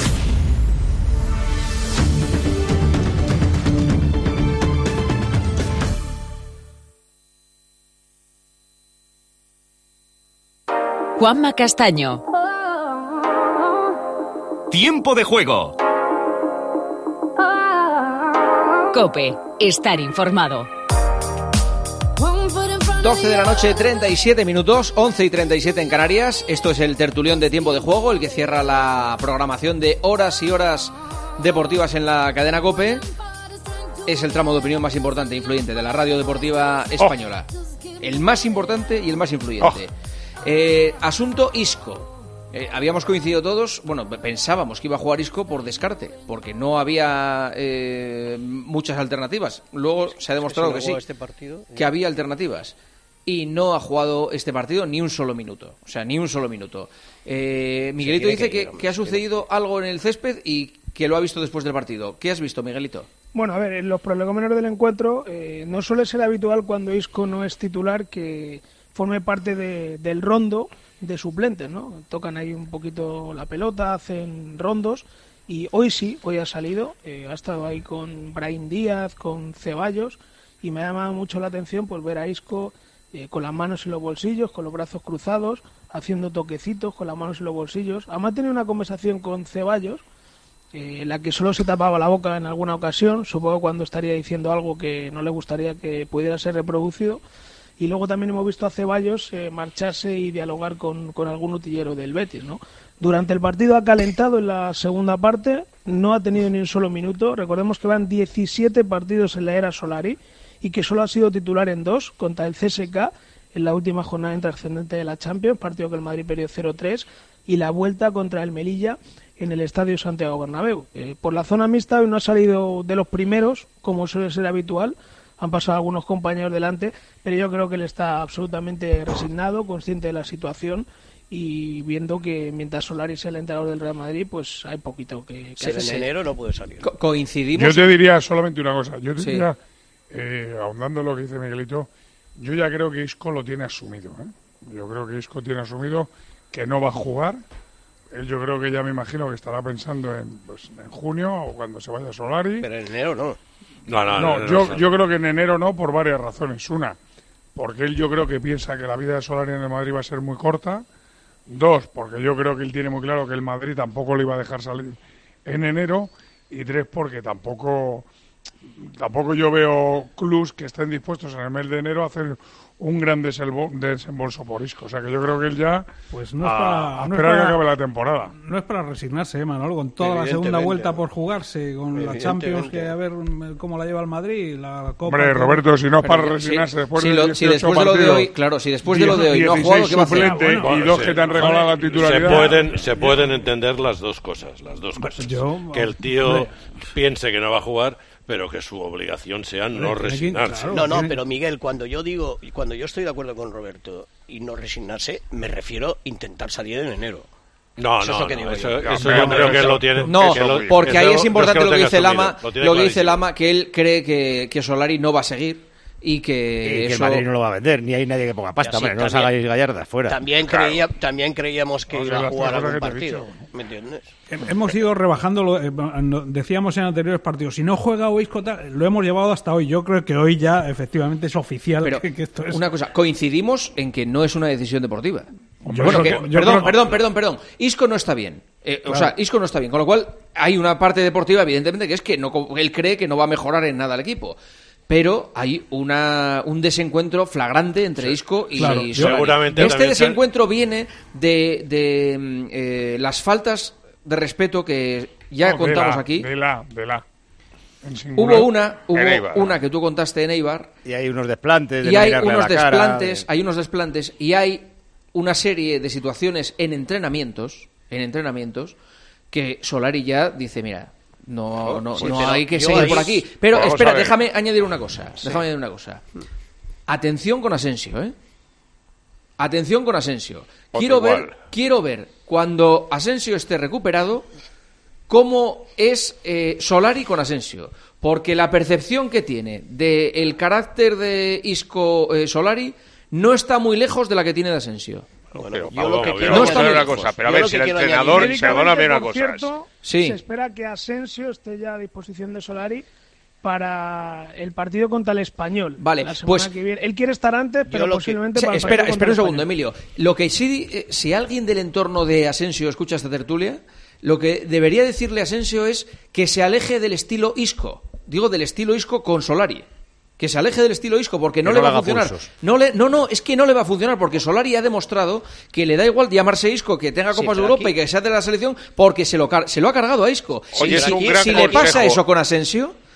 S17: Juanma Castaño.
S31: Tiempo de juego.
S17: COPE. Estar informado.
S7: doce de la noche, treinta y siete minutos, once y treinta y siete en Canarias. Esto es el tertulión de Tiempo de Juego, el que cierra la programación de horas y horas deportivas en la cadena COPE. Es el tramo de opinión más importante e influyente de la radio deportiva española. Oh. el más importante y el más influyente. Oh. Eh, asunto Isco. Eh, habíamos coincidido todos, bueno, pensábamos que iba a jugar Isco por descarte, porque no había eh, muchas alternativas. Luego se ha demostrado que sí,
S13: este partido,
S7: que había alternativas. Y no ha jugado este partido ni un solo minuto. O sea, ni un solo minuto. Eh, Miguelito dice que, que, que ha sucedido algo en el césped y que lo ha visto después del partido. ¿Qué has visto, Miguelito?
S11: Bueno, a ver, en los prolegómenos del encuentro eh, no suele ser habitual cuando Isco no es titular que forme parte de, del rondo de suplentes, ¿no? Tocan ahí un poquito la pelota, hacen rondos y hoy sí, hoy ha salido, eh, ha estado ahí con Brahim Díaz, con Ceballos y me ha llamado mucho la atención pues ver a Isco eh, con las manos en los bolsillos, con los brazos cruzados, haciendo toquecitos con las manos en los bolsillos. Además ha tenido una conversación con Ceballos eh, en la que solo se tapaba la boca en alguna ocasión, supongo cuando estaría diciendo algo que no le gustaría que pudiera ser reproducido. Y luego también hemos visto a Ceballos eh, marcharse y dialogar con, con algún utillero del Betis, ¿no? Durante el partido ha calentado en la segunda parte, no ha tenido ni un solo minuto. Recordemos que van diecisiete partidos en la era Solari y que solo ha sido titular en dos, contra el C S K en la última jornada intrascendente de la Champions, partido que el Madrid perdió cero tres, y la vuelta contra el Melilla en el Estadio Santiago Bernabéu. Eh, por la zona mixta hoy no ha salido de los primeros, como suele ser habitual. Han pasado algunos compañeros delante, pero yo creo que él está absolutamente resignado, consciente de la situación y viendo que mientras Solari sea el entrenador del Real Madrid, pues hay poquito que, que
S13: hacer. En enero no puede salir.
S7: Co coincidimos.
S9: Yo te diría solamente una cosa. Yo te
S7: sí.
S9: diría, eh, ahondando en lo que dice Miguelito, yo ya creo que Isco lo tiene asumido. ¿eh? Yo creo que Isco tiene asumido que no va a jugar. Él yo creo que ya me imagino que estará pensando en, pues, en junio o cuando se vaya Solari.
S13: Pero en enero no.
S1: No, no,
S9: no,
S1: no,
S9: yo,
S1: no,
S9: yo creo que en enero no, por varias razones. Una, porque él yo creo que piensa que la vida de Solari en el Madrid va a ser muy corta. Dos, porque yo creo que él tiene muy claro que el Madrid tampoco le iba a dejar salir en enero. Y tres, porque tampoco tampoco yo veo clubs que estén dispuestos en el mes de enero a hacer un gran desembolso por Isco. O sea que yo creo que él ya
S3: pues no es para,
S9: a
S3: no
S9: esperar
S3: es para,
S9: que acabe la temporada.
S3: No es para resignarse, ¿eh, Manolo? Con toda la segunda vuelta por jugarse, con la Champions, que a ver cómo la lleva el Madrid, la Copa...
S9: Hombre, Roberto, si no es para resignarse
S7: si,
S9: después
S7: si
S9: de
S7: lo,
S9: dieciocho
S7: si después
S9: partidos,
S7: de lo de hoy, claro, si después de lo de hoy no ha jugado, ¿qué va a hacer?
S9: Suplente,
S7: Ah, bueno,
S9: y dos
S1: sí,
S9: que te han regalado la titularidad.
S1: Se pueden, se pueden entender las dos cosas, las dos cosas.
S3: Yo,
S1: que el tío
S3: hombre.
S1: piense que no va a jugar, pero que su obligación sea no resignarse.
S13: Claro, no, no, pero Miguel, cuando yo digo, cuando yo estoy de acuerdo con Roberto y no resignarse, me refiero a intentar salir en enero.
S1: No,
S13: eso
S1: no,
S13: es lo que
S1: no,
S13: digo
S1: eso,
S13: yo.
S1: eso yo creo que lo tiene.
S7: No,
S1: que lo,
S7: porque
S1: que
S7: ahí
S1: lo,
S7: es importante
S1: que
S7: lo,
S1: lo
S7: que dice
S1: asumido,
S7: Lama,
S1: lo,
S7: lo que dice Lama, que él cree que, que Solari no va a seguir. Y que,
S12: y que
S7: eso...
S12: el Madrid no lo va a vender, ni hay nadie que ponga pasta, hombre, sí, no os hagáis gallardas, fuera.
S13: También,
S12: claro.
S13: creía, también creíamos que
S9: o sea,
S13: iba a jugar algún partido, ¿me entiendes?
S3: Hemos ido rebajando, eh, decíamos en anteriores partidos, si no juega o Isco, lo hemos llevado hasta hoy. Yo creo que hoy ya efectivamente es oficial.
S7: Pero
S3: que, que esto es...
S7: una cosa, coincidimos en que no es una decisión deportiva.
S3: Yo
S7: bueno,
S3: creo
S7: que,
S3: que, yo
S7: perdón,
S3: creo...
S7: perdón, perdón, perdón. Isco no está bien. Eh, claro. O sea, Isco no está bien. Con lo cual, hay una parte deportiva, evidentemente, que es que no, él cree que no va a mejorar en nada el equipo. Pero hay una, un desencuentro flagrante entre sí, Isco y
S1: claro.
S7: Solari.
S1: Seguramente
S7: este desencuentro
S1: se...
S7: viene de, de eh, las faltas de respeto que ya
S9: no,
S7: contamos
S9: de la,
S7: aquí.
S9: De la, de la.
S7: Hubo una, hubo una que tú contaste en Eibar.
S12: Y hay unos desplantes. De
S7: y hay unos desplantes,
S12: cara, de...
S7: hay unos desplantes y hay una serie de situaciones en entrenamientos, en entrenamientos, que Solari ya dice, mira. No, no, sí, no hay que seguir ahí, por aquí. Pero espera, déjame añadir una cosa. Sí. Déjame añadir una cosa. Atención con Asensio, ¿eh? Atención con Asensio. Quiero ver, quiero ver cuando Asensio esté recuperado cómo es eh, Solari con Asensio, porque la percepción que tiene del carácter de Isco eh, Solari no está muy lejos de la que tiene de Asensio.
S18: Bueno,
S13: pero
S18: yo
S13: lo que quiero
S18: no está una cosa, pero a ver si el entrenador, perdóname una cosa.
S11: Cierto,
S7: sí.
S11: Se espera que Asensio esté ya a disposición de Solari para el partido contra el Español.
S7: Vale,
S11: la semana
S7: pues
S11: que viene. Él quiere estar antes, pero posiblemente
S7: que,
S11: para el
S7: espera, espera un segundo,
S11: Español.
S7: Emilio. Lo que sí, eh, si alguien del entorno de Asensio escucha esta tertulia, lo que debería decirle a Asensio es que se aleje del estilo Isco. Digo, del estilo Isco con Solari. Que se aleje del estilo Isco porque no, no le va a funcionar. No, le, no, no, es que no le va a funcionar porque Solari ha demostrado que le da igual llamarse Isco, que tenga Copas sí, de Europa aquí... y que sea de la selección porque se lo, se lo ha cargado a Isco.
S18: Oye,
S7: si
S18: es un
S7: si,
S18: gran
S7: si
S18: consejo.
S7: le pasa eso con Asensio,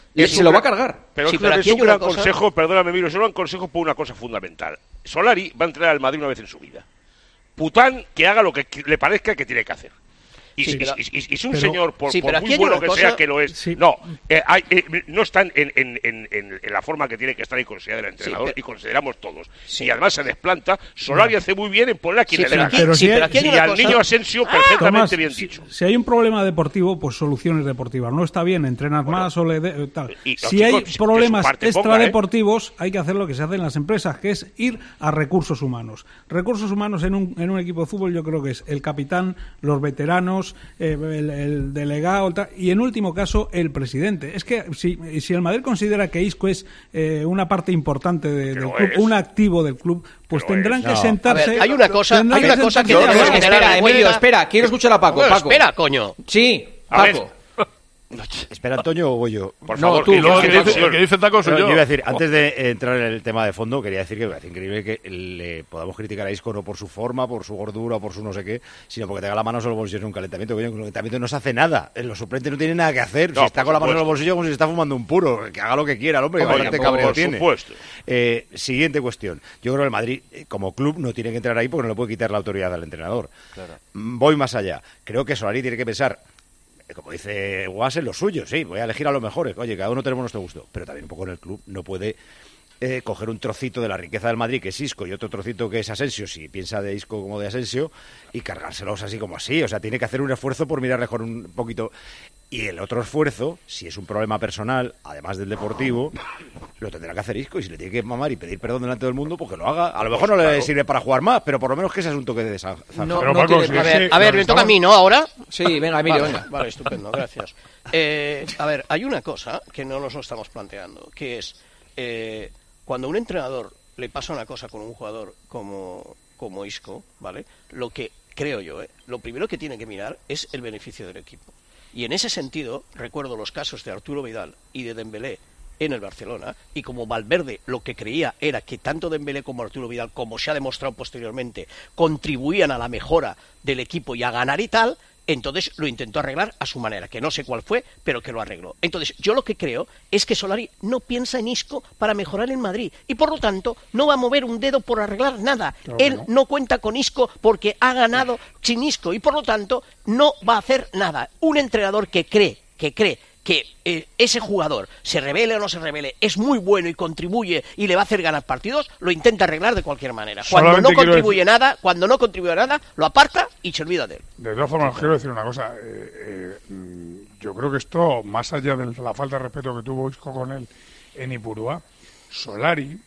S7: y se lo va a cargar.
S18: Pero,
S7: sí,
S18: es,
S7: pero
S18: es
S7: aquí
S18: un
S7: hay una
S18: gran
S7: cosa...
S18: consejo, perdóname, Miro, es un gran consejo por una cosa fundamental. Solari va a entrenar al Madrid una vez en su vida. Pután, que haga lo que le parezca que tiene que hacer. Y,
S13: Sí,
S18: y-
S13: pero-
S18: y- y- y es un
S13: pero-
S18: señor, por,
S13: sí,
S18: por
S13: pero
S18: muy
S13: aquí hay
S18: bueno
S13: una
S18: que
S13: cosa-
S18: sea que lo es,
S13: Sí.
S18: no, eh, hay- eh, no están en, en, en, en- en la forma que tiene que estar y considerar el entrenador,
S13: pero-
S18: y consideramos todos. Y además se desplanta, Solari hace muy bien en poner a quien
S3: Sí,
S18: le dé
S3: pero
S18: la
S3: aquí-
S18: gana.
S3: sí, pero aquí hay
S18: y
S3: una
S18: al
S3: cosa-
S18: niño Asensio
S3: Ah,
S18: perfectamente
S3: Tomás,
S18: bien
S3: si,
S18: dicho.
S3: si hay un problema deportivo, pues soluciones deportivas. No está bien, entrenas más o le de- tal.
S18: y los
S3: Si
S18: chicos,
S3: hay
S18: que su
S3: problemas
S18: parte ponga,
S3: extradeportivos, hay que hacer lo que se hace en las empresas, que es ir a recursos humanos. Recursos humanos en un, en un equipo de fútbol yo creo que es el capitán, los veteranos, eh, el, el delegado, tal, y en último caso el presidente. Es que si, si el Madrid considera que Isco es eh, una parte importante de- del
S13: lo
S3: club,
S13: es.
S3: un activo del club, pues tendrán que
S13: No.
S3: sentarse.
S13: A ver, hay una cosa-
S3: tendrán
S13: hay una cosa
S3: sentarse
S13: que
S3: y
S13: tenemos
S3: hablar.
S13: que tener
S7: Espera,
S13: en
S7: Emilio,
S13: cuenta-
S7: espera, quiero escuchar a Paco.
S13: Bueno,
S7: Paco.
S13: espera, coño.
S7: Sí,
S13: A ver.
S7: Paco.
S4: ¿Espera Antonio o voy yo?
S7: Por No, favor, tú, que lo-
S4: que
S7: que
S4: dice-
S7: dice-
S4: el que dice Taco soy No, yo. iba a decir, antes de eh, entrar en el tema de fondo, quería decir que me parece increíble que le podamos criticar a Isco no por su forma, por su gordura o por su no sé qué, sino porque tenga la mano en los bolsillos en un calentamiento. Coño, en un calentamiento no se hace nada. En los suplentes no tiene nada que hacer.
S18: No,
S4: si está
S18: por
S4: con la mano en los
S18: supuesto.
S4: bolsillos como si se está fumando un puro. Que haga lo que quiera el hombre, que
S18: Hombre,
S4: bastante
S18: por
S4: cabreo tiene.
S18: supuesto.
S4: Eh, siguiente cuestión. Yo creo que el Madrid, eh, como club, no tiene que entrar ahí porque no le puede quitar la autoridad al entrenador. Mm, Voy más allá. Creo que Solari tiene que pensar, eh, como dice Guas, en lo suyo, sí, voy a elegir a los mejores. Oye, cada uno tenemos nuestro gusto. Pero también un poco en el club no puede eh, coger un trocito de la riqueza del Madrid, que es Isco, y otro trocito que es Asensio, si piensa de Isco como de Asensio, y cargárselos así como así. O sea, tiene que hacer un esfuerzo por mirarle con un poquito. Y el otro esfuerzo, si es un problema personal, además del deportivo, lo tendrá que hacer Isco. Y si le tiene que mamar y pedir perdón delante del mundo, pues que lo haga. A lo mejor no le
S18: Claro.
S4: sirve para jugar más, pero por lo menos que ese asunto quede desanzado.
S13: No, Pero, no Paco, tiene- si a ver, es que a ver, nos me toca a mí, ¿no? Ahora.
S7: Sí, venga, Emilio,
S13: Vale,
S7: venga.
S13: Vale, estupendo, gracias. Eh, a ver, hay una cosa que no nos lo estamos planteando, que es eh, cuando a un entrenador le pasa una cosa con un jugador como, como Isco, ¿vale? Lo que creo yo, ¿eh? Lo primero que tiene que mirar es el beneficio del equipo. Y en ese sentido, recuerdo los casos de Arturo Vidal y de Dembélé en el Barcelona, y como Valverde lo que creía era que tanto Dembélé como Arturo Vidal, como se ha demostrado posteriormente, contribuían a la mejora del equipo y a ganar y tal, entonces lo intentó arreglar a su manera, que no sé cuál fue, pero que lo arregló. Entonces, yo lo que creo es que Solari no piensa en Isco para mejorar en Madrid, y por lo tanto no va a mover un dedo por arreglar nada.
S5: Claro,
S13: Él
S5: ¿no?
S13: no cuenta con Isco porque ha ganado sin Isco, y por lo tanto no va a hacer nada. Un entrenador que cree, que cree que eh, ese jugador, se revele o no se revele, es muy bueno y contribuye y le va a hacer ganar partidos, lo intenta arreglar de cualquier manera. Cuando
S9: Solamente
S13: no
S9: quiero
S13: contribuye nada, cuando no contribuye nada, lo aparta y se olvida de él.
S9: De todas formas, quiero decir una cosa. eh, eh, mm, yo creo que esto, más allá de la falta de respeto que tuvo Isco con él en Ipurúa, Solari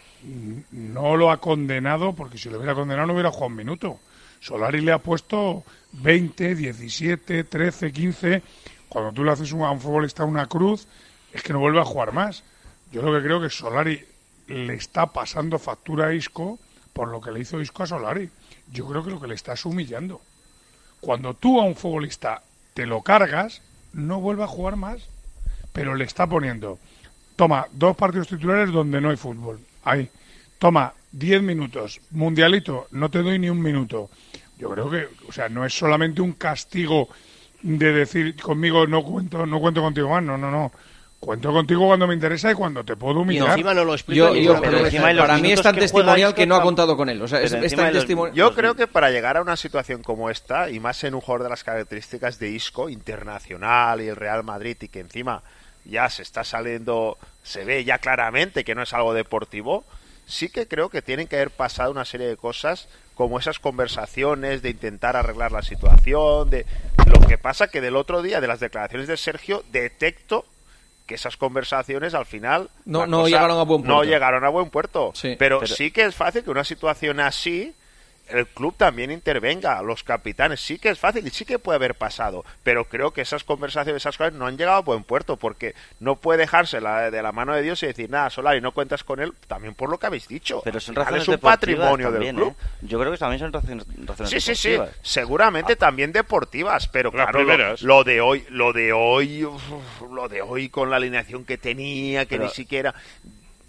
S9: mm, no lo ha condenado, porque si lo hubiera condenado no hubiera jugado un minuto. Solari le ha puesto veinte, diecisiete, trece, quince. Cuando tú le haces un- a un futbolista una cruz, es que no vuelve a jugar más. Yo lo que creo que Solari le está pasando factura a Isco por lo que le hizo Isco a Solari. Yo creo que lo que le está es humillando. Cuando tú a un futbolista te lo cargas, no vuelve a jugar más. Pero le está poniendo, toma, dos partidos titulares donde no hay fútbol. Ahí. Toma, diez minutos. Mundialito, no te doy ni un minuto. Yo creo que, o sea, no es solamente un castigo de decir conmigo no cuento, no cuento contigo más. No, no, no. Cuento contigo cuando me interesa y cuando te puedo humillar.
S7: Yo, yo, pero para mí es tan testimonial que no ha contado con él. O sea, es,
S6: Pero
S7: es
S6: encima
S7: tan
S6: de los-
S7: testimonial.
S6: Yo creo que para llegar a una situación como esta, y más en un jugador de las características de Isco, internacional y el Real Madrid, y que encima ya se está saliendo, se ve ya claramente que no es algo deportivo, sí que creo que tienen que haber pasado una serie de cosas como esas conversaciones de intentar arreglar la situación, de lo que pasa que del otro día, de las declaraciones de Sergio, detecto que esas conversaciones al final
S7: No-
S6: la
S7: no llegaron a buen
S6: no
S7: puerto.
S6: llegaron a buen puerto.
S7: Sí.
S6: pero,
S7: Pero-
S6: sí que es fácil que una situación así el club también intervenga, los capitanes, sí que es fácil y sí que puede haber pasado, pero creo que esas conversaciones, esas cosas no han llegado a buen puerto, porque no puede dejarse la, de la mano de Dios y decir, nada, Solari, no cuentas con él, también por lo que habéis dicho.
S5: Pero son
S6: Al final
S5: razones
S6: es un
S5: deportivas
S6: patrimonio
S5: también,
S6: del club.
S5: ¿eh? Yo creo que también son razones, razones
S6: Sí, sí, sí,
S5: deportivas.
S6: seguramente también deportivas, pero
S18: Las
S6: claro, lo,
S18: primeras.
S6: lo de hoy, lo de hoy, uf, lo de hoy con la alineación que tenía, que
S5: Pero-
S6: ni siquiera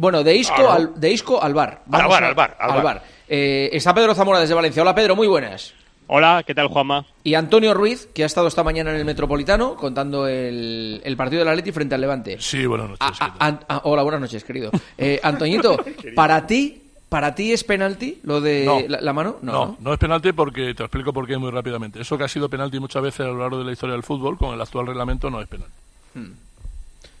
S7: Bueno, de Isco,
S18: Claro.
S7: al, de Isco al bar.
S18: Al
S7: Vamos
S18: bar,
S7: a-
S18: al bar, al bar.
S7: Eh, está Pedro Zamora desde Valencia. Hola, Pedro, muy buenas.
S2: Hola, ¿qué tal, Juanma?
S7: Y Antonio Ruiz, que ha estado esta mañana en el Metropolitano contando el, el partido del Atleti frente al Levante.
S8: Sí, buenas noches.
S7: Ah, ah, ah, ah, hola, buenas noches, querido. Eh, Antoñito, para ti, ¿para ti es penalti lo de
S8: No.
S7: la, la mano?
S8: No, no, no es penalti porque, te explico por qué muy rápidamente. Eso que ha sido penalti muchas veces a lo largo de la historia del fútbol, con el actual reglamento no es penalti.
S7: Hmm.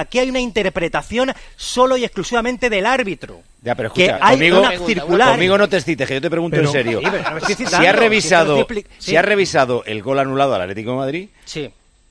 S2: significa que hay una interpretación solo y exclusivamente del árbitro.
S4: Ya, pero escucha,
S2: que hay
S4: conmigo,
S2: una circular.
S4: conmigo no te excites, que yo te pregunto
S2: Pero-
S4: en serio.
S2: Sí, pero no me estoy
S4: si
S2: citando,
S4: ha
S2: si
S4: revisado,
S2: te lo estoy expli-
S4: si
S2: sí.
S4: ha revisado el gol anulado al Atlético de Madrid,
S2: Sí.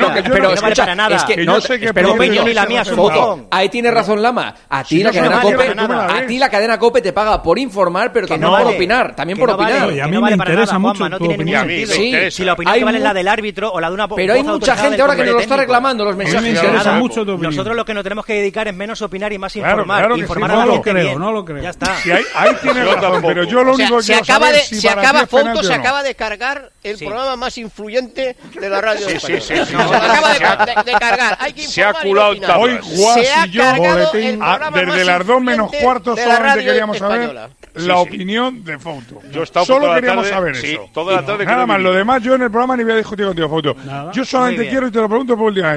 S7: pero,
S3: que yo
S7: pero
S3: no-
S7: escucha,
S3: vale para nada.
S7: es que,
S3: Que
S7: no,
S3: yo sé que
S7: espera un
S3: tu opinión
S7: momento.
S3: y la mía es un
S7: Foto.
S3: mojón.
S7: Ahí tiene razón Lama. A ti
S3: Si
S7: la
S3: no
S7: cadena
S3: se me
S7: Cope,
S3: vale, tú me la
S7: a
S3: ves.
S7: ti la cadena Cope te paga por informar, pero
S2: Que
S7: también
S2: no
S7: por
S2: vale,
S7: opinar, también
S2: que
S7: por
S2: no vale,
S7: opinar.
S2: que no vale para nada, Juanma, no tiene ningún sentido.
S7: Sí,
S2: si la opinión
S7: hay
S2: que vale es
S7: mu-
S2: la del árbitro o la de una
S7: Pero hay
S2: voz
S7: mucha
S2: autorizada
S7: gente
S2: del
S7: ahora que nos lo
S2: comité
S7: está
S2: técnico.
S7: reclamando los mensajes.
S3: me interesa
S2: Nada,
S3: mucho tu opinión.
S2: Nosotros lo que nos tenemos que dedicar es menos opinar y más
S9: Claro,
S2: informar.
S9: claro que sí,
S2: informar
S9: no
S2: a la
S9: lo
S2: gente
S3: creo,
S2: bien.
S3: no lo creo.
S2: Ya está.
S9: Sí, ahí, ahí tienes
S18: Yo
S9: razón,
S18: tampoco.
S9: pero yo lo
S13: O sea,
S9: único que
S13: se
S9: quiero
S13: acaba
S9: saber
S13: de,
S9: es si
S13: se
S9: para ti
S13: acaba
S9: es penalti
S13: Fouto,
S9: o
S13: se
S9: no.
S13: acaba de cargar el
S2: Sí.
S13: programa más influyente de la radio
S18: Sí, sí,
S13: española.
S18: sí, sí.
S13: Se lo acaba de, de- de cargar. Hay que
S18: Se ha
S13: informar y
S18: culado
S13: no
S18: en
S13: opinar.
S9: Hoy Guas
S13: Se ha
S9: y yo,
S13: cargado el
S9: boletín,
S13: programa
S9: ah, desde
S13: más
S9: las dos menos
S13: influyente
S9: cuarto
S13: de la
S9: solamente
S13: radio
S9: queríamos saber
S13: española.
S9: la
S18: Sí, sí.
S9: opinión de Fouto.
S18: Yo he estado
S9: Solo
S18: toda la
S9: queríamos
S18: tarde-
S9: saber
S18: sí,
S9: eso.
S18: toda la tarde que
S9: Nada
S18: no he
S9: más, lo
S18: vivido.
S9: demás yo en el programa ni voy a discutir contigo, Fouto.
S3: Nada.
S9: Yo solamente
S2: Muy bien.
S9: quiero, y te lo pregunto por última vez,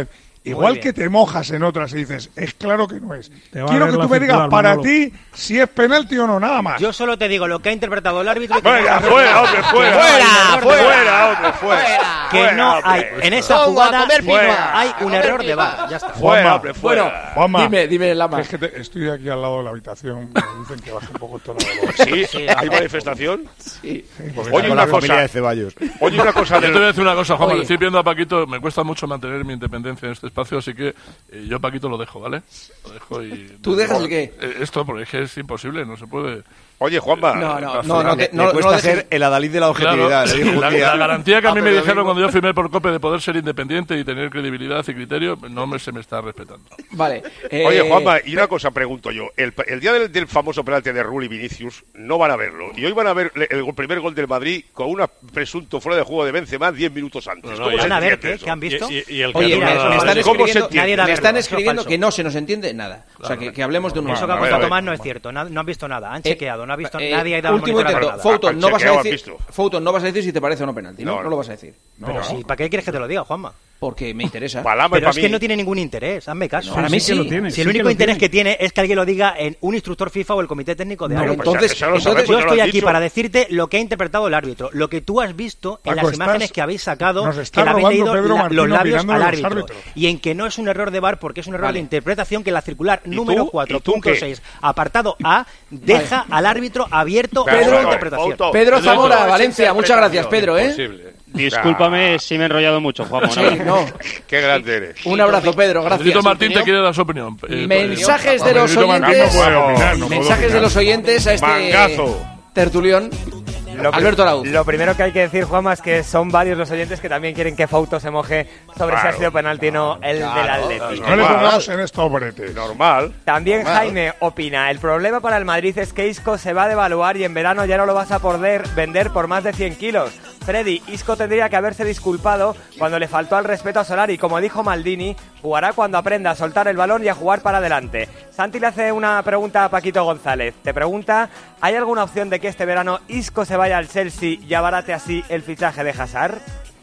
S9: igual que te mojas en otras y dices, es claro que no es.
S3: va a
S9: Quiero
S3: ver
S9: que
S3: la
S9: tú me digas
S3: circular,
S9: para
S3: Manolo.
S9: ti si es penalti o no, nada más.
S2: Yo solo te digo lo que ha interpretado el árbitro y que
S18: Fuera,
S2: no-
S18: fuera, hombre, fuera.
S2: Fuera,
S18: Fuera, fuera, hombre, fuera.
S2: que
S18: Fuera,
S2: no
S18: hombre.
S2: hay en esa
S13: Pongo a
S2: jugada
S13: comer
S2: no
S13: pipa,
S2: hay
S13: a
S2: un
S13: comer
S2: error de
S13: pipa.
S2: V A R, ya está.
S18: Fuera, hombre, fuera.
S7: Bueno,
S9: Juanma,
S7: dime, dime, Lama.
S9: es que te- estoy aquí al lado de la habitación, me dicen que baje un poco el tono de voz.
S18: ¿Sí?
S2: Sí,
S18: ¿Hay manifestación?
S7: Sí.
S9: Porque
S18: Oye,
S4: Con
S18: una
S4: la familia
S18: cosa.
S4: de Ceballos.
S18: Oye, una cosa
S8: Yo te voy a
S18: del...
S8: decir una cosa, Juanma,
S7: Oye.
S8: le estoy pidiendo a Paquito, me cuesta mucho mantener mi independencia en este espacio, así que eh, yo Paquito lo dejo, ¿vale? Lo dejo y...
S7: ¿Tú dejas el qué?
S8: Eh, Esto, porque es que es imposible, no se puede...
S18: Oye, Juanma.
S7: No, no, no, no,
S4: Le,
S7: te- no,
S4: le cuesta
S7: no dejes-
S4: ser el adalid de la objetividad.
S8: Claro,
S4: le dijo un
S8: la,
S4: día.
S8: la garantía que a mí
S7: Ah,
S8: me
S7: pero
S8: dijeron
S7: digo-
S8: cuando yo firmé por COPE de poder ser independiente y tener credibilidad y criterio, no me, se me está respetando.
S7: Vale. eh,
S18: Oye, Juanma, y una cosa pregunto yo. El, el día del, del famoso penalti de Rulli y Vinicius no van a verlo. Y hoy van a ver el, el primer gol del Madrid con un presunto fuera de juego de Benzema diez minutos antes.
S1: No, no,
S18: ¿Cómo
S1: y-
S18: se
S2: ¿Van a ver
S18: entiende
S2: qué?
S18: eso?
S2: ¿Qué han visto?
S1: Y, y el que
S7: Oye,
S1: ha
S7: me,
S1: anulado-
S7: me están
S18: ¿Cómo se
S7: escribiendo,
S18: entiende?
S2: Nadie da
S7: me
S2: verlo,
S7: están
S2: eso es
S7: escribiendo
S2: falso.
S7: que no se nos entiende nada. O sea, que, que hablemos de un
S2: Eso que ha
S18: a ver,
S2: puesto
S18: a ver.
S2: Tomás no es cierto. na- No han visto nada. Han chequeado. No ha visto
S7: Eh,
S2: nadie ha ido a
S7: último
S2: monitorar
S7: intento.
S2: nada.
S7: Fouto,
S18: Han
S7: no vas a
S18: chequeado, han
S7: decir,
S18: visto.
S7: Fouto, no vas a decir si te parece o no penalti, ¿no?
S18: No,
S7: No,
S18: no.
S7: lo vas a decir.
S2: Pero sí, ¿para qué quieres que te lo diga, Juanma?
S7: Porque me interesa.
S18: Pa' Lama y
S2: Pero
S18: pa'
S2: es que
S18: mí.
S2: no tiene ningún interés, hazme caso.
S7: Para mí
S3: sí que lo
S7: sí.
S3: tiene.
S2: Si
S3: sí
S2: el
S3: que
S2: único
S3: lo
S2: interés
S3: tiene.
S2: que tiene es que alguien lo diga en un instructor FIFA o el comité técnico de
S7: No,
S2: árbitros.
S7: entonces,
S18: Pues ya- ya lo
S7: entonces
S18: sabemos,
S2: Yo
S18: ya lo
S2: estoy
S18: has
S2: aquí
S18: dicho.
S2: para decirte lo que ha interpretado el árbitro, lo que tú has visto en
S9: Paco,
S2: las imágenes
S9: estás-
S2: que habéis sacado,
S9: nos
S2: que
S9: está
S2: le habéis
S9: robando
S2: leído
S9: Pedro
S2: la-
S9: Martino
S2: los labios
S9: opinándole
S2: al
S9: a los
S2: árbitro.
S9: árbitros.
S2: Y en que no es un error de V A R porque es un error
S7: Vale.
S2: de interpretación que la circular
S18: ¿Y
S2: número
S18: tú?
S2: cuatro
S18: ¿Y tú
S2: punto
S18: qué?
S2: seis, apartado A, deja al árbitro abierto
S18: Claro,
S2: a esa
S18: claro,
S2: interpretación.
S18: Fouto.
S7: Pedro
S18: Eso
S7: Zamora,
S18: es
S7: Valencia, muchas gracias, Pedro, ¿eh?
S1: Imposible.
S10: Discúlpame si me he enrollado mucho, Juanma.
S7: Sí, no.
S18: Qué grande eres.
S7: Un abrazo, Pedro, gracias.
S8: Pedrito Martín te quiere dar su opinión. Eh,
S7: Mensajes de los
S9: Pedrito Martín no
S7: oyentes.
S9: puede opinar, no puede
S7: Mensajes de
S9: opinar.
S7: los oyentes a este
S18: Mangazo.
S7: tertulión.
S14: Lo, pri-
S7: Alberto Arauz.
S14: lo primero que hay que decir, Juanma, es que son varios los oyentes que también quieren que Fouto se moje sobre si
S18: Claro.
S14: ha sido penalti o no el del
S7: Claro,
S14: Atlético.
S9: No le pongamos en estos bretes.
S18: Normal.
S14: También Jaime opina, el problema para el Madrid es que Isco se va a devaluar y en verano ya no lo vas a poder vender por más de cien kilos. Freddy, Isco tendría que haberse disculpado cuando le faltó al respeto a Solari. Como dijo Maldini, jugará cuando aprenda a soltar el balón y a jugar para adelante. Santi le hace una pregunta a Paquito González. Te pregunta, ¿hay alguna opción de que este verano Isco se vaya al Chelsea y abarate así el fichaje de Hazard?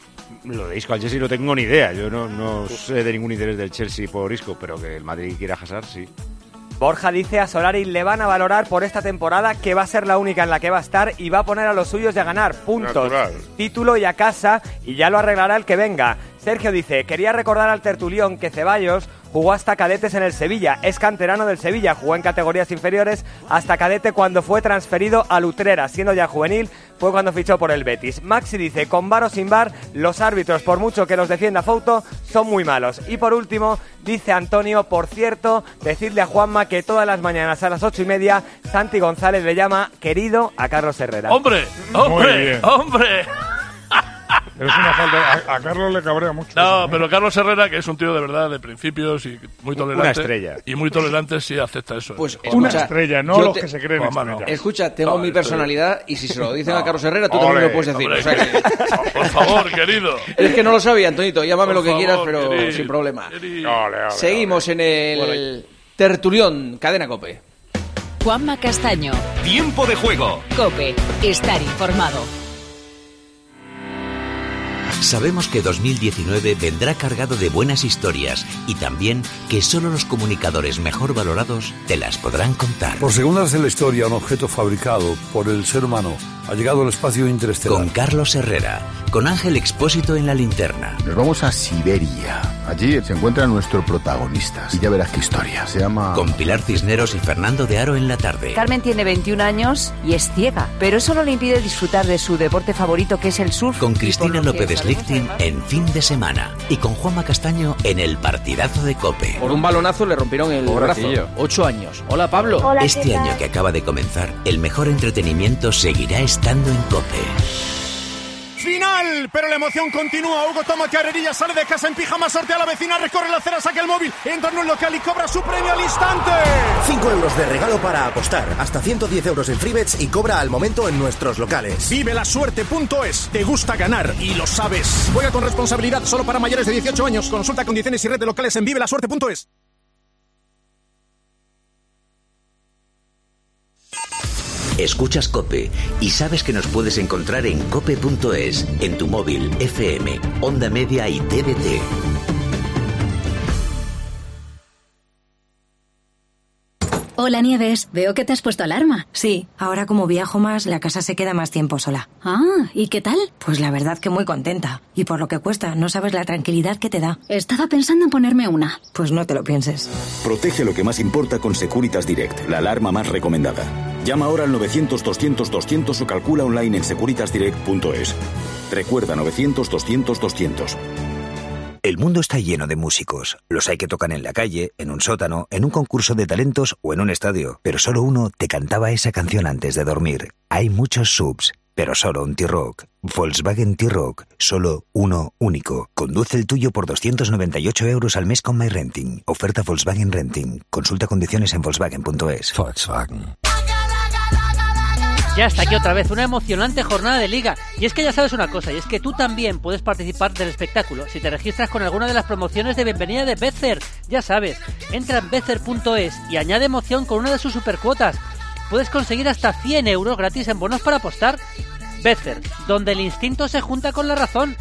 S4: Lo de Isco al Chelsea no tengo ni idea. Yo no, no sé de ningún interés del Chelsea por Isco, pero que el Madrid quiera Hazard, sí.
S14: Borja dice a Solari le van a valorar por esta temporada que va a ser la única en la que va a estar y va a poner a los suyos y a ganar puntos,
S18: Natural.
S14: título y a casa y ya lo arreglará el que venga. Sergio dice, quería recordar al tertulión que Ceballos jugó hasta cadetes en el Sevilla, es canterano del Sevilla, jugó en categorías inferiores hasta cadete cuando fue transferido al Utrera, siendo ya juvenil, fue cuando fichó por el Betis. Maxi dice, con bar o sin bar, los árbitros, por mucho que los defienda Fouto, son muy malos. Y por último, dice Antonio, por cierto, decirle a Juanma que todas las mañanas a las ocho y media, Santi González le llama querido a Carlos Herrera.
S8: ¡Hombre!
S9: Muy
S8: ¡Hombre!
S9: bien.
S8: ¡Hombre!
S9: Es una falta. A, a Carlos le cabrea mucho.
S8: No,
S9: eso, ¿eh?
S8: pero Carlos Herrera, que es un tío de verdad, de principios y muy tolerante.
S4: Una estrella.
S8: Y muy tolerante, sí acepta eso.
S7: Pues
S9: Una
S7: escucha,
S9: estrella, no
S7: yo
S9: los
S7: te-
S9: que se creen
S8: Juanma, no.
S9: estrellas.
S7: Escucha, tengo
S8: No,
S7: mi
S8: estoy-
S7: personalidad y si se lo dicen a
S8: No.
S7: Carlos Herrera, tú
S18: Ole,
S7: también lo puedes decir.
S8: Hombre,
S7: O sea que-
S8: por favor, querido.
S7: es que no lo sabía, Antonito, llámame
S8: Por
S7: lo que quieras,
S8: favor,
S7: pero
S8: querido,
S7: sin problema.
S8: querido.
S18: Ole, ole,
S7: Seguimos en el tertulión, cadena COPE.
S17: Juanma Castaño,
S31: Tiempo de juego.
S17: COPE, estar informado.
S27: Sabemos que dos mil diecinueve vendrá cargado de buenas historias y también que solo los comunicadores mejor valorados te las podrán contar.
S15: Por segunda vez en la historia, un objeto fabricado por el ser humano ha llegado al espacio interestelar.
S27: Con Carlos Herrera, con Ángel Expósito en la linterna.
S16: Nos vamos a Siberia. Allí se encuentra nuestro protagonista. Y ya verás qué historia. Se llama...
S27: Con Pilar Cisneros y Fernando de Aro en la tarde.
S19: Carmen tiene veintiún años y es ciega, pero eso no le impide disfrutar de su deporte favorito, que es el surf.
S27: Con
S19: Y
S27: Cristina
S19: por lo que
S27: López
S19: sabemos,
S27: Slichting en fin de semana. Y con Juanma Castaño en el partidazo de COPE.
S7: Por un balonazo le rompieron el
S27: Pobrecillo.
S7: brazo. Ocho años. Hola, Pablo.
S27: Este año que acaba de comenzar, el mejor entretenimiento seguirá estando en COPE.
S24: Final, pero la emoción continúa. Hugo toma carrerilla, sale de casa en pijama, sortea a la vecina, recorre la acera, saca el móvil, entra en un local y cobra su premio al instante.
S25: cinco euros de regalo para apostar, hasta ciento diez euros en freebets y cobra al momento en nuestros locales.
S24: Vive la suerte punto es. Te gusta ganar y lo sabes. Juega con responsabilidad, solo para mayores de dieciocho años. Consulta condiciones y red de locales en vive la suerte punto es.
S27: Escuchas COPE y sabes que nos puedes encontrar en cope punto es, en tu móvil, F M, Onda Media y T D T.
S6: Hola, Nieves. Veo que te has puesto alarma.
S11: Sí, ahora como viajo más, la casa se queda más tiempo sola.
S6: Ah, ¿y qué tal?
S11: Pues la verdad que muy contenta. Y por lo que cuesta, no sabes la tranquilidad que te da.
S6: Estaba pensando en ponerme una.
S11: Pues no te lo pienses.
S12: Protege lo que más importa con Securitas Direct, la alarma más recomendada. Llama ahora al novecientos doscientos doscientos o calcula online en securitas direct punto es. Recuerda novecientos doscientos doscientos.
S20: El mundo está lleno de músicos. Los hay que tocan en la calle, en un sótano, en un concurso de talentos o en un estadio. Pero solo uno te cantaba esa canción antes de dormir. Hay muchos subs, pero solo un T-Rock. Volkswagen T-Rock, solo uno único. Conduce el tuyo por doscientos noventa y ocho euros al mes con MyRenting. Oferta Volkswagen Renting. Consulta condiciones en volkswagen punto es. Volkswagen.
S21: Ya está aquí otra vez una emocionante jornada de liga. Y es que ya sabes una cosa, y es que tú también puedes participar del espectáculo si te registras con alguna de las promociones de bienvenida de Betfair. Ya sabes, entra en betfair punto es y añade emoción con una de sus supercuotas. Puedes conseguir hasta cien euros gratis en bonos para apostar. Betfair, donde el instinto se junta con la razón.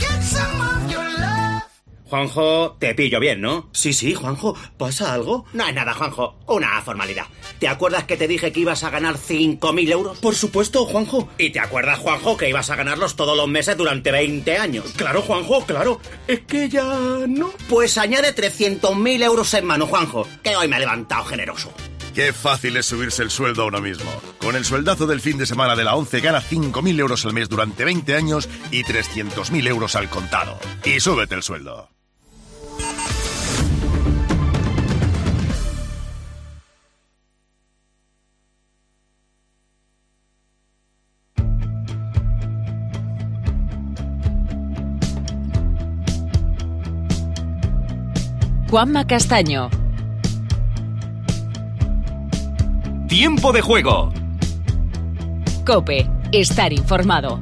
S23: Juanjo, te pillo bien, ¿no? Sí, sí, Juanjo, ¿pasa algo? No es nada, Juanjo, una formalidad. ¿Te acuerdas que te dije que ibas a ganar cinco mil euros? Por supuesto, Juanjo. ¿Y te acuerdas, Juanjo, que ibas a ganarlos todos los meses durante veinte años? Claro, Juanjo, claro. Es que ya no. Pues añade trescientos mil euros en mano, Juanjo, que hoy me ha levantado generoso.
S22: Qué fácil es subirse el sueldo a uno mismo. Con el sueldazo del fin de semana de la ONCE gana cinco mil euros al mes durante veinte años y trescientos mil euros al contado. Y súbete el sueldo.
S17: Juanma Castaño.
S31: Tiempo de juego.
S17: COPE. Estar informado.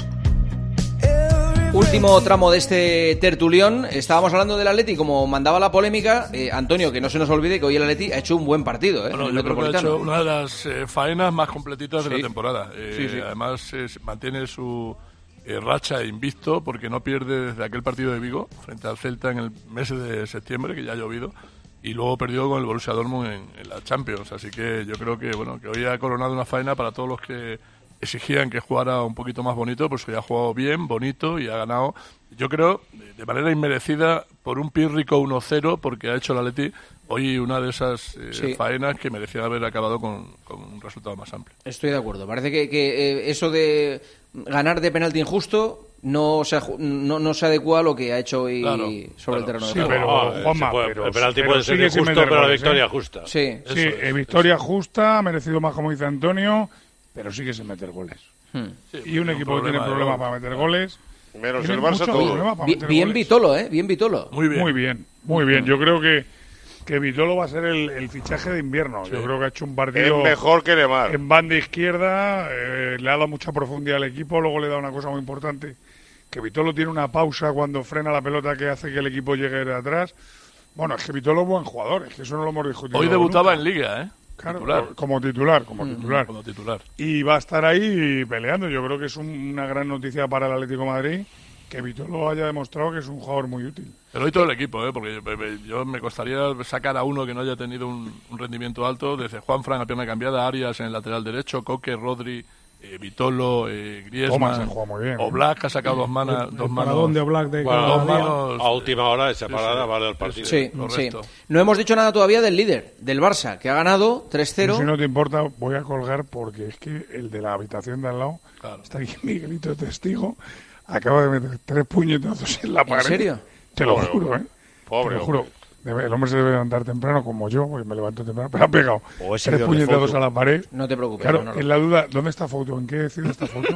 S7: Último tramo de este tertulión. Estábamos hablando del Atleti, como mandaba la polémica. Eh, Antonio, que no se nos olvide que hoy el Atleti ha hecho un buen partido, ¿eh?
S8: Bueno,
S7: el
S8: yo creo que ha
S7: Metropolitano.
S8: hecho una de las eh, faenas más completitas de
S7: Sí.
S8: la temporada. Eh,
S7: Sí, sí.
S8: Además, eh, mantiene su eh, racha invicto porque no pierde desde aquel partido de Vigo frente al Celta en el mes de septiembre, que ya ha llovido, y luego perdió con el Borussia Dortmund en, en la Champions. Así que yo creo que bueno que hoy ha coronado una faena para todos los que exigían que jugara un poquito más bonito, pues hoy ha jugado bien, bonito y ha ganado, yo creo, de manera inmerecida por un pírrico uno cero, porque ha hecho el Atleti hoy una de esas eh,
S7: Sí.
S8: faenas que merecía haber acabado con, con un resultado más amplio.
S7: Estoy de acuerdo. Parece que, que, eh, eso de ganar de penalti injusto no se, aju- no, no se adecua a lo que ha hecho hoy
S8: Claro,
S7: sobre el
S8: claro.
S7: terreno de
S9: Sí,
S7: juego.
S9: pero,
S1: Ah,
S9: Juanma,
S1: se puede-
S9: pero-
S1: el penalti
S9: pero
S1: puede ser
S9: sigue sin
S1: injusto,
S9: meter
S1: pero la
S9: goles,
S1: victoria
S9: ¿eh?
S1: justa.
S7: Sí,
S9: Sí,
S1: Eso es,
S9: eh, victoria justa, ha merecido más, como dice Antonio, pero sigue sin meter goles.
S7: Hmm.
S9: Y un equipo que tiene problemas para meter goles.
S18: Menos
S9: tiene
S18: el Barça,
S9: muchos
S18: todo.
S9: problemas para
S7: Bi-
S9: meter
S7: bien
S9: goles.
S7: Vitolo, ¿eh? Bien Vitolo.
S8: Muy bien.
S9: Muy bien, muy bien. Yo creo que, que Vitolo va a ser el, el fichaje de invierno.
S8: Sí.
S9: Yo creo que ha hecho un
S18: Es
S9: partido
S18: mejor que Lemar.
S9: en banda izquierda, eh, le ha dado mucha profundidad al equipo, luego le da una cosa muy importante, que Vitolo tiene una pausa cuando frena la pelota que hace que el equipo llegue de atrás. Bueno, es que Vitolo es buen jugador, es que eso no lo hemos discutido
S8: Hoy debutaba
S9: nunca.
S8: en Liga, ¿eh?
S9: Claro,
S8: Titular.
S9: como titular, como
S7: Mm.
S9: titular.
S8: Como titular.
S9: Y va a estar ahí peleando. Yo creo que es un- una gran noticia para el Atlético de Madrid que Vitolo haya demostrado que es un jugador muy útil.
S8: Pero hoy todo el equipo, ¿eh? Porque yo, yo me costaría sacar a uno que no haya tenido un, un rendimiento alto, desde Juanfran a pierna cambiada, Arias en el lateral derecho, Coque, Rodri, eh, Vitolo, eh,
S9: Thomas
S8: Griezmann,
S9: ha jugado muy bien, ¿eh?
S8: Oblak, que ha sacado dos, manas,
S3: El
S8: dos
S3: paradón
S8: manos.
S3: de Oblak de
S1: Bueno,
S3: cada
S8: dos
S3: día.
S8: manos.
S1: A última hora esa
S8: Sí,
S1: parada
S8: sí.
S1: vale el partido.
S7: Sí, sí.
S8: correcto.
S7: No hemos dicho nada todavía del líder, del Barça, que ha ganado tres cero.
S9: Si no te importa, voy a colgar porque es que el de la habitación de al lado,
S8: Claro.
S9: está aquí Miguelito de testigo, acaba de meter tres puñetazos en la pared.
S7: serio?
S9: Te lo
S18: Pobre
S9: juro,
S18: hombre.
S9: ¿eh?
S18: Pobre
S9: Te lo juro.
S18: hombre.
S9: Debe- el hombre se debe levantar temprano como yo, porque me levanto temprano, pero ha pegado
S4: O ese
S9: tres
S4: vídeo de
S9: puñetazos
S4: foto.
S9: a la pared.
S7: No te preocupes.
S9: Claro,
S7: Manolo.
S9: en la duda, ¿dónde está foto? ¿En qué decide esta foto?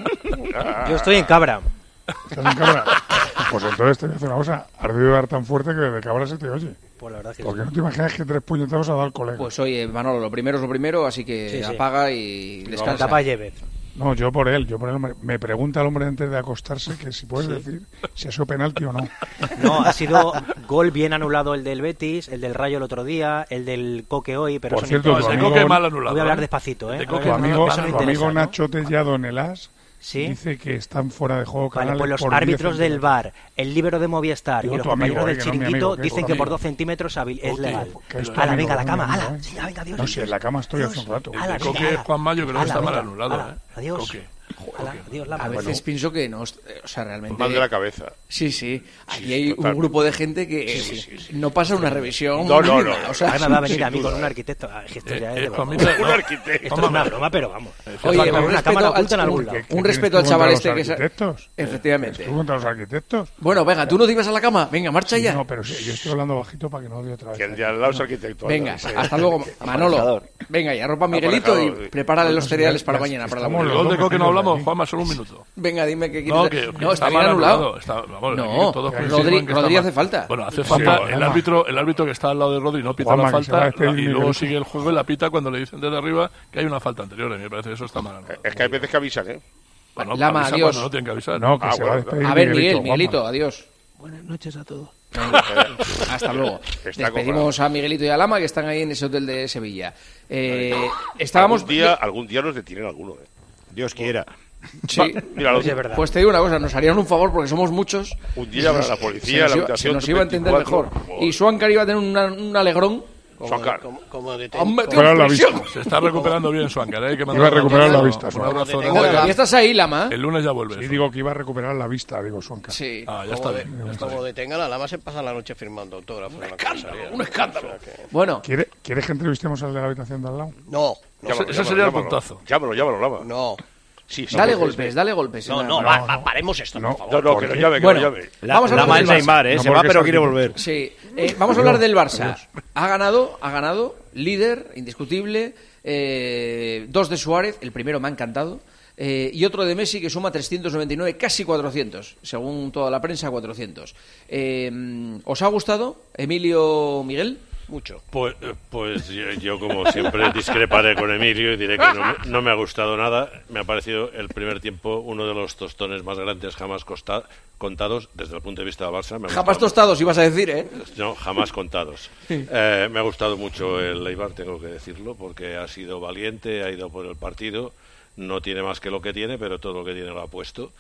S2: Yo estoy en Cabra.
S9: ¿Estás en Cabra? Pues entonces te voy a hacer una cosa. Has debido dar tan fuerte que desde Cabra se te oye.
S2: Pues la verdad que
S9: Porque
S2: sí.
S9: no te imaginas que tres puñetazos ha dado al colega.
S7: Pues oye, Manolo, lo primero es lo primero, así que
S2: Sí, sí.
S7: apaga y descansa.
S2: Tapa Yevez.
S9: No, yo por él, yo por él. Me, me pregunta el hombre antes de acostarse que si puedes decir si ha sido penalti o no.
S2: No, ha sido gol bien anulado el del Betis, el del Rayo el otro día, el del Coque hoy, pero
S9: Por
S2: eso
S9: cierto,
S2: no
S9: tu
S2: importa.
S8: El
S9: amigo-
S8: Coque mal anulado.
S2: Voy a hablar
S8: ¿eh?
S2: despacito, ¿eh?
S8: El de
S2: A ver,
S9: Tu
S8: Coque
S2: no,
S9: amigo,
S2: eso no
S9: tu
S2: interesa,
S9: amigo
S2: ¿no?
S9: Nacho Tellado en el As
S2: ¿Sí?
S9: dice que están fuera de juego
S2: Vale,
S9: Canales
S2: pues los
S9: por
S2: árbitros
S9: diez
S2: del V A R, el líbero de Movistar
S9: Digo
S2: y los
S9: tu amigo,
S2: compañeros
S9: eh,
S2: del
S9: que no mi
S2: chiringuito
S9: amigo, que es
S2: dicen
S9: tu
S2: que por
S9: amigo.
S2: dos centímetros hábil es legal.
S9: Que es tu
S2: Ala,
S9: amigo,
S2: venga a la
S9: que no
S2: cama,
S9: mi
S2: ala.
S9: amigo, ¿eh?
S2: Sí, venga, adiós.
S9: No, si en la cama estoy hace un rato.
S2: Ala,
S8: El Coque
S2: venga,
S8: Juan Mayo creo que
S2: ala,
S8: está mal
S2: venga,
S8: anulado,
S2: ala,
S8: ¿eh?
S2: Adiós.
S8: Coque.
S2: Ala, adiós, Lama.
S7: A veces
S2: Bueno.
S7: pienso que no, o sea, realmente...
S18: Mal de la cabeza.
S7: Sí, sí. Aquí
S18: Sí,
S7: hay
S18: totalmente.
S7: un grupo de gente que
S18: Sí, sí, sí, sí.
S7: no pasa una revisión.
S18: No, no,
S7: mínima,
S18: no.
S7: O sea,
S2: Ahora me va a venir
S7: sin
S2: a mí
S7: duda.
S2: con un arquitecto. Ah, esto ya
S8: Eh,
S2: es
S8: eh,
S2: de broma.
S8: Juanmita,
S18: Un
S8: no.
S18: arquitecto.
S2: Esto es una broma, pero vamos.
S7: Oye,
S2: Falta
S7: un
S2: una
S7: respeto
S2: cámara
S7: al-
S2: oculta en algún
S7: un-
S2: lado.
S7: un respeto al chaval este que... sa-
S9: arquitectos?
S7: Efectivamente.
S9: ¿Estuvo contra los arquitectos?
S7: Bueno, venga, ¿tú no te ibas a la cama? Venga, marcha ya.
S9: No, pero sí, yo estoy hablando bajito para que no odie otra vez.
S18: Que el de al lado es arquitecto.
S7: Venga,
S18: anda, sí.
S7: hasta luego, Manolo. Venga, y arropa a Miguelito y
S18: Aparejador.
S7: prepárale los
S9: Pues
S7: cereales
S9: ya-
S7: para
S9: ya
S7: mañana, para la
S9: estamos
S8: El
S9: los
S8: gol
S9: dos
S8: de Coque no
S9: metidos
S8: hablamos,
S9: aquí.
S8: Juanma, solo un minuto.
S7: Venga, dime que
S8: No,
S7: quieres...
S8: que,
S7: No, está bien
S8: mal
S7: anulado.
S8: Está, vamos,
S7: No,
S8: aquí todos
S7: Rodri-
S8: coinciden que está
S7: Rodri
S8: mal.
S7: hace falta.
S8: Bueno, hace
S9: Sí,
S8: falta.
S9: Juanma.
S8: el árbitro el árbitro que está al lado de Rodri no pita
S9: Juanma,
S8: la
S9: que se va a
S8: falta
S9: despedir
S8: y luego
S9: Miguelito.
S8: sigue el juego y la pita cuando le dicen desde arriba que hay una falta anterior. A mí me parece que eso está mal anulado.
S18: Es que hay veces que avisan, ¿eh?
S8: Bueno,
S7: Lama,
S8: avisa
S7: adiós.
S8: cuando no tienen que avisar.
S9: No, que
S18: Ah,
S9: se
S18: bueno,
S9: va a despedir
S7: A ver,
S9: Miguelito,
S7: Miguel,
S9: Juanma.
S7: Miguelito, adiós.
S21: Buenas noches a todos.
S7: Hasta luego.
S18: Está
S7: Despedimos a Miguelito y a Lama que están ahí en ese hotel de Sevilla. Eh, estábamos...
S18: Algún día, algún día nos detienen alguno, ¿eh?
S4: Dios quiera.
S7: Sí,
S18: Míralo.
S2: Sí, es verdad.
S7: pues te digo una cosa, nos harían un favor porque somos muchos.
S18: Un día habrá la
S7: Se
S18: policía,
S7: nos
S18: la
S7: iba-
S18: habitación
S7: se nos iba a entender
S18: veinticuatro.
S7: mejor. Y Suancar iba a tener una- un alegrón.
S18: Suancar.
S5: Como, como de
S7: Hombre,
S5: como-
S9: Fuera la
S7: presión.
S9: vista.
S8: Se está recuperando bien Suancar, ¿eh? Hay que
S9: Iba a
S8: mandarle un
S9: recuperar la
S8: abrazo,
S9: vista,
S8: Un
S9: Suancar.
S8: abrazo
S5: Como de-
S8: enorme.
S7: Todavía estás ahí, Lama.
S8: El lunes ya vuelves.
S9: Sí, digo que iba a recuperar la vista, digo, Suanca.
S7: Sí.
S8: Ah, ya está
S5: como, de-
S8: bien. ya está
S5: como
S8: bien.
S5: detengan a Lama se pasa la noche firmando autógrafos. Un
S7: escándalo, un escándalo. Bueno,
S9: ¿Quiere, ¿Quieres que entrevistemos al de la habitación de al lado?
S5: No, no,
S8: Ese- ese sería el puntazo.
S18: Llámalo, llámalo, Lama.
S5: no.
S18: Sí, sí,
S7: dale
S18: sí,
S7: golpes,
S18: sí.
S7: dale golpes.
S5: No,
S7: Nada.
S5: no, va, va, paremos esto,
S9: No.
S5: por favor.
S18: No, no,
S9: ¿Por
S18: que lo
S9: qué?
S18: llame, que
S7: Bueno,
S18: lo llame.
S4: La,
S7: Vamos a
S4: la
S7: hablar
S4: mal
S7: del Barça.
S4: Neymar, ¿eh?
S9: No,
S4: se va,
S9: porque
S4: pero
S9: es
S4: quiere
S9: arquitecto.
S4: volver.
S7: Sí, eh, vamos a hablar del Barça. Ha ganado, ha ganado, líder, indiscutible, eh, dos de Suárez, el primero me ha encantado, eh, y otro de Messi que suma trescientos noventa y nueve, casi cuatrocientos, según toda la prensa, cuatrocientos. Eh, ¿Os ha gustado, Emilio, Miguel?
S5: Mucho.
S1: Pues, eh, pues yo, yo, como siempre, discreparé con Emilio y diré que no, me- no me ha gustado nada. Me ha parecido el primer tiempo uno de los tostones más grandes jamás costa- contados desde el punto de vista del Barça. Me ha
S7: Jamás
S1: gustado-
S7: tostados, ibas a decir, ¿eh?
S1: No, jamás contados. Eh, me ha gustado mucho el Eibar, tengo que decirlo, porque ha sido valiente, ha ido por el partido, no tiene más que lo que tiene, pero todo lo que tiene lo ha puesto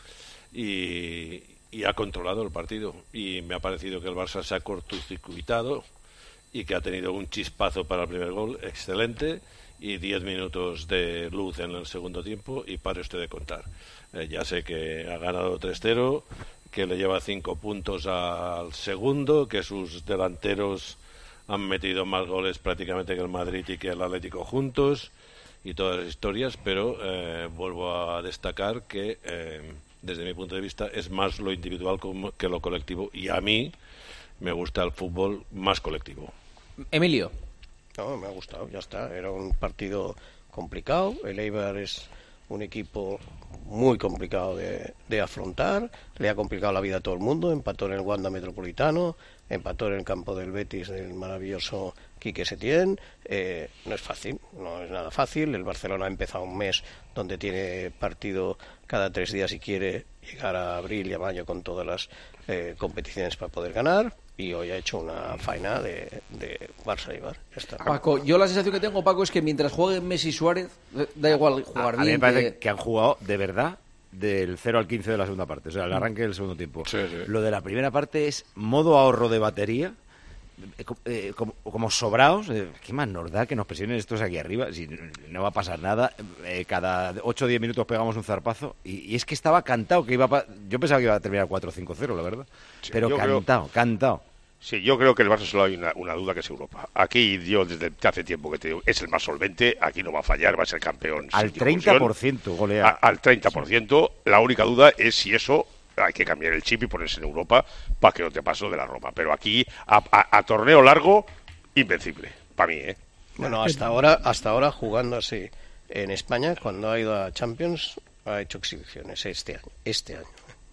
S1: y, y ha controlado el partido. Y me ha parecido que el Barça se ha cortocircuitado y que ha tenido un chispazo para el primer gol excelente y diez minutos de luz en el segundo tiempo y pare usted de contar. Eh, ya sé que ha ganado tres cero, que le lleva cinco puntos al segundo, que sus delanteros han metido más goles prácticamente que el Madrid y que el Atlético juntos y todas las historias, pero eh, vuelvo a destacar que eh, desde mi punto de vista es más lo individual como- que lo colectivo y a mí me gusta el fútbol más colectivo.
S7: Emilio.
S5: No, me ha gustado, ya está. Era un partido complicado. El Eibar es un equipo muy complicado de, de afrontar. Le ha complicado la vida a todo el mundo. Empató en el Wanda Metropolitano, empató en el campo del Betis del maravilloso Quique Setién. Eh, no es fácil, no es nada fácil. El Barcelona ha empezado un mes donde tiene partido cada tres días y quiere llegar a abril y a mayo con todas las eh, competiciones para poder ganar. Y hoy ha hecho una faena de, de Barça y Bar. Ya está.
S7: Paco, yo la sensación que tengo, Paco, es que mientras jueguen Messi y Suárez, eh, da igual jugar
S4: A mí me
S7: bien.
S4: parece
S7: que-
S4: que han jugado de verdad del cero al quince de la segunda parte, o sea, el arranque del segundo tiempo. Lo de la primera parte es modo ahorro de batería, eh, co- eh, como, como sobraos. eh, ¿Qué más nos da que nos presionen estos aquí arriba? Si no va a pasar nada, eh, cada ocho o diez minutos pegamos un zarpazo. Y, y es que estaba cantado que iba a pa- yo pensaba que iba a terminar cuatro cinco cero, la verdad.
S18: Sí,
S4: Pero
S18: yo creo-
S4: cantado, cantado.
S18: Sí, yo creo que el Barça solo hay una, una duda que es Europa. Aquí yo desde hace tiempo que te digo, es el más solvente, aquí no va a fallar, va a ser campeón.
S4: Al
S18: sin
S4: treinta por
S18: discusión.
S4: ciento golea.
S18: A- al treinta por ciento. La única duda es si eso hay que cambiar el chip y ponerse en Europa para que no te paso de la Roma. Pero aquí, a, a- a torneo largo, invencible, para mí, ¿eh?
S5: Bueno, hasta ahora, hasta ahora jugando así en España, cuando ha ido a Champions, ha hecho exhibiciones este año. Este año.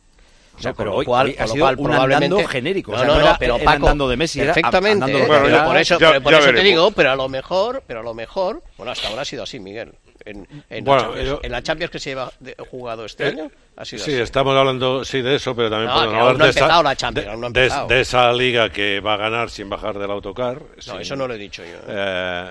S5: O sea,
S4: No,
S5: con
S4: pero
S5: lo
S4: hoy-
S5: cual,
S4: hoy ha
S5: con lo
S4: sido
S5: cual
S4: un
S5: probablemente
S4: andando genérico, o
S5: No,
S4: sea,
S5: no,
S4: no
S5: no,
S4: era
S5: pero
S4: el
S5: Paco,
S4: andando de Messi, era
S5: perfectamente.
S4: andando lo que
S5: pero
S4: quedaba.
S5: por eso,
S18: Ya-
S5: pero por
S18: ya
S5: eso te
S18: veremos.
S5: digo, pero a lo mejor, pero a lo mejor, bueno, hasta ahora ha sido así, Miguel. En, en,
S1: Bueno,
S5: la, Champions,
S1: yo-
S5: en la Champions que se lleva de- jugado este
S1: Eh,
S5: año, ha sido
S1: Sí,
S5: así.
S1: estamos hablando sí de eso, pero también
S5: No,
S1: podemos
S5: que
S1: hablar
S5: aún no ha
S1: de, esa,
S5: empezado la Champions,
S1: de-
S5: aún no ha
S1: de-
S5: empezado.
S1: de esa liga que va a ganar sin bajar del autocar.
S5: No,
S1: sin-
S5: eso no lo he dicho yo. ¿eh?
S1: Eh,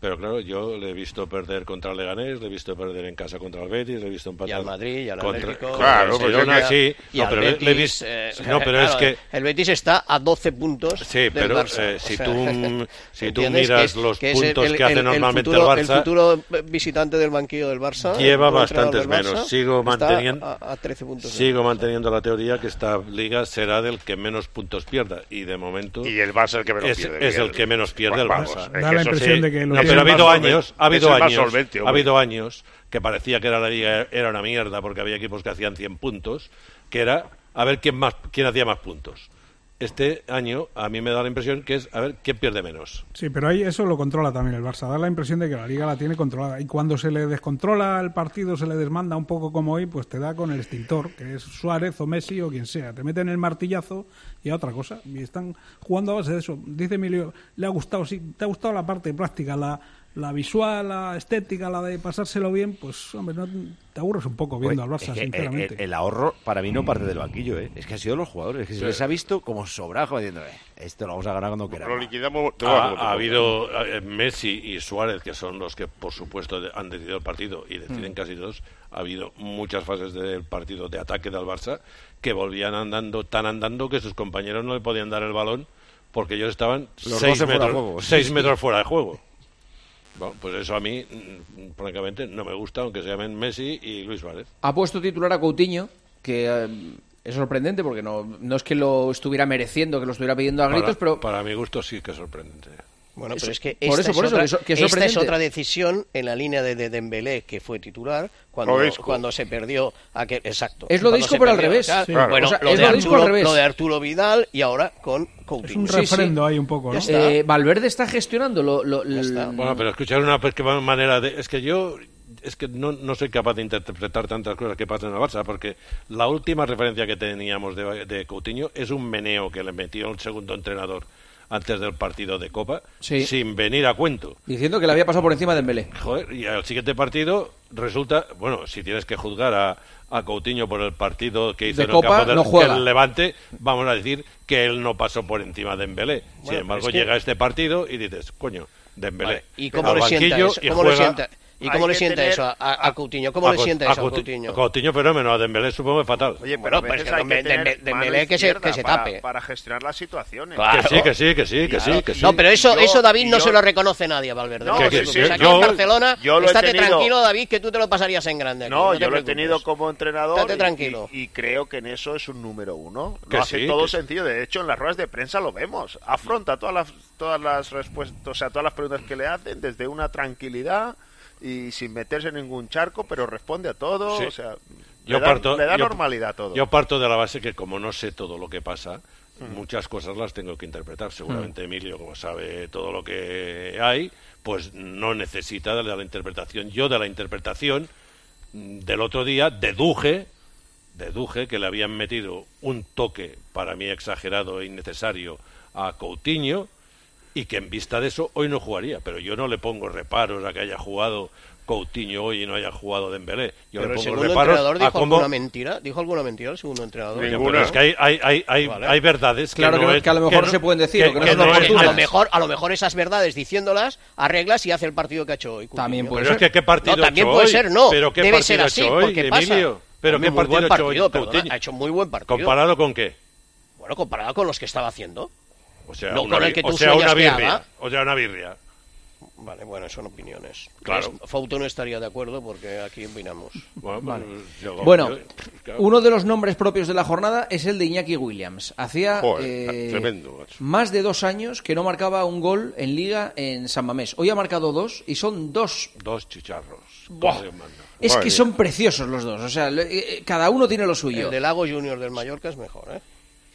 S1: Pero claro, yo le he visto perder contra el Leganés, le he visto perder en casa contra el Betis, le he visto empatar.
S5: Y al Madrid, y al
S1: contra,
S5: Atlético.
S1: Contra
S18: claro,
S1: el Girona,
S18: pues
S1: sí.
S5: Y
S1: No,
S5: al
S1: pero
S5: Betis,
S1: le he visto,
S5: eh,
S1: no, pero
S5: claro,
S1: es que...
S5: El Betis está a doce puntos
S1: Sí,
S5: del
S1: pero
S5: Barça.
S1: eh,
S5: O
S1: si
S5: sea,
S1: tú, si tú
S5: ¿entiendes?
S1: miras
S5: que es,
S1: los
S5: que es
S1: puntos
S5: el,
S1: que hace
S5: el,
S1: normalmente
S5: el futuro,
S1: el Barça...
S5: El futuro visitante del banquillo del Barça...
S1: Lleva
S5: el
S1: bastantes
S5: entrenador del
S1: menos.
S5: Barça,
S1: Sigo
S5: está
S1: manteniendo,
S5: a, a trece puntos.
S1: sigo manteniendo la teoría que esta liga será del que menos puntos pierda. Y de momento...
S18: Y el Barça el que menos
S1: es,
S18: pierde.
S1: es el que menos pierde el
S18: Vamos,
S1: Barça.
S18: es
S3: Da
S18: que
S3: la
S18: eso
S3: impresión
S18: sí.
S3: de que lo
S1: No,
S3: tiene
S1: pero ha
S3: más
S1: habido
S3: solvente.
S1: años, ha habido
S18: Es el más
S1: años,
S18: solvente,
S1: ha
S18: hombre.
S1: habido años que parecía que era la liga era una mierda porque había equipos que hacían cien puntos, que era a ver quién más quién hacía más puntos. Este año a mí me da la impresión que es a ver quién pierde menos.
S3: Sí, pero ahí eso lo controla también el Barça. Da la impresión de que la Liga la tiene controlada. Y cuando se le descontrola el partido, se le desmanda un poco como hoy, pues te da con el extintor, que es Suárez o Messi o quien sea. Te meten el martillazo y a otra cosa. Y están jugando a base de eso. Dice Emilio, le ha gustado, sí, te ha gustado la parte práctica, la, la visual, la estética, la de pasárselo bien, pues hombre, no, te aburres un poco viendo
S4: Oye,
S3: al Barça,
S4: es que
S3: sinceramente.
S4: El, el ahorro para mí no parte del banquillo, ¿eh? Es que han sido los jugadores, es que
S1: Sí.
S4: se les ha visto como sobrajo diciendo, eh, esto lo vamos a ganar cuando
S18: Lo
S4: queramos.
S18: liquidamos. te
S1: Ha,
S18: voy a-
S1: ha habido eh, Messi y Suárez, que son los que por supuesto de- han decidido el partido y deciden
S4: Mm.
S1: casi todos. Ha habido muchas fases del partido de ataque del Barça que volvían andando tan andando que sus compañeros no le podían dar el balón porque ellos estaban
S4: Los
S1: seis,
S4: dos en fuera
S1: metros,
S4: de juego.
S1: seis metros fuera de juego. Bueno, pues eso a mí, mm, francamente, no me gusta, aunque se llamen Messi y Luis Suárez.
S7: Ha puesto titular a Coutinho, que eh, es sorprendente porque no, no es que lo estuviera mereciendo, que lo estuviera pidiendo a gritos,
S1: para,
S7: pero...
S1: para mi gusto sí que es sorprendente.
S5: Bueno, pero es que
S7: Por
S5: esta,
S7: eso, por
S5: es,
S7: eso,
S5: otra,
S7: que so- que es
S5: esta es
S7: sorprendente.
S5: otra decisión en la línea de, de Dembélé, que fue titular cuando,
S18: Lo Isco.
S5: cuando se perdió aquel, exacto.
S7: Es lo de
S5: Cuando
S7: Isco,
S5: se
S7: pero al
S5: perdió,
S7: revés.
S5: claro.
S7: Sí. Claro.
S5: Bueno,
S7: O sea,
S5: lo,
S7: es
S5: de
S7: lo de Isco
S5: Arturo,
S7: al revés.
S5: lo de Arturo Vidal y ahora con Coutinho.
S3: Es un
S7: Sí,
S3: referendo
S7: sí.
S3: ahí un poco, ¿no?
S5: Ya está.
S7: Eh, Valverde está gestionando lo, lo- l-
S1: Bueno, pero escuchar una pues, que manera de... Es que yo es que no, no soy capaz de interpretar tantas cosas que pasan en el Barça, porque la última referencia que teníamos de, de Coutinho es un meneo que le metió el segundo entrenador antes del partido de Copa,
S7: Sí.
S1: sin venir a cuento.
S7: diciendo que le había pasado por encima de Dembélé.
S1: Joder, y al siguiente partido resulta, bueno, si tienes que juzgar a, a Coutinho por el partido que hizo
S7: De
S1: en
S7: Copa,
S1: el campo del,
S7: no juega.
S1: del Levante, vamos a decir que él no pasó por encima de Dembélé. Sin
S5: Bueno,
S1: embargo,
S5: pero es que-
S1: llega a este partido y dices, coño, Dembélé.
S5: Vale, ¿y cómo
S1: al
S5: le sienta
S1: banquillo
S5: eso?
S1: y
S5: ¿Cómo le
S1: juega-
S5: sienta? ¿Y cómo
S10: Hay
S5: le
S10: que
S5: sienta
S10: tener-
S5: eso a, a, a Coutinho? ¿Cómo
S1: a
S5: le
S1: Cou-
S5: sienta
S1: a
S5: eso a
S1: Couti-
S5: Coutinho?
S1: a Coutinho fenómeno, a Dembélé supongo que fatal.
S10: Oye, pero
S5: Bueno,
S10: a
S5: pues
S10: veces
S5: que
S10: hay
S5: Dembe-
S10: que tener
S5: Dembe-
S10: mano
S5: Dembélé que se-
S10: izquierda
S5: que se
S10: para-
S5: tape.
S10: Para gestionar las situaciones.
S5: Claro.
S1: Que sí, que sí, que sí, que sí, que sí.
S5: No, pero eso,
S10: Yo-
S5: eso David no
S10: yo-
S5: se lo reconoce nadie a Valverde.
S10: No,
S5: Que-
S10: sí,
S5: que-
S10: sí,
S5: pues aquí
S10: yo-
S5: en Barcelona,
S10: yo lo he
S5: estate
S10: tenido-
S5: tranquilo, David, que tú te lo pasarías en grande. aquí,
S10: No,
S5: te
S10: yo lo he
S5: preocupes.
S10: tenido como entrenador
S5: Estate
S10: y-
S5: tranquilo.
S10: Y, y creo que en eso es un número uno.
S1: Que
S10: Lo hace
S1: sí,
S10: todo
S1: que sí.
S10: sencillo. De hecho, en las ruedas de prensa lo vemos. Afronta todas las todas las respuestas, o sea, todas las preguntas que le hacen desde una tranquilidad y sin meterse en ningún charco, pero responde a todo.
S1: Sí.
S10: O sea,
S1: Yo
S10: le da,
S1: parto,
S10: le da
S1: yo-
S10: normalidad a todo.
S1: Yo parto de la base que como no sé todo lo que pasa, muchas cosas las tengo que interpretar. Seguramente
S10: Mm.
S1: Emilio, como sabe todo lo que hay, pues no necesita de la interpretación. Yo de la interpretación mm, del otro día deduje, deduje que le habían metido un toque, para mí exagerado e innecesario, a Coutinho, y que en vista de eso hoy no jugaría. Pero yo no le pongo reparos a que haya jugado Coutinho hoy y no haya jugado Dembélé. Yo
S5: Pero
S1: le
S5: el
S1: pongo
S5: segundo
S1: reparos
S5: entrenador
S1: a
S5: dijo
S1: cómo...
S5: alguna mentira. ¿Dijo alguna mentira el segundo entrenador?
S1: Oye, pero es que hay, hay, hay, hay,
S5: Vale.
S1: hay verdades que,
S7: Claro
S1: no
S7: que-
S1: es-
S7: que a lo mejor
S1: no-
S7: se pueden decir,
S1: que-
S7: o que no
S1: que
S7: son
S1: no es
S7: oportunas.
S5: A lo
S1: dudas.
S5: mejor, a lo mejor esas verdades diciéndolas arreglas y hace el partido que ha hecho hoy. Coutinho.
S7: También puede
S1: Pero es que qué partido
S5: No, también
S1: ha hecho
S5: puede
S1: hoy?
S5: ser, no.
S1: Pero qué
S5: Debe
S1: partido
S5: ser
S1: ha
S5: así,
S1: hecho hoy,
S5: porque pasa.
S1: Emilio. Pero
S5: Hombre,
S1: qué
S5: muy
S1: partido
S5: buen
S1: ha hecho hoy
S5: partido, perdona,
S1: Coutinho.
S5: ha hecho muy buen partido.
S1: ¿Comparado con qué?
S5: Bueno, comparado con los que estaba haciendo.
S1: O sea,
S5: No
S1: una,
S5: con el
S1: bi-
S5: que tú
S1: o sea,
S5: sueñas
S1: una
S5: que
S1: birria.
S5: haga.
S1: O sea, una birria.
S5: Vale, bueno, son opiniones.
S1: Claro.
S5: Es- Fouto no estaría de acuerdo porque aquí opinamos.
S1: Bueno,
S7: Vale.
S1: pues, yo-
S7: Bueno,
S1: yo- claro.
S7: uno de los nombres propios de la jornada es el de Iñaki Williams. Hacía
S18: Joder,
S7: eh,
S18: tremendo, macho.
S7: más de dos años que no marcaba un gol en Liga en San Mamés. Hoy ha marcado dos y son dos.
S1: Dos chicharros.
S7: Buah.
S1: Como Dios manda.
S7: Es
S18: Madre
S7: que
S18: mía.
S7: son preciosos los dos. O sea, le- eh, cada uno tiene lo suyo.
S5: El de Lago Junior del Mallorca es mejor, ¿eh?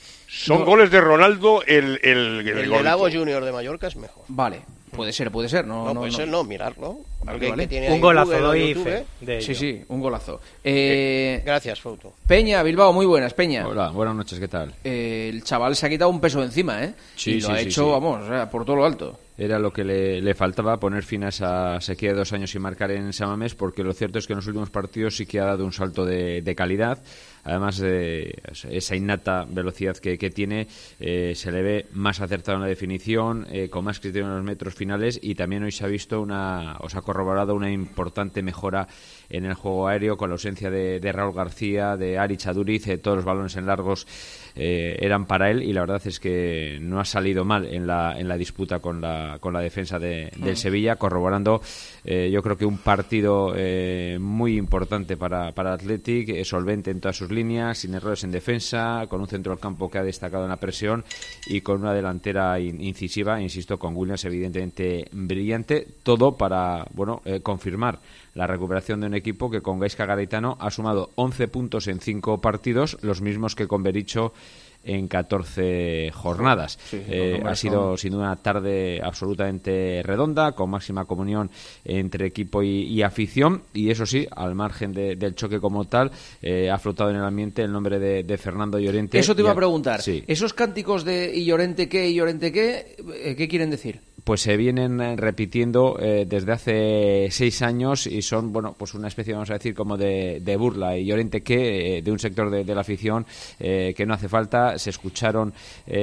S18: Son goles de Ronaldo el, el, el,
S5: El de
S18: golito.
S5: Lago Junior de Mallorca es mejor.
S7: Vale, puede ser, puede ser. No,
S5: No,
S7: no,
S5: puede
S7: no.
S5: ser no, mirarlo.
S7: Vale,
S5: Alguien
S7: vale.
S5: que tiene
S2: Un
S5: ahí
S2: golazo
S5: Google o
S2: doy
S5: YouTube,
S2: fe
S5: ¿eh?
S2: de
S7: Sí,
S2: ello.
S7: sí, un golazo. Eh,
S5: Gracias, Fouto.
S7: Peña, Bilbao, muy buenas, Peña.
S13: Hola, buenas noches, ¿qué tal?
S7: Eh, el chaval se ha quitado un peso de encima, ¿eh?
S13: Sí,
S7: y lo
S13: sí,
S7: ha
S13: sí,
S7: hecho,
S13: sí.
S7: vamos, o sea, por todo lo alto.
S13: Era lo que le, le faltaba, poner fin a esa sequía de dos años sin marcar en Samamés, porque lo cierto es que en los últimos partidos sí que ha dado un salto de, de calidad. además de esa innata velocidad que, que tiene, eh, se le ve más acertado en la definición, eh, con más criterio en los metros finales, y también hoy se ha visto una, o se ha corroborado una importante mejora en el juego aéreo, con la ausencia de, de Raúl García, de Ari Chaduriz, eh, todos los balones en largos eh, eran para él, y la verdad es que no ha salido mal en la, en la disputa con la, con la defensa de, del Sevilla, corroborando eh, yo creo que un partido eh, muy importante para, para Athletic, eh, solvente en todas sus líneas, sin errores en defensa, con un centro del campo que ha destacado en la presión y con una delantera in, incisiva, insisto, con Williams evidentemente brillante, todo para, bueno, eh, confirmar la recuperación de un equipo que con Gaizka Garitano ha sumado once puntos en cinco partidos, los mismos que con Bericho en catorce jornadas.
S7: Sí,
S13: eh,
S7: no,
S13: ha sido sin duda una tarde absolutamente redonda, con máxima comunión entre equipo y, y afición, y eso sí, al margen de, del choque como tal, eh, ha flotado en el ambiente el nombre de, de Fernando Llorente.
S7: Eso te iba
S13: ya,
S7: a preguntar.
S13: Sí.
S7: ¿Esos cánticos de y Llorente qué, y Llorente qué, eh, qué quieren decir?
S13: Pues se vienen eh, repitiendo eh, desde hace seis años y son, bueno, pues una especie, vamos a decir, como de, de burla. Y Llorente que, eh, de un sector de, de la afición eh, que no hace falta. Se escucharon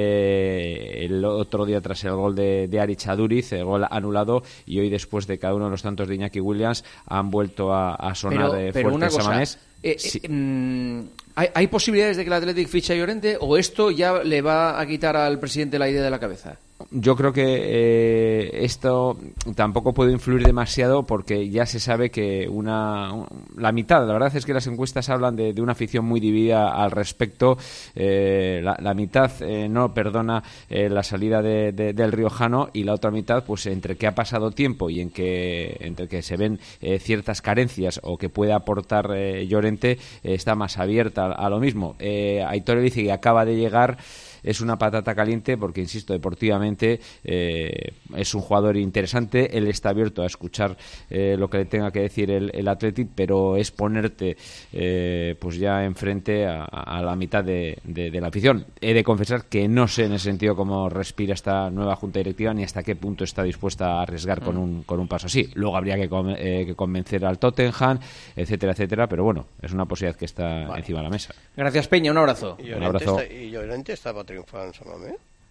S13: eh, el otro día tras el gol de, de Ari Chaduriz, el gol anulado, y hoy después de cada uno de los tantos de Iñaki Williams han vuelto a, a sonar
S7: pero,
S13: eh,
S7: pero
S13: fuerte
S7: una cosa,
S13: Samamés.
S7: Eh,
S13: Sí.
S7: eh, mm, ¿hay, ¿Hay posibilidades de que el Athletic fiche a Llorente, o esto ya le va a quitar al presidente la idea de la cabeza?
S13: Yo creo que eh, esto tampoco puede influir demasiado, porque ya se sabe que una la mitad, la verdad es que las encuestas hablan de, de una afición muy dividida al respecto. Eh, la, la mitad eh, no perdona eh, la salida de, de, del riojano, y la otra mitad, pues entre que ha pasado tiempo y en que entre que se ven eh, ciertas carencias o que puede aportar eh, Llorente, eh, está más abierta a, a lo mismo. Eh, Aitor Elizegui acaba de llegar. Es una patata caliente porque, insisto, deportivamente eh, es un jugador interesante. Él está abierto a escuchar eh, lo que le tenga que decir el, el Athletic, pero es ponerte eh, pues ya enfrente a, a la mitad de, de, de la afición. He de confesar que no sé en ese sentido cómo respira esta nueva junta directiva, ni hasta qué punto está dispuesta a arriesgar con un, con un paso así. Luego habría que, con, eh, que convencer al Tottenham, etcétera, etcétera, pero bueno, es una posibilidad que está vale. encima de la mesa.
S7: Gracias, Peña, un abrazo.
S5: ¿Y
S13: un abrazo.
S5: Está, ¿Y Llorente estaba triunfando en San Mamés?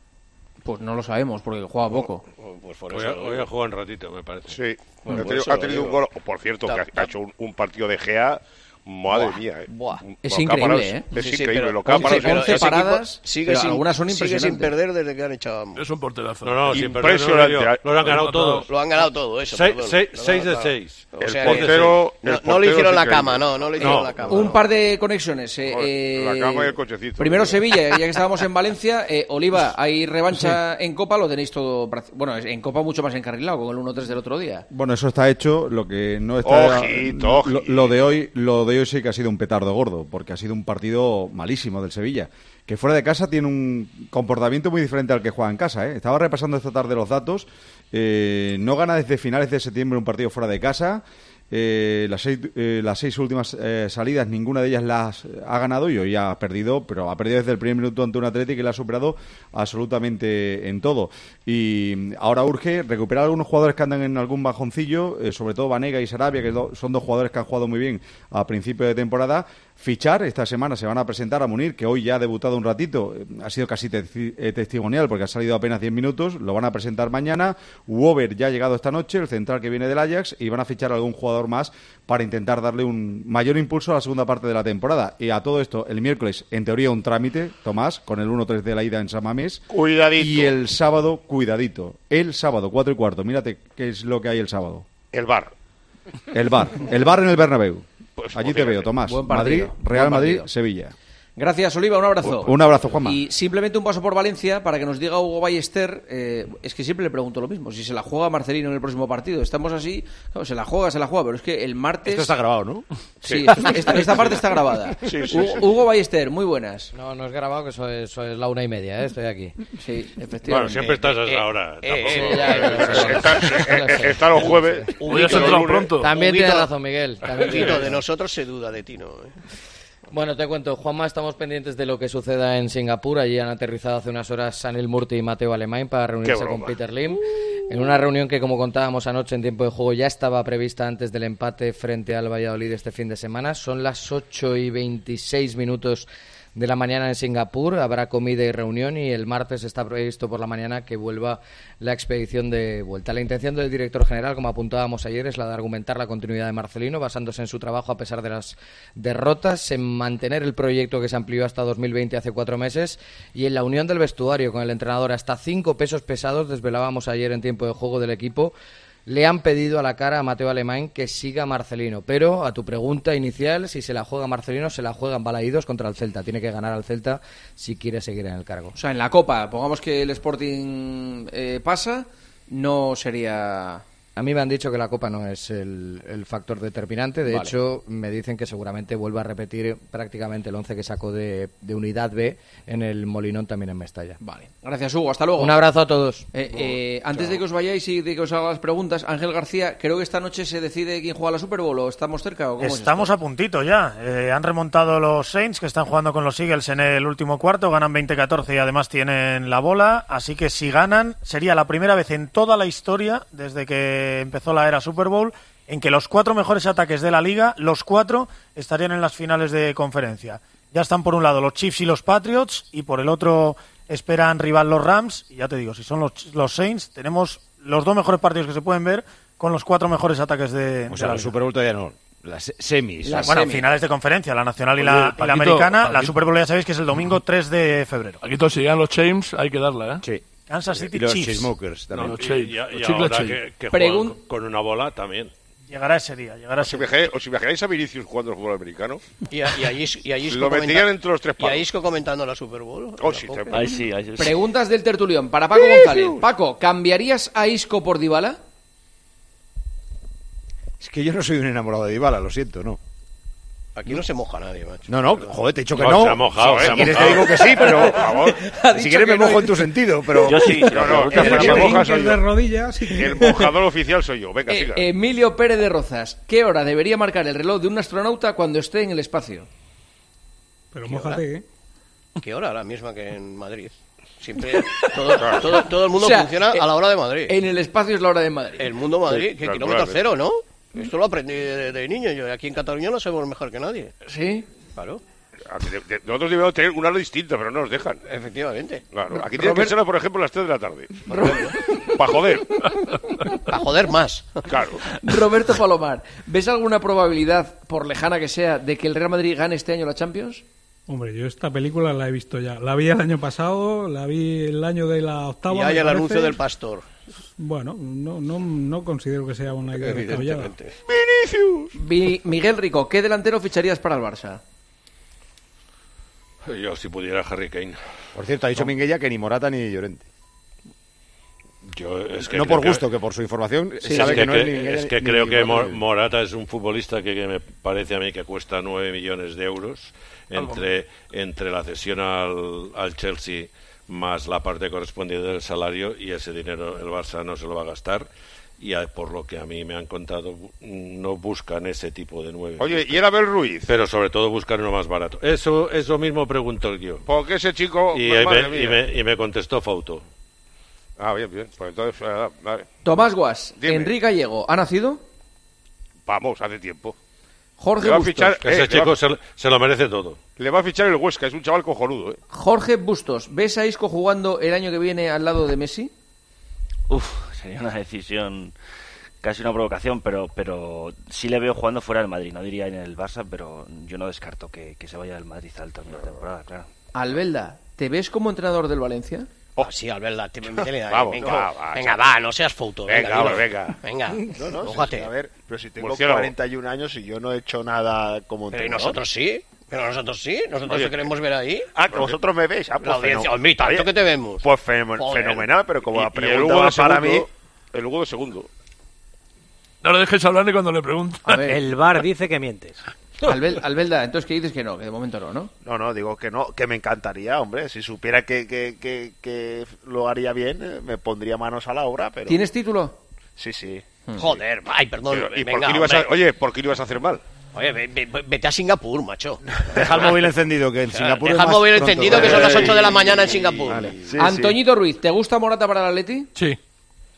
S7: Pues no lo sabemos, porque juega poco.
S1: Pues por eso hoy, hoy ha jugado un ratito, me parece.
S18: Sí,
S1: bueno,
S18: ha tenido, ha tenido un gol, por cierto, que ha, ha hecho un, un partido de G A. Madre
S5: buah,
S18: mía, ¿eh?
S5: Buah.
S7: Es increíble, ¿eh?
S18: Es
S5: sí, sí,
S18: increíble.
S5: pero,
S18: Lo que ha
S5: once,
S18: parado,
S5: once
S7: paradas,
S5: sigue
S7: pero
S5: sin,
S7: algunas son
S5: sigue
S7: impresionantes.
S5: sin perder desde que han echado.
S8: Es un porterazo.
S1: No, no, sin perder,
S18: impresionante.
S1: no, no, lo han ganado todos.
S5: Lo han ganado todo, eso.
S1: seis,
S5: perdón.
S1: seis,
S5: Lo
S1: seis de
S5: ganado.
S1: seis.
S5: O
S18: El
S5: sea,
S18: portero,
S5: no,
S18: el
S5: no
S18: portero
S5: le hicieron
S18: es
S5: la
S18: increíble.
S5: cama, no, no le hicieron
S1: No,
S5: la cama.
S7: Un
S5: no.
S7: par de conexiones. Eh,
S18: Joder, la cama y el cochecito.
S7: Primero Sevilla, ya que estábamos en Valencia. Eh, Oliva, hay revancha sí. en Copa, lo tenéis todo. Bueno, en Copa mucho más encarrilado, con el uno tres del otro día.
S14: Bueno, eso está hecho. Lo que no está.
S18: Ojito, ojito.
S14: Lo, lo de hoy, lo de hoy sí que ha sido un petardo gordo, porque ha sido un partido malísimo del Sevilla, que fuera de casa tiene un comportamiento muy diferente al que juega en casa, ¿eh? Estaba repasando esta tarde los datos. Eh, no gana desde finales de septiembre un partido fuera de casa. Eh, las, seis, eh, las seis últimas eh, salidas, ninguna de ellas las ha ganado, y hoy ha perdido, pero ha perdido desde el primer minuto ante un Athletic que le ha superado absolutamente en todo. Y ahora urge recuperar a algunos jugadores que andan en algún bajoncillo, eh, sobre todo Banega y Sarabia, que do, son dos jugadores que han jugado muy bien a principio de temporada. Fichar, esta semana se van a presentar a Munir, que hoy ya ha debutado un ratito, ha sido casi te testimonial porque ha salido apenas diez minutos, lo van a presentar mañana. Wober ya ha llegado esta noche, el central que viene del Ajax, y van a fichar a algún jugador más para intentar darle un mayor impulso a la segunda parte de la temporada. Y a todo esto, el miércoles, en teoría, un trámite, Tomás, con el uno tres de la ida en San Mamés.
S18: Cuidadito.
S14: Y el sábado, cuidadito. El sábado, cuatro y cuarto, mírate qué es lo que hay el sábado.
S18: El bar.
S14: El bar. El bar en el Bernabéu.
S18: Pues,
S14: allí te veo, Tomás.
S7: Buen partido,
S14: Madrid, Real
S7: buen
S14: Madrid,
S7: partido.
S14: Sevilla.
S7: Gracias, Oliva, un abrazo.
S14: Un abrazo, Juanma.
S7: Y simplemente un paso por Valencia para que nos diga Hugo Ballester, eh, es que siempre le pregunto lo mismo, si se la juega Marcelino en el próximo partido. Estamos así, claro, se la juega, se la juega, pero es que el martes...
S10: Esto está grabado, ¿no?
S7: Sí, esto, esta, esta parte está grabada.
S10: Sí, sí,
S7: Hugo,
S10: sí.
S7: Hugo Ballester, muy buenas.
S15: No, no es grabado, que eso es, eso es la una y media, ¿eh? Estoy aquí.
S7: Sí, efectivamente.
S1: Bueno, siempre estás a esa
S15: Eh,
S1: hora.
S15: eh,
S1: tampoco-
S15: eh, ya, ya, ya.
S18: Está, está los jueves.
S8: Hoy has entrado pronto.
S15: También
S5: Huguito-
S15: tienes razón, Miguel. También tienes
S5: Tino, de
S15: razón.
S5: nosotros se duda de Tino. ¿eh?
S15: Bueno, te cuento, Juanma, estamos pendientes de lo que suceda en Singapur. Allí han aterrizado hace unas horas Sanil Murti y Mateo Alemán para reunirse
S18: Qué
S15: con
S18: broma.
S15: Peter Lim. En una reunión que, como contábamos anoche en tiempo de juego, ya estaba prevista antes del empate frente al Valladolid este fin de semana. Son las ocho y veintiséis minutos de la mañana en Singapur. Habrá comida y reunión y el martes está previsto por la mañana que vuelva la expedición de vuelta. La intención del director general, como apuntábamos ayer, es la de argumentar la continuidad de Marcelino, basándose en su trabajo a pesar de las derrotas, en mantener el proyecto que se amplió hasta dos mil veinte hace cuatro meses y en la unión del vestuario con el entrenador. Hasta cinco pesos pesados, desvelábamos ayer en tiempo de juego del equipo, le han pedido a la cara a Mateo Alemán que siga Marcelino. Pero a tu pregunta inicial, si se la juega Marcelino, se la juegan balaídos contra el Celta. Tiene que ganar al Celta si quiere seguir en el cargo.
S7: O sea, en la Copa, pongamos que el Sporting eh, pasa, no sería...
S15: A mí me han dicho que la Copa no es el, el factor determinante. De
S7: Vale.
S15: hecho, me dicen que seguramente vuelva a repetir prácticamente el once que sacó de, de Unidad B en el Molinón, también en Mestalla.
S7: Vale. Gracias, Hugo. Hasta luego.
S15: Un abrazo a todos.
S7: Eh, eh, antes de que os vayáis y de que os haga las preguntas, Ángel García, creo que esta noche se decide quién juega la Super Bowl, ¿o estamos cerca? ¿O cómo
S6: Estamos a puntito ya. Eh, han remontado los Saints, que están jugando con los Eagles en el último cuarto. Ganan veinte catorce y además tienen la bola. Así que si ganan, sería la primera vez en toda la historia, desde que empezó la era Super Bowl, en que los cuatro mejores ataques de la liga, los cuatro, estarían en las finales de conferencia. Ya están por un lado los Chiefs y los Patriots, y por el otro esperan rival los Rams. Y ya te digo, si son los, los Saints, tenemos los dos mejores partidos que se pueden ver con los cuatro mejores ataques de,
S4: O
S6: de
S4: sea,
S6: la
S4: la
S6: liga.
S4: Super Bowl todavía no. Las semis.
S6: Las bueno, semis. Finales de conferencia, la nacional y la,
S8: Oye,
S6: y la
S8: Paquito,
S6: americana.
S8: Paquito.
S6: La Super Bowl ya sabéis que es el domingo tres de febrero.
S8: Aquí todos, si llegan los James, hay que darla, ¿eh?
S4: Sí.
S6: Kansas City
S4: Y los
S6: Chiefs.
S4: Smokers también.
S1: No,
S8: Los
S1: y,
S8: Chiefs,
S1: y- y
S8: los
S1: ahora
S8: Chicles
S1: que,
S8: Chiefs.
S1: que
S7: Pregun-
S1: juegan con una bola también.
S6: Llegará ese día, llegará
S18: Os
S6: ese día.
S18: imagináis, os imagináis a Vinicius jugando al fútbol americano.
S5: Y a, y a Is- y a Isco
S18: Lo
S5: comenta-
S18: metían entre los tres
S5: y a
S18: palos.
S5: Isco comentando la Super Bowl.
S18: Oh,
S5: La
S18: sí,
S5: Copa.
S18: te-
S11: Ahí sí, ahí sí.
S7: Preguntas del tertulión para Paco González. Paco, ¿cambiarías a Isco por Dybala?
S4: Es que yo no soy un enamorado de Dybala, lo siento, no.
S5: Aquí no se moja nadie, macho.
S4: No, no, joder, te he dicho que
S1: No,
S4: no.
S1: se ha mojado,
S4: Si
S1: se ha
S4: quieres te
S1: mojado.
S4: digo que sí, pero por favor.
S7: Ha
S4: Si
S7: dicho
S4: quieres
S7: que
S4: me
S7: no.
S4: mojo en tu sentido, pero...
S11: Yo sí.
S18: No, no,
S11: pregunta
S18: el
S11: fuera
S18: que
S11: Paco.
S18: moja
S3: Brinques
S18: soy
S3: de
S18: yo.
S3: rodillas.
S18: El mojador oficial soy yo. Venga,
S7: Eh,
S18: siga.
S7: Emilio Pérez de Rozas, ¿qué hora debería marcar el reloj de un astronauta cuando esté en el espacio?
S3: Pero mójate, ¿eh?
S5: ¿Qué hora? La misma que en Madrid. Siempre todo, todo, todo el mundo
S7: O sea,
S5: funciona
S7: eh,
S5: a la hora de Madrid.
S7: En el espacio es la hora de Madrid.
S5: El mundo Madrid,
S18: Sí,
S5: que
S18: claro,
S5: kilómetro
S18: claro.
S5: cero, ¿no? Esto lo aprendí de, de niño. Yo aquí en Cataluña no sabemos mejor que nadie.
S7: ¿Sí?
S5: Claro,
S18: Aquí de- de- Nosotros debemos tener una hora distinta, pero no nos dejan.
S5: efectivamente.
S18: Claro. Aquí tiene que
S7: Robert-
S18: ser, por ejemplo, las tres de la tarde. Para joder.
S5: A joder más.
S18: Claro.
S7: Roberto Palomar, ¿ves alguna probabilidad, por lejana que sea, de que el Real Madrid gane este año la Champions?
S3: Hombre, yo esta película la he visto ya. La vi el año pasado, la vi el año de la octava.
S5: Y
S3: me
S5: hay el
S3: parece.
S5: anuncio del pastor.
S3: Bueno, no, no, no considero que sea una idea descabellada.
S5: Evidentemente.
S7: Vi- Miguel Rico, ¿qué delantero ficharías para el Barça?
S1: Yo, si pudiera, Harry Kane.
S4: Por cierto, ha dicho Minguella que ni Morata ni Llorente.
S1: Yo, es que
S4: No
S1: creo
S4: por
S1: que-
S4: gusto, que por su información
S1: Sí,
S4: sabe
S1: es
S4: que,
S1: que,
S4: no es
S1: que-
S4: ni Minguella
S1: es que
S4: ni-
S1: creo
S4: ni
S1: que
S4: Morata
S1: Mo-
S4: ni-
S1: Morata es un futbolista que, que me parece a mí que cuesta nueve millones de euros entre, entre la cesión al, al Chelsea más la parte correspondiente del salario, y ese dinero el Barça no se lo va a gastar, y a- por lo que a mí me han contado bu- no buscan ese tipo de nueve.
S18: Oye, ¿y era Abel Ruiz?
S1: Pero sobre todo buscan uno más barato. Eso, eso mismo preguntó el guión.
S18: Porque ese chico...
S1: Y,
S18: madre
S1: me, y,
S18: mía.
S1: me, y me contestó Fauto.
S18: Ah, bien, bien. Pues entonces, eh, vale.
S7: Tomás Guas,
S18: Dime.
S7: Enrique Gallego, ¿ha nacido?
S18: Vamos, hace tiempo.
S7: Jorge
S18: Le va a
S7: Bustos.
S18: fichar-
S1: Ese
S18: eh, le
S1: chico
S18: va-
S1: se, se lo merece todo.
S18: Le va a fichar el Huesca, es un chaval cojonudo, ¿eh?
S7: Jorge Bustos, ¿ves a Isco jugando el año que viene al lado de Messi?
S11: Uf, sería una decisión, casi una provocación, pero pero sí le veo jugando fuera del Madrid. No diría en el Barça, pero yo no descarto que, que se vaya del Madrid al término de temporada, claro.
S7: Albelda, ¿te ves como entrenador del Valencia?
S5: Oh, sí, Albelda, te métele ahí.
S18: Vamos,
S5: venga,
S18: va, va,
S5: venga,
S18: chaval.
S5: va, no seas foto.
S18: Venga,
S5: dilo.
S18: hombre, venga.
S5: Venga,
S10: No, no, sí,
S5: mójate.
S10: sí, a ver, pero si tengo
S18: Murciélago.
S10: cuarenta y un años y yo no he hecho nada como
S5: Pero ¿y
S10: entrenador.
S5: nosotros sí? Pero nosotros sí, nosotros
S10: Oye,
S5: te queremos ver ahí.
S10: Ah, que vosotros me veis. Ah, pues
S5: La audiencia,
S10: feno-
S5: hombre, tanto
S10: Oye,
S5: que te vemos.
S10: Pues fenomen-
S5: Joder.
S10: fenomenal, pero como
S18: Y-
S10: la
S18: y el
S10: pregunta
S18: Hugo
S10: va
S18: de
S10: para
S18: segundo,
S10: mí...
S18: El Hugo de segundo.
S8: No le dejes hablar ni cuando le preguntan.
S7: A ver,
S2: El V A R dice que mientes.
S7: Albel- Albelda, entonces que dices que no, que de momento no, ¿no?
S10: No, no, digo que no, que me encantaría, hombre. Si supiera que, que, que, que lo haría bien, eh, me pondría manos a la obra, pero...
S7: ¿Tienes título?
S10: Sí, sí.
S5: Joder, ay, perdón.
S18: Pero, ¿y por
S5: venga,
S18: qué lo ibas a,
S5: hombre.
S18: oye, ¿por qué lo ibas a hacer mal?
S5: Oye, ve- ve- vete a Singapur, macho.
S4: Deja el móvil encendido, que en Singapur
S5: Deja
S4: es
S5: el
S4: más
S5: móvil
S4: pronto.
S5: encendido, que son las ocho de la mañana en Singapur.
S10: Sí,
S7: Antoñito Ruiz, ¿te gusta Morata para el Atleti?
S8: Sí. Sí, sí.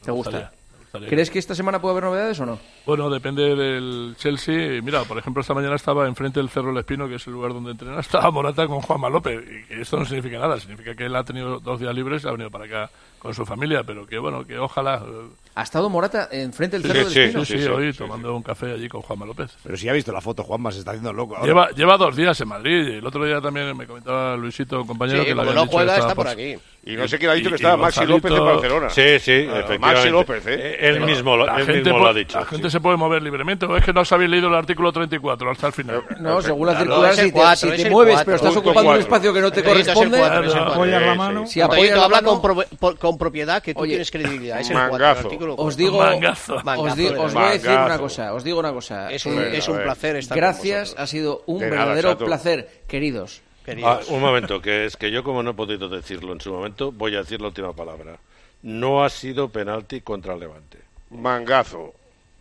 S7: ¿Te gusta? ¿Crees que esta semana puede haber novedades o no?
S8: Bueno, depende del Chelsea. Mira, por ejemplo, esta mañana estaba enfrente del Cerro del Espino, que es el lugar donde entrena, estaba Morata con Juanma López. Y esto no significa nada, significa que él ha tenido dos días libres y ha venido para acá con su familia, pero que bueno, que ojalá...
S7: ¿Ha estado Morata enfrente del
S8: sí,
S7: Cerro
S8: sí,
S7: del Espino?
S8: Sí, sí, sí, hoy
S4: sí,
S8: tomando
S4: sí.
S8: un café allí con Juanma López.
S4: Pero si ha visto la foto, Juanma se está haciendo loco ahora.
S8: Lleva, lleva dos días en Madrid. El otro día también me comentaba Luisito, un compañero,
S10: sí,
S8: que
S10: como
S8: le
S10: no
S8: dicho
S10: juega,
S8: que
S10: está
S8: por
S10: por aquí. Y no sé quién ha dicho que estaba Maxi
S8: Gonzalito...
S10: López en Barcelona.
S1: Sí, sí,
S10: claro,
S1: efectivamente.
S10: Maxi López, ¿eh?
S1: Él
S10: Pero
S1: mismo, lo,
S8: la
S1: él
S8: gente
S1: mismo
S8: po-
S1: lo ha dicho.
S8: La gente sí. se puede mover libremente, o es que no os habéis leído el artículo treinta y cuatro hasta el final.
S7: No, según la
S8: Claro,
S7: circular,
S8: es
S7: si
S8: el
S7: te,
S8: cuatro,
S7: si
S8: es
S7: te
S8: el
S7: mueves
S8: cuatro,
S7: pero estás
S8: punto
S7: ocupando un
S8: cuatro.
S7: espacio que no te
S8: Es el
S7: corresponde,
S8: cuatro, es el cuatro.
S3: Apoyar la
S8: Sí,
S3: mano.
S7: si
S5: Oye,
S7: apoyas
S5: tú
S7: la
S5: habla
S7: mano,
S5: con, pro- por- con propiedad, que tú
S7: Oye,
S5: tienes credibilidad. Es el
S10: mangazo.
S5: cuatro, el artículo
S7: os digo,
S8: Mangazo.
S7: os,
S5: Mangazo
S7: di-
S5: de
S7: os
S5: la-
S7: voy a decir
S10: Mangazo.
S7: una cosa, os digo una cosa.
S5: Es un,
S7: Eh,
S5: es un
S10: a ver.
S5: placer estar
S7: Gracias,
S5: con
S7: ha sido un
S10: De nada,
S7: verdadero
S10: Chato.
S7: placer, queridos.
S1: Ah, un momento, que es que yo como no he podido decirlo en su momento, voy a decir la última palabra. No ha sido penalti contra el Levante.
S10: Mangazo.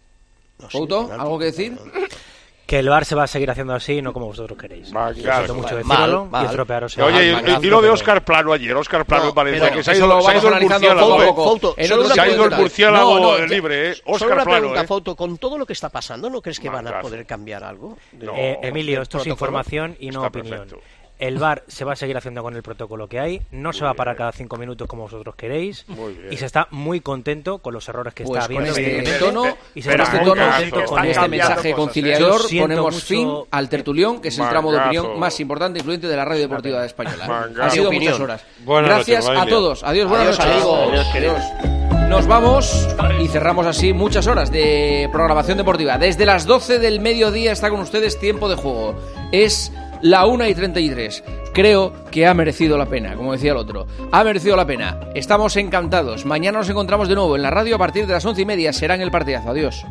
S7: Couto, ¿algo que decir?
S2: Que el V A R se va a seguir haciendo así, no como vosotros queréis.
S10: Mangazo.
S2: Siento mucho
S5: Mal,
S2: decirlo
S5: mal.
S2: y estropearos.
S10: Oye,
S2: el-
S10: el,
S5: mangazo,
S10: el tiro de
S2: pero-
S10: Óscar Plano ayer, Óscar Plano
S5: No,
S10: en Valencia,
S5: pero
S10: que se ha
S7: eso
S10: ido,
S7: lo
S10: se ha
S7: vamos
S10: ido el
S7: analizando
S10: murciélago,
S7: poco a
S10: ¿eh?
S7: poco.
S5: Foto,
S7: En
S5: solo
S7: otro
S5: una
S10: Se ha ido el
S5: pregunta.
S10: murciélago
S5: No, no,
S10: libre, ¿eh?
S5: Solo
S10: Óscar
S5: una
S10: Plano,
S5: pregunta,
S10: ¿eh?
S5: Foto, con todo lo que está pasando, ¿no crees que van a
S10: Mangazo.
S5: poder cambiar algo? De-
S10: No.
S2: Eh, Emilio, esto es
S5: protocolo.
S2: información y no
S10: Está
S2: opinión.
S10: perfecto.
S2: El V A R se va a seguir haciendo con el protocolo que hay, no se va a parar cada cinco minutos como vosotros queréis
S10: Muy bien.
S2: y se está muy contento con los errores que
S7: Pues
S2: está
S7: con
S2: habiendo.
S7: este
S2: evidentemente,
S7: tono,
S2: y se
S7: con
S2: está
S7: este
S2: muy
S7: tono,
S2: contento
S10: que
S2: con
S7: con
S10: están
S7: este
S10: cambiando
S7: mensaje
S10: cosas, ¿eh?
S7: conciliador,
S2: Yo siento
S7: ponemos
S2: mucho-
S7: fin al tertulión, que es el tramo de opinión
S10: Mangazo.
S7: más importante e influyente de la radio deportiva española.
S10: Mangazo.
S7: Han sido
S5: Opinión.
S7: muchas horas.
S1: Buenas
S7: Gracias
S1: noches,
S7: a
S1: familia.
S7: todos. Adiós, buenas
S5: Adiós,
S7: noches.
S5: amigos.
S7: Adiós, queridos. Nos vamos y cerramos así muchas horas de programación deportiva. Desde las doce del mediodía está con ustedes Tiempo de Juego. Es la una y treinta y tres. Creo que ha merecido la pena, como decía el otro. Ha merecido la pena. Estamos encantados. Mañana nos encontramos de nuevo en la radio a partir de las once y media. Será en el partidazo. Adiós.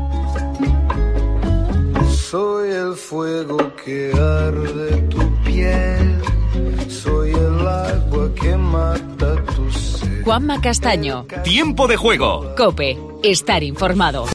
S12: Soy el fuego que arde tu piel. Soy el agua que mata tu sed.
S17: Juanma Castaño.
S31: Tiempo de Juego.
S17: Cope. Estar informado.